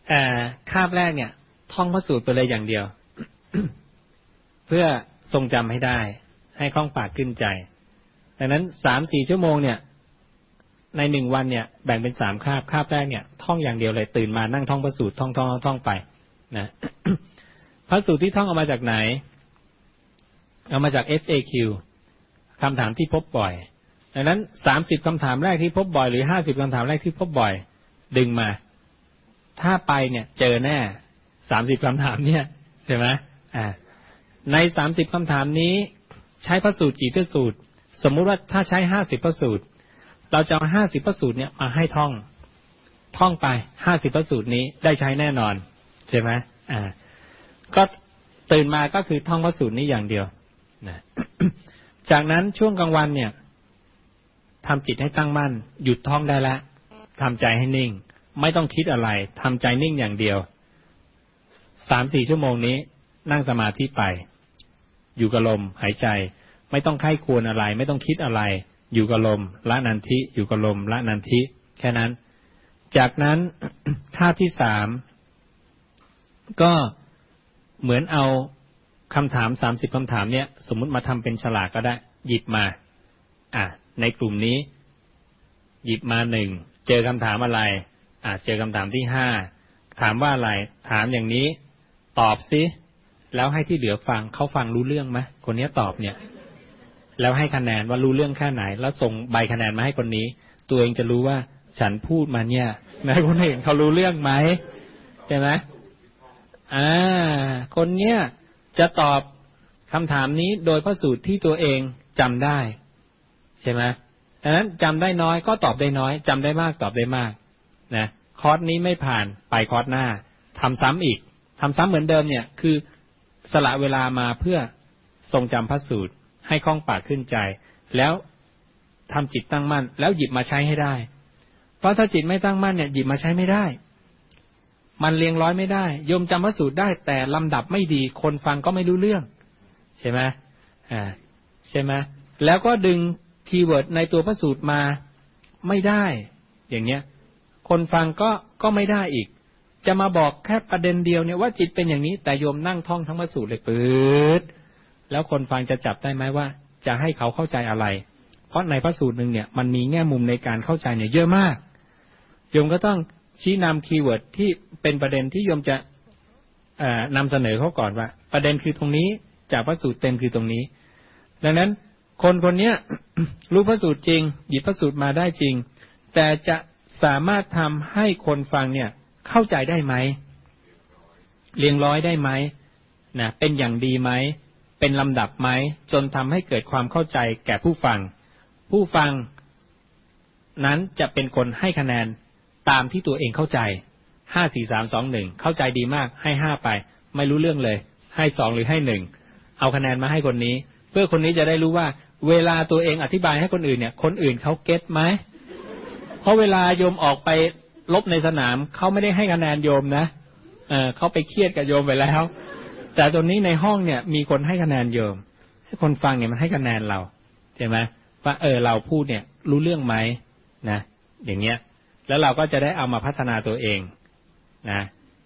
อ่าคาบแรกเนี่ยท่องพระสูตรไปเลยอย่างเดียว เพื่อทรงจำให้ได้ให้คล่องปากขึ้นใจดังนั้นสามสี่ชั่วโมงเนี่ยในหนึ่งวันเนี่ยแบ่งเป็นสามคาบคาบแรกเนี่ยท่องอย่างเดียวเลยตื่นมานั่งท่องพระสูตรท่องท่องท่องไปนะ พระสูตรที่ท่องเอามาจากไหนเอามาจาก เอฟ เอ คิว คำถามที่พบบ่อยดังนั้นสามสิบคำถามแรกที่พบบ่อยหรือห้าสิบคำถามแรกที่พบบ่อยดึงมาถ้าไปเนี่ยเจอแน่สามสิบคำถามเนี่ยใช่ไหมอ่าในสามสิบคำถามนี้ใช้พระสูตรกี่พระสูตรสมมุติว่าถ้าใช้ห้าสิบพระสูตรเราจะเอาห้าสิบพระสูตรเนี่ยมาให้ท่องท่องไปห้าสิบพระสูตรนี้ได้ใช้แน่นอนใช่ไหมอ่าก็ตื่นมาก็คือท่องพระสูตรนี้อย่างเดียวนะ จากนั้นช่วงกลางวันเนี่ยทำจิตให้ตั้งมั่นหยุดท่องได้แล้วทำใจให้นิ่งไม่ต้องคิดอะไรทำใจนิ่งอย่างเดียวสามสี่ชั่วโมงนี้นั่งสมาธิไปอยู่กับลมหายใจไม่ต้องไข้ควรอะไรไม่ต้องคิดอะไรอยู่กับลมละนันทิอยู่กับลมละนันทิแค่นั้นจากนั้น ท่าที่สามก็เหมือนเอาคำถามสามสิบคำถามเนี่ยสมมุติมาทำเป็นฉลากก็ได้หยิบมาอ่ะในกลุ่มนี้หยิบมาหนึ่งเจอคำถามอะไรอ่ะเจอคำถามที่ห้าถามว่าอะไรถามอย่างนี้ตอบสิแล้วให้ที่เหลือฟังเขาฟังรู้เรื่องไหมคนนี้ตอบเนี่ยแล้วให้คะแนนว่ารู้เรื่องแค่ไหนแล้วส่งใบคะแนนมาให้คนนี้ตัวเองจะรู้ว่าฉันพูดมาเนี่ยนายคนเห็นเขารู้เรื่องไหมใช่ไหมอ่าคนเนี้ยจะตอบคำถามนี้โดยพระสูตรที่ตัวเองจำได้ใช่ไหมดังนั้นจำได้น้อยก็ตอบได้น้อยจำได้มากตอบได้มากนะคอร์สนี้ไม่ผ่านไปคอร์สหน้าทำซ้ำอีกทำซ้ำเหมือนเดิมเนี่ยคือสละเวลามาเพื่อทรงจำพระสูตรให้คล่องปากขึ้นใจแล้วทำจิตตั้งมั่นแล้วหยิบมาใช้ให้ได้เพราะถ้าจิตไม่ตั้งมั่นเนี่ยหยิบมาใช้ไม่ได้มันเรียงร้อยไม่ได้โยมจำพระสูตรได้แต่ลำดับไม่ดีคนฟังก็ไม่รู้เรื่องใช่ไหมอ่าใช่ไหมแล้วก็ดึงคีย์เวิร์ดในตัวพระสูตรมาไม่ได้อย่างเนี้ยคนฟังก็ก็ไม่ได้อีกจะมาบอกแค่ประเด็นเดียวเนี่ยว่าจิตเป็นอย่างนี้แต่โยมนั่งท่องทั้งพระสูตรเลยปื๊ดแล้วคนฟังจะจับได้ไหมว่าจะให้เขาเข้าใจอะไรเพราะในพระสูตรหนึ่งเนี่ยมันมีแง่มุมในการเข้าใจเนี่ยเยอะมากโยมก็ต้องชี้นำคีย์เวิร์ดที่เป็นประเด็นที่โยมจะเอ่อนำเสนอเขาก่อนว่าประเด็นคือตรงนี้จากพระสูตรเต็มคือตรงนี้ดังนั้นคนคนนี้ รู้พระสูตรจริงหยิบพระสูตรมาได้จริงแต่จะสามารถทำให้คนฟังเนี่ยเข้าใจได้ไหมเรียงร้อยได้ไหมนะเป็นอย่างดีไหมเป็นลำดับไหมจนทำให้เกิดความเข้าใจแก่ผู้ฟังผู้ฟังนั้นจะเป็นคนให้คะแนนตามที่ตัวเองเข้าใจห้าสี่สามสองหนึ่งเข้าใจดีมากให้ห้าไปไม่รู้เรื่องเลยให้สองหรือให้หนึ่งเอาคะแนนมาให้คนนี้เพื่อคนนี้จะได้รู้ว่าเวลาตัวเองอธิบายให้คนอื่นเนี่ยคนอื่นเขาเก็ตไหมเพราะเวลาโยมออกไปลบในสนามเขาไม่ได้ให้คะแนนโยมนะเออเขาไปเครียดกับโยมไปแล้วแต่ตรงนี้ในห้องเนี่ยมีคนให้คะแนนโยมให้คนฟังเนี่ยมันให้คะแนนเราใช่ไหมว่าเออเราพูดเนี่ยรู้เรื่องไหมนะอย่างเงี้ยแล้วเราก็จะได้เอามาพัฒนาตัวเองนะ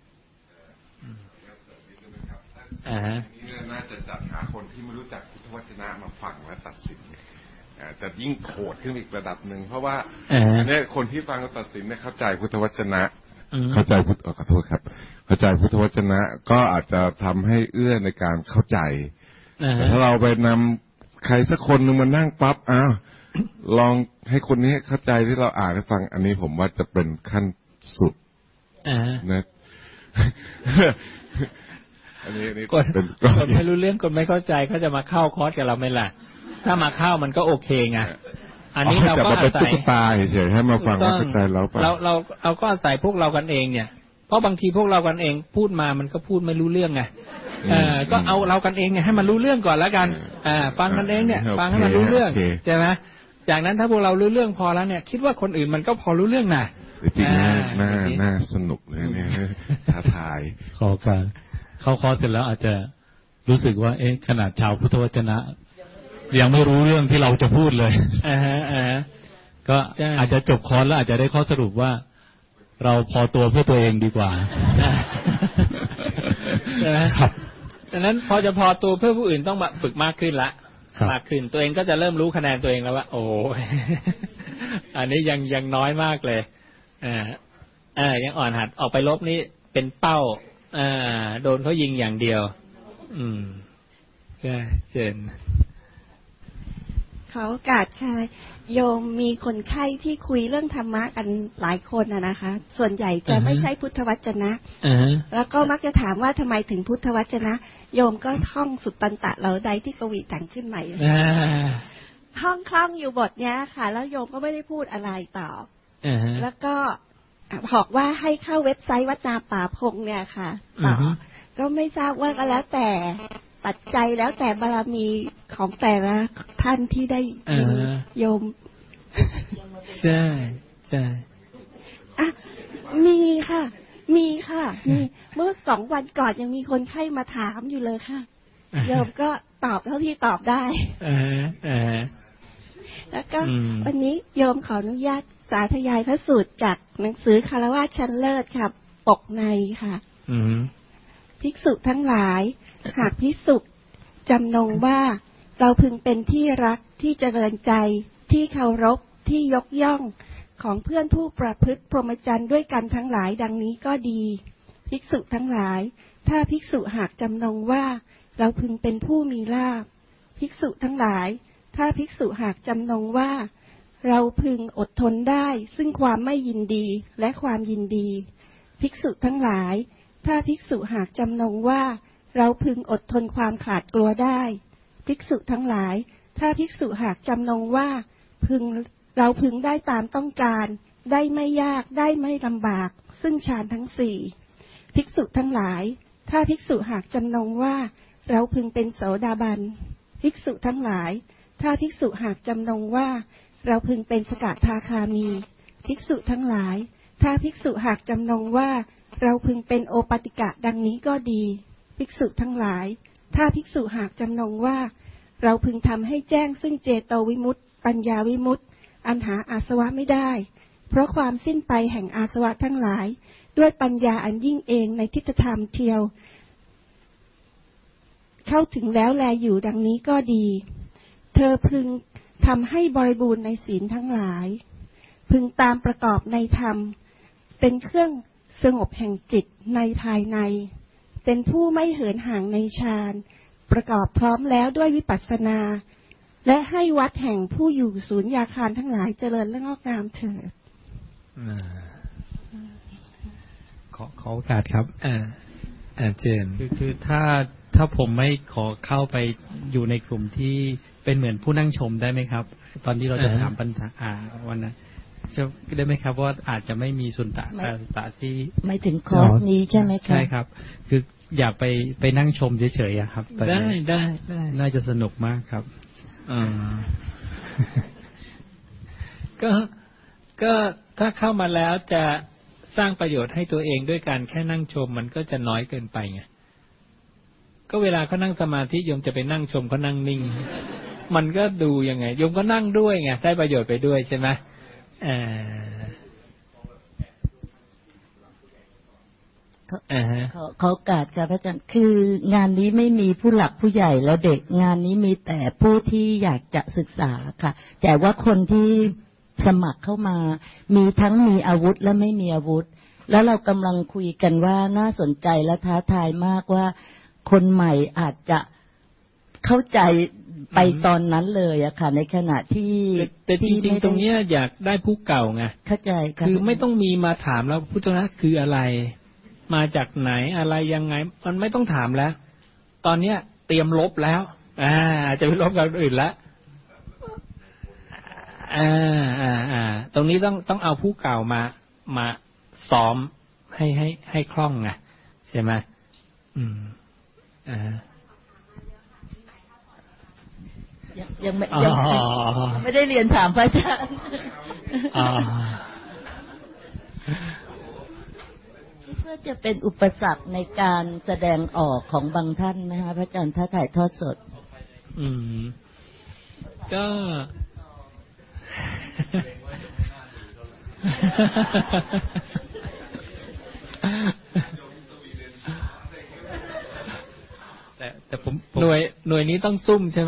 อ่าฮะนี่น่าจะจัดหาคนที่ไม่รู้จักพุทธวจนะมาฟังและตัดสินจะยิ่งโหดขึ้นอีกระดับหนึ่งเพราะว่าเนี่ยคนที่ฟังและตัดสินเนี่ยเข้าใจพุทธวจนะเข้าใจพุทธขอโทษครับเข้าใจพุทธวจนะก็อาจจะทำให้เอื้อในการเข้าใจแต่ถ้าเราไปนำใครสักคนหนึ่งมานั่งปั๊บอ้าวลองให้คนนี้เข้าใจที่เราอ่านให้ฟังอันนี้ผมว่าจะเป็นขั้นสุดนะอันนี้นี่คนคนไม่รู้เรื่องคนไม่เข้าใจเขาจะมาเข้าคอร์สกับเราไหมล่ะถ้ามาเข้ามันก็โอเคไงอันนี้เราก็อาศัยตุ๊กตาเฉยๆให้มาฟังว่าเข้าใจเราไปเราเราเราก็อาศัยพวกเรากันเองเนี่ยเพราะบางทีพวกเรากันเองพูดมามันก็พูดไม่รู้เรื่องไงเออก็เอาเรากันเองเนี่ยให้มันรู้เรื่องก่อนแล้วกันอ่าฟังกันเองเนี่ยฟังให้มันรู้เรื่องใช่ไหมจากนั้นถ้าพวกเรารู้เรื่องพอแล้วเนี่ยคิดว่าคนอื่นมันก็พอรู้เรื่องน่ะจริงน่าน่าน่าสนุกเลยเนี่ยท้าทายขอการเข้าคอร์สเสร็จแล้วอาจจะรู้สึกว่าเอ๊ะขนาดชาวพุทธวจนะยังไม่รู้เรื่องที่เราจะพูดเลยอ่าฮะอ่าก็อาจจะจบคอร์สแล้วอาจจะได้ข้อสรุปว่าเราพอตัวเพื่อตัวเองดีกว่าใช่ไหมครับดังนั้นพอจะพอตัวเพื่อผู้อื่นต้องมาฝึกมากขึ้นละมากขึ้นตัวเองก็จะเริ่มรู้คะแนนตัวเองแล้วว่าโอ้อันนี้ยังยังน้อยมากเลยอ่าอ่ายังอ่อนหัดออกไปลบนี่เป็นเป้าอ่าโดนเขายิงอย่างเดียวอืมใช่เชิญขอโอกาสค่ะโยมมีคนไข้ที่คุยเรื่องธรรมะกันหลายคนอะนะคะส่วนใหญ่จะไม่ใช่พุทธวจนะ uh-huh. แล้วก็มักจะถามว่าทำไมถึงพุทธวจนะโยมก็ท่องสุตตันตะเราใดที่กวีแต่งขึ้นใหม่ uh-huh. ท่องคล่องอยู่บทเนี้ยค่ะแล้วโยมก็ไม่ได้พูดอะไรต่อ uh-huh. แล้วก็บอกว่าให้เข้าเว็บไซต์วัดนาป่าพงเนี่ยค่ะต่อ uh-huh. ก็ไม่ทราบว่าก็แล้วแต่ปัจจัยแล้วแต่บารมีของแต่ละท่านที่ได้โยมใช่ใช่อ่ะมีค่ะมีค่ะมีเมื่อสองวันก่อนยังมีคนไข้มาถามอยู่เลยค่ะโยมก็ตอบเท่าที่ตอบได้แล้วก็วันนี้โยมขออนุญาตสาธยายพระสูตรจากหนังสือคารวะชั้นเลิศค่ะปกในค่ะภิกษุทั้งหลายหากภิกษุจำนงว่าเราพึงเป็นที่รักที่เจริญใจที่เคารพที่ยกย่องของเพื่อนผู้ประพฤติพรหมจรรย์ด้วยกันทั้งหลายดังนี้ก็ดีภิกษุทั้งหลายถ้าภิกษุหากจำนงว่าเราพึงเป็นผู้มีลาภภิกษุทั้งหลายถ้าภิกษุหากจำนงว่าเราพึงอดทนได้ซึ่งความไม่ยินดีและความยินดีภิกษุทั้งหลายถ้าภิกษุหากจำนงว่าเราพึงอดทนความขาดกลัวได้ภิกษุทั้งหลายถ้าภิกษุหากจำนงว่าพึงเราพึงได้ตามต้องการได้ไม่ยากได้ไม่ลำบากซึ่งฌานทั้งสี่ภิกษุทั้งหลายถ้าภิกษุหากจำนงว่าเราพึงเป็นโสดาบันภิกษุทั้งหลายถ้าภิกษุหากจำนงว่าเราพึงเป็นสกทาคามีภิกษุทั้งหลายถ้าภิกษุหากจำนงว่าเราพึงเป็นโอปติกะดังนี้ก็ดีภิกษุทั้งหลายถ้าภิกษุหากจำนงว่าเราพึงทำให้แจ้งซึ่งเจโตวิมุตติปัญญาวิมุตติอันหาอาสวะไม่ได้เพราะความสิ้นไปแห่งอาสวะทั้งหลายด้วยปัญญาอันยิ่งเองในทิฏฐธรรมเทียวเข้าถึงแล้วแลอยู่ดังนี้ก็ดีเธอพึงทำให้บริบูรณ์ในศีลทั้งหลายพึงตามประกอบในธรรมเป็นเครื่องสงบแห่งจิตในภายในเป็นผู้ไม่เหินห่างในฌานประกอบพร้อมแล้วด้วยวิปัสสนาและให้วัดแห่งผู้อยู่ศูนย์ยาคารทั้งหลายเจริญและงอกงามเถิดขอขอโอกาสครับอ่าอ่าเจนคือคือถ้าถ้าผมไม่ขอเข้าไปอยู่ในกลุ่มที่เป็นเหมือนผู้นั่งชมได้ไหมครับตอนที่เราจะถามปัญหาอ่าวันนั้นจะได้ไหมครับว่าอาจจะไม่มีสุนทะสุนทะที่ไม่ถึงคอร์สนี้ใช่ไหมครับใช่ครับคืออยากไปไปนั่งชมเฉยๆครับได้ได้ได้น่าจะสนุกมากครับอ่าก็ก็ถ้าเข้ามาแล้วจะสร้างประโยชน์ให้ตัวเองด้วยการแค่นั่งชมมันก็จะน้อยเกินไปไงก็เวลาเขานั่งสมาธิโยมจะไปนั่งชมเขานั่งนิ่งมันก็ดูยังไงโยมก็นั่งด้วยไงได้ประโยชน์ไปด้วยใช่ไหมเออขอขอโอกาสค่ะพระอาจารย์คืองานนี้ไม่มีผู้หลักผู้ใหญ่และเด็กงานนี้มีแต่ผู้ที่อยากจะศึกษาค่ะแต่ว่าคนที่สมัครเข้ามามีทั้งมีอาวุธและไม่มีอาวุธแล้วเรากำลังคุยกันว่าน่าสนใจและท้าทายมากว่าคนใหม่อาจจะเข้าใจไปตอนนั้นเลยอะค่ะในขณะที่แต่จริงๆตรงนี้อยากได้ผู้เก่าไงเข้าใจค่ะคือไม่ต้องมีมาถามแล้วพุทธนะคืออะไรมาจากไหนอะไรยังไงมันไม่ต้องถามแล้วตอนเนี้ยเตรียมลบแล้วอ่าจะไปลบกับอื่นแล้วอ่าอ่าอ่าตรงนี้ต้องต้องเอาผู้เก่ามามาซ้อมให้ให้ให้คล่องไงใช่ไหมอืมอ่ายังยังไม่ยังไม่ได้เรียนถามพระอาจารย์เพื่อจะเป็นอุปสรรคในการแสดงออกของบางท่านไหมคะพระอาจารย์ถ้าถ่ายทอดสดอืมก็น่วยหน่วยนี้ต้องซุ่มใช่ไหม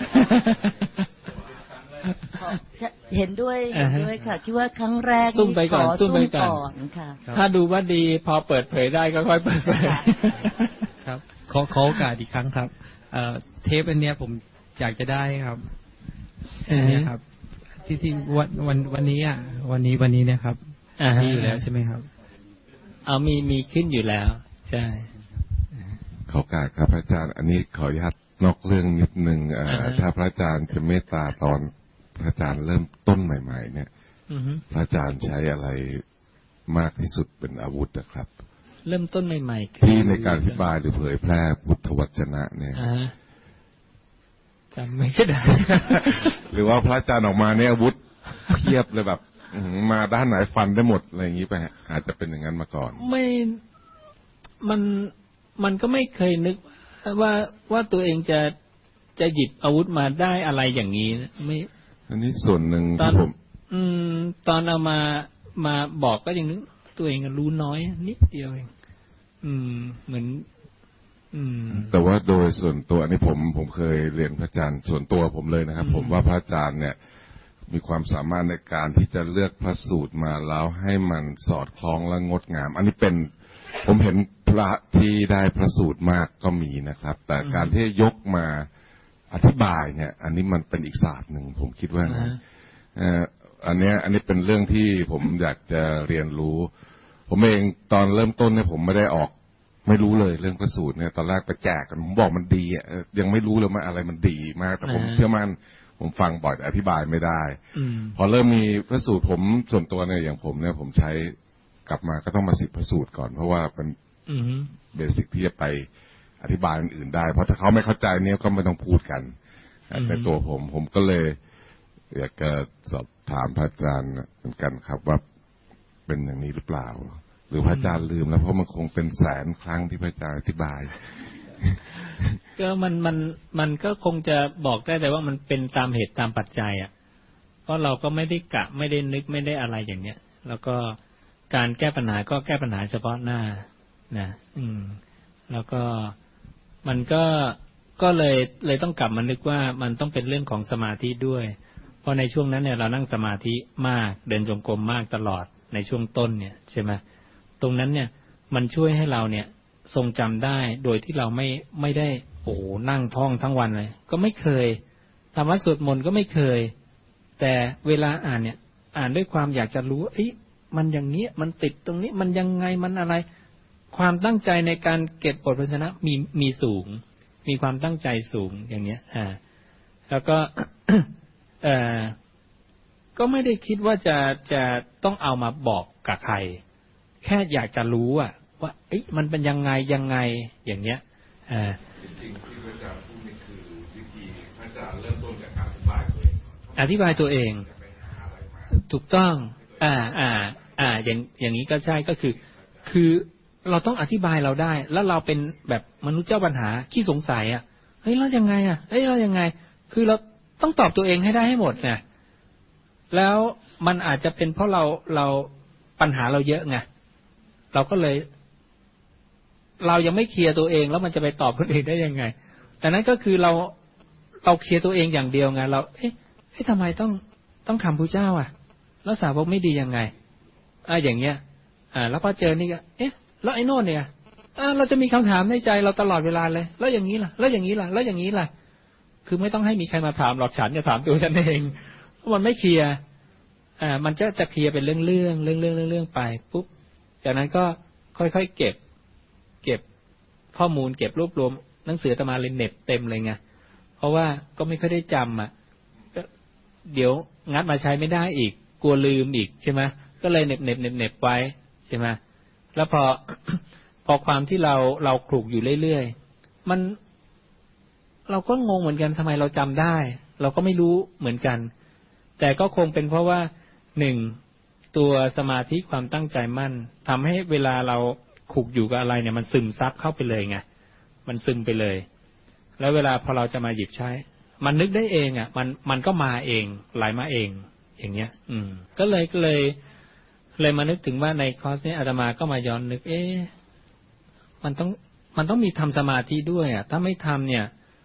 เห็นด้วยเห็นด้วยค่ะคิดว่าครั้งแรกซุ่มไปก่อนซุ่มไปก่อนค่ะถ้าดูว่าดีพอเปิดเผยได้ก็ค่อยเปิดเผยครับขอขอโอกาสอีกครั้งครับเทปอันเนี้ยผมอยากจะได้ครับเนี่ยครับที่ที่วันวันวันนี้อ่ะวันนี้วันนี้เนี่ยครับมีอยู่แล้วใช่ไหมครับเอามีมีขึ้นอยู่แล้วใช่ขอโอกาสครับพระอาจารย์อันนี้ขออนุญาตนอกเรื่องนิดนึงถ้าพระอาจารย์จะเมตตาตอนพระอาจารย์เริ่มต้นใหม่ๆเนี่ยพระอาจารย์ใช้อะไรมากที่สุดเป็นอาวุธนะครับเริ่มต้นใหม่ๆที่ในการอธิบายหรือเผยแพร่พุทธวจนะเนี่ยจำไม่ได้หรือว่าพระอาจารย์ออกมาเนี่ยอาวุธเพียบเลยแบบมาด้านไหนฟันได้หมดอะไรอย่างนี้ไปอาจจะเป็นอย่างนั้นมาก่อนไม่มันมันก็ไม่เคยนึกว่าว่าตัวเองจะจะหยิบอาวุธมาได้อะไรอย่างนี้ไม่อันนี้ส่วนหนึ่งตอนผมอืมตอนเอามามาบอกก็ยังนึกตัวเองรู้น้อยนิดเดียวเองอืมเหมือนอืมแต่ว่าโดยส่วนตัวอันนี้ผมผมเคยเรียนพระอาจารย์ส่วนตัวผมเลยนะครับผมว่าพระอาจารย์เนี่ยมีความสามารถในการที่จะเลือกพระสูตรมาแล้วให้มันสอดคล้องและงดงามอันนี้เป็นผมเห็นพระที่ได้พระสูตรมากก็มีนะครับแต่การที่ยกมาอธิบายเนี่ยอันนี้มันเป็นอีกศาสตร์หนึ่งผมคิดว่าอันนี้อันนี้เป็นเรื่องที่ผมอยากจะเรียนรู้ผมเองตอนเริ่มต้นเนี่ยผมไม่ได้ออกไม่รู้เลยเรื่องพระสูตรเนี่ยตอนแรกไปแจกกันผมบอกมันดีอ่ะยังไม่รู้เลยว่าอะไรมันดีมากแต่ผมเชื่อมั่นผมฟังบ่อยแต่อธิบายไม่ได้พอเริ่มมีพระสูตรผมส่วนตัวเนี่ยอย่างผมเนี่ยผมใช้กลับมาก็ต้องมาสิบพระสูตรก่อนเพราะว่าเป็นเบสิกที่จะไปอธิบายอื่นได้เพราะถ้าเขาไม่เข้าใจเนี่ยก็ไม่ต้องพูดกันในตัวผมผมก็เลยอยากจะสอบถามพระอาจารย์เหมือนกันครับว่าเป็นอย่างนี้หรือเปล่าหรือพระอาจารย์ลืมแล้วเพราะมันคงเป็นแสนครั้งที่พระอาจารย์อธิบายก็มันมันมันก็คงจะบอกได้แต่ว่ามันเป็นตามเหตุตามปัจจัยอ่ะเพราะเราก็ไม่ได้กะไม่ได้นึกไม่ได้อะไรอย่างเนี้ยแล้วก็การแก้ปัญหาก็แก้ปัญหาเฉพาะหน้านะอืมแล้วก็มันก็ก็เลยเลยต้องกลับมานึกว่ามันต้องเป็นเรื่องของสมาธิด้วยเพราะในช่วงนั้นเนี่ยเรานั่งสมาธิมากเดินจงกรมมากตลอดในช่วงต้นเนี่ยใช่ไหมตรงนั้นเนี่ยมันช่วยให้เราเนี่ยทรงจำได้โดยที่เราไม่ไม่ได้โอ้โหนั่งท่องทั้งวันเลยก็ไม่เคยธรรมะสวดมนต์ก็ไม่เคยแต่เวลาอ่านเนี่ยอ่านด้วยความอยากจะรู้เอ้ยมันอย่างนี้มันติดตรงนี้มันยังไงมันอะไรความตั้งใจในการเก็บบทพยัญชนะมีมีสูงมีความตั้งใจสูงอย่างเนี้ยอ่าแล้วก็ เอ่อก็ไม่ได้คิดว่าจะจะต้องเอามาบอกกับใครแค่อยากจะรู้อะว่าเอ๊ะมันเป็นยังไงยังไงอย่างเนี้ยอ่าจริงๆที่พระอาจารย์พูดนี่คือวิธีพระอาจารย์เริ่มต้นจากการอธิบายตัวเองอธิบายตัวเองถูกต้องอ่าอ่าอ่าอย่างอย่างนี้ก็ใช่ก็คือคือเราต้องอธิบายเราได้แล้วเราเป็นแบบมนุษย์เจ้าปัญหาขี้สงสัยอ่ะเฮ้ยเรายังไงอ่ะเฮ้ยเรายังไงคือเราต้องตอบตัวเองให้ได้ให้หมดไงแล้วมันอาจจะเป็นเพราะเราเราปัญหาเราเยอะไงเราก็เลยเรายังไม่เคลียร์ตัวเองแล้วมันจะไปตอบคนอื่นได้ยังไงแต่นั้นก็คือเราเราเคลียร์ตัวเองอย่างเดียวไงเราเอ๊ะเอ๊ะทำไมต้องต้องทำพระเจ้าอ่ะแล้วสาวกไม่ดียังไงอ่าอย่างเงี้ยอ่าแล้วพอเจอนี่ก็เอ๊ะแล้วไอ้โน่นเนี่ยอ่าเราจะมีคำถามในใจเราตลอดเวลาเลยแล้วอย่างนี้ล่ะแล้วอย่างนี้ล่ะแล้วอย่างนี้ล่ะคือไม่ต้องให้มีใครมาถามหรอกฉันจะถามตัวฉันเองเพราะมันไม่เคลียร์อ่ามันจะจะเคลียร์เป็นเรื่องเรื่องเรื่องเรื่องเรื่องเรื่องไปปุ๊บจากนั้นก็ค่อยๆเก็บเก็บข้อมูลเก็บรวบรวมหนังสืออาตมาเลยเน็บเต็มเลยไงเพราะว่าก็ไม่ค่อยได้จำอ่ะเดี๋ยวงัดมาใช้ไม่ได้อีกกลัวลืมอีกใช่ไหมก็เลยเน็บเน็บเน็บเน็บไว้ใช่ไหมแล้วพอ พอความที่เราเราคลุกอยู่เรื่อยๆมันเราก็งงเหมือนกันทำไมเราจำได้เราก็ไม่รู้เหมือนกันแต่ก็คงเป็นเพราะว่าหนึ่งตัวสมาธิความตั้งใจมั่นทำให้เวลาเราขลุกอยู่กับอะไรเนี่ยมันซึมซับเข้าไปเลยไงมันซึมไปเลยแล้วเวลาพอเราจะมาหยิบใช้มันนึกได้เองอ่ะมันมันก็มาเองไหลมาเองอย่างเงี้ยอืมก็เลยก็เลยเลยมานึกถึงว่าในคอร์สนี้อาตมาก็มาย้อนนึกเอ๊ะมันต้องมันต้องมีทำสมาธิด้วยอ่ะถ้าไม่ทำเนี่ย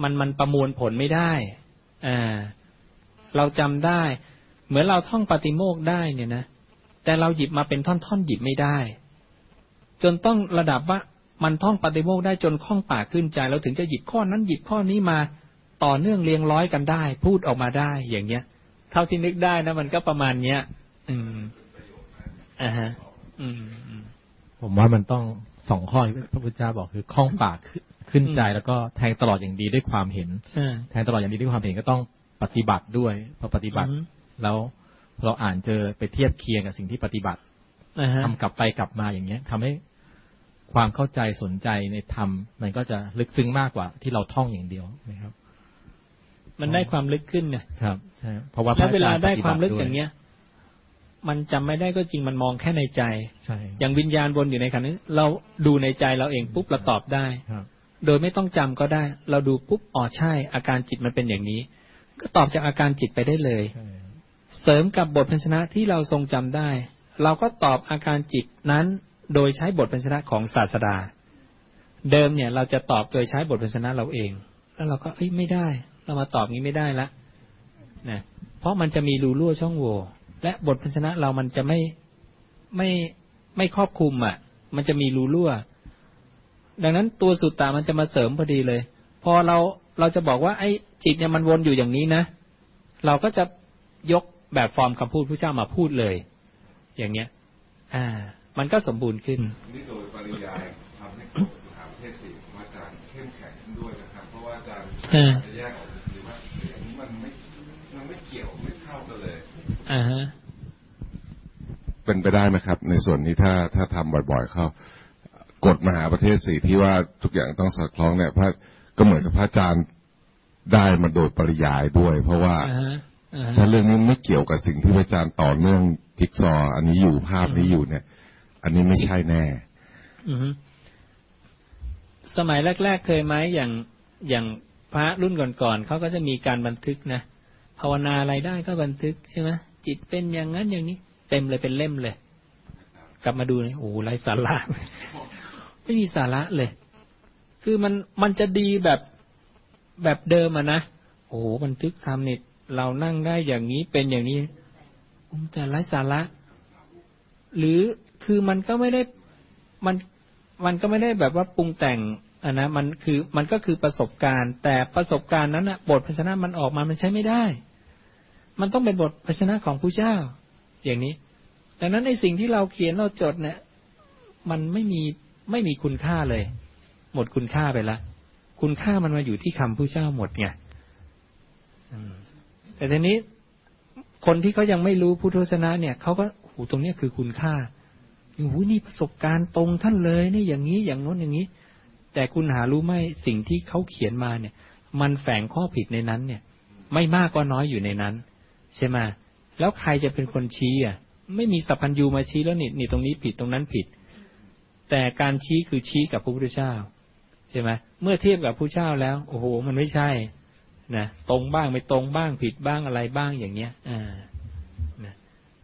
มันมันประมวลผลไม่ได้อ่าเราจำได้เหมือนเราท่องปาฏิโมกข์ได้เนี่ยนะแต่เราหยิบมาเป็นท่อนๆหยิบไม่ได้จนต้องระดับว่ามันท่องปาฏิโมกข์ได้จนคล่องปากขึ้นใจแล้วถึงจะหยิบข้อนั้นหยิบข้อนี้มาต่อเนื่องเรียงร้อยกันได้พูดออกมาได้อย่างเงี้ยเท่าที่นึกได้นะมันก็ประมาณเนี้ยอืมอ่าฮะอืมผมว่ามันต้องสองข้อที่พระพุทธเจ้าบอกคือคล่องปากขึ้นใจแล้วก็แทงตลอดอย่างดีด้วยความเห็นแทงตลอดอย่างดีด้วยความเห็นก็ต้องปฏิบัติด้วยพอปฏิบัติแล้วเราอ่านเจอไปเทียบเคียงกับสิ่งที่ปฏิบัติทำกลับไปกลับมาอย่างเงี้ยทำให้ความเข้าใจสนใจในธรรมมันก็จะลึกซึ้งมากกว่าที่เราท่องอย่างเดียวนะครับมันได้ความลึกขึ้นเนี่ยครับใช่เพราะว่าเวลาได้ความลึกอย่างเงี้ยมันจำไม่ได้ก็จริงมันมองแค่ในใจอย่างวิญญาณวนอยู่ในขันธ์นี้เราดูในใจเราเองปุ๊บเราตอบได้โดยไม่ต้องจำก็ได้เราดูปุ๊บอ๋อใช่อาการจิตมันเป็นอย่างนี้ก็ตอบจากอาการจิตไปได้เลยเสริมกับบทพยัญชนะที่เราทรงจำได้เราก็ตอบอาการจิตนั้นโดยใช้บทพยัญชนะของศาสดาเดิมเนี่ยเราจะตอบโดยใช้บทพยัญชนะเราเองแล้วเราก็เอ้ยไม่ได้เรามาตอบงี้ไม่ได้ละนะเพราะมันจะมีรูรั่วช่องโหว่และบทพยัญชนะเรามันจะไม่ไม่ไม่ครอบคลุมอ่ะมันจะมีรูรั่วดังนั้นตัวสุตตะมันจะมาเสริมพอดีเลยพอเราเราจะบอกว่าไอ้จิตเนี่ยมันวนอยู่อย่างนี้นะเราก็จะยกแบบฟอร์มคำพูดพระเจ้ามาพูดเลยอย่างเงี้ยอ่ามันก็สมบูรณ์ขึ้นนี่โดยปริยายทำให้ถามเทศสี่อาจารย์เข้มแข็งขึ้นด้วยนะครับเพราะว่าอาจารย์จะแยกออกคือว่าอย่างนี้มันไม่มันไม่เกี่ยวไม่เข้ากันเลยอ่าฮะเป็นไปได้ไหมครับในส่วนนี้ถ้าถ้าทำบ่อยๆเข้ากฎมหาประเทศสี่ที่ว่าทุกอย่างต้องสอดคล้องเนี่ยพระก็เหมือนกับพระอาจารย์ได้มาโดยปริยายด้วยเพราะว่าถ้าเรื่องนี้ไม่เกี่ยวกับสิ่งที่พระอาจารย์ต่อเนื่องจิ๊กซออันนี้อยู่ภาพนี้อยู่เนี่ยอันนี้ไม่ใช่แน่สมัยแรกๆเคยไหมอย่างอย่างพระรุ่นก่อนๆเขาก็จะมีการบันทึกนะภาวนาอะไรได้ก็บันทึกใช่ไหมจิตเป็นอย่างนั้นอย่างนี้เต็มเลยเป็นเล่มเลยกลับมาดูนี่โอ้ไร้สาระไม่มีสาระเลยคือมันมันจะดีแบบแบบเดิมอ่ะนะโอ้บันทึกทำนี่เรานั่งได้อย่างนี้เป็นอย่างนี้แต่ไร้สาระหรือคือมันก็ไม่ได้มันมันก็ไม่ได้แบบว่าปรุงแต่งอ่ะนะมันคือมันก็คือประสบการณ์แต่ประสบการณ์นั้นนะบทพยัญชนะมันออกมามันใช้ไม่ได้มันต้องเป็นบทพยัญชนะของผู้เจ้าอย่างนี้ดังนั้นในสิ่งที่เราเขียนเราจดเนี่ยมันไม่มีไม่มีคุณค่าเลยหมดคุณค่าไปละคุณค่ามันมาอยู่ที่คำผู้เจ้าหมดไงแต่ทีนี้คนที่เขายังไม่รู้พุทธวจนะเนี่ยเขาก็โอ้ตรงนี้คือคุณค่าโอ้โหนี่ประสบการณ์ตรงท่านเลยนี่อย่างนี้อย่างโน้นอย่างนี้แต่คุณหารู้ไหมสิ่งที่เขาเขียนมาเนี่ยมันแฝงข้อผิดในนั้นเนี่ยไม่มากก็น้อยอยู่ในนั้นใช่ไหมแล้วใครจะเป็นคนชี้อ่ะไม่มีสัพพัญญูมาชี้แล้วนี่นี่ตรงนี้ผิดตรงนั้นผิดแต่การชี้คือชี้กับพระพุทธเจ้าใช่ไหมเมื่อเทียบกับพระเจ้าแล้วโอ้โหมันไม่ใช่นะตรงบ้างไม่ตรงบ้างผิดบ้างอะไรบ้างอย่างเงี้ยอ่านะ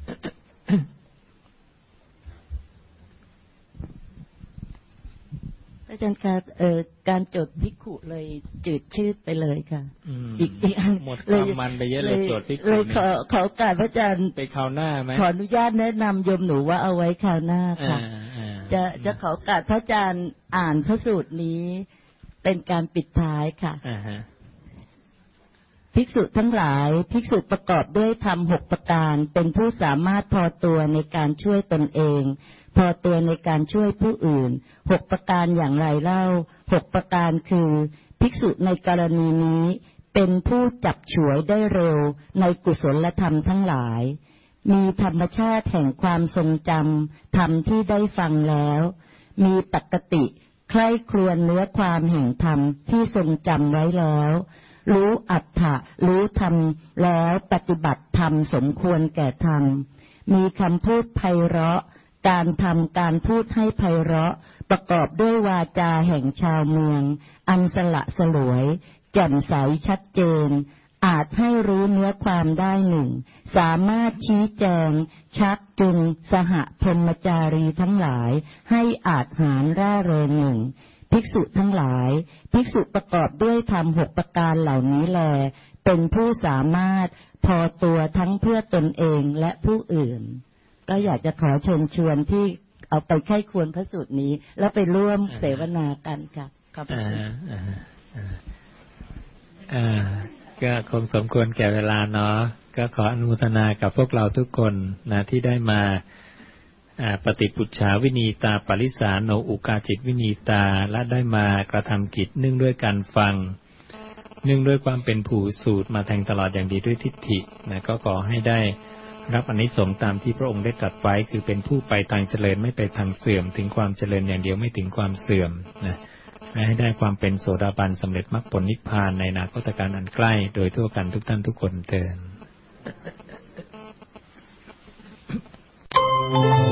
อาจารย์คะเอ่อการจดภิกขุเลยจืดชืดไปเลยค่ะอีกอีกอันหมดความมันไปเยอะเลยจดภิกขุเลยขอขอการพระอาจารย์ไปคราวหน้าไหมขออนุญาตแนะนำโยมหนูว่าเอาไว้คราวหน้าค่ะจะจะขอการพระอาจารย์อ่านพระสูตรนี้เป็นการปิดท้ายค่ะภิกษุทั้งหลายภิกษุประกอบด้วยธรรมหกประการเป็นผู้สามารถพอตัวในการช่วยตนเองพอตัวในการช่วยผู้อื่นหกประการอย่างไรเล่าหกประการคือภิกษุในกรณีนี้เป็นผู้จับฉวยได้เร็วในกุศลธรรมทั้งหลายมีธรรมชาติแห่งความทรงจำธรรมที่ได้ฟังแล้วมีปกติใคร่ครวญเนื้อความแห่งธรรมที่ทรงจำไว้แล้วรู้อัตถะรู้ธรรมแล้วปฏิบัติธรรมสมควรแก่ธรรมมีคำพูดไพเราะการทำการพูดให้ไพเราะประกอบด้วยวาจาแห่งชาวเมืองอันสละสลวยแจ่มใสชัดเจนอาจให้รู้เนื้อความได้หนึ่งสามารถชี้แจงชักจูงสหพรหมจารีทั้งหลายให้อาจหารร่าเริงหนึ่งภิกษุทั้งหลายภิกษุประกอบด้วยธรรมหกประการเหล่านี้แลเป็นผู้สามารถพอตัวทั้งเพื่อตนเองและผู้อื่นก็อยากจะขอเชิญชวนที่เอาไปไข้ควรพระสูตรนี้แล้วไปร่วมเสวนากันค่ะขอบคุณก็คงสมควรแก่เวลาเนาะก็ขออนุโมทนากับพวกเราทุกคนนะที่ได้มาปฏิปุจฉาวินีตาปริสาโนอุกาจิตวินีตาและได้มากระทำกิจเนื่องด้วยการฟังเนื่องด้วยความเป็นผู้สูตรมาแทงตลอดอย่างดีด้วยทิฏฐินะก็ขอให้ได้รับอานิสงส์ตามที่พระองค์ได้ตรัสไว้คือเป็นผู้ไปทางเจริญไม่ไปทางเสื่อมถึงความเจริญอย่างเดียวไม่ถึงความเสื่อมนะให้ได้ความเป็นโสดาบันสำเร็จมรรคผลนิพพานในอนาคตการอันใกล้โดยทั่วกันทุกท่านทุกคนเถิด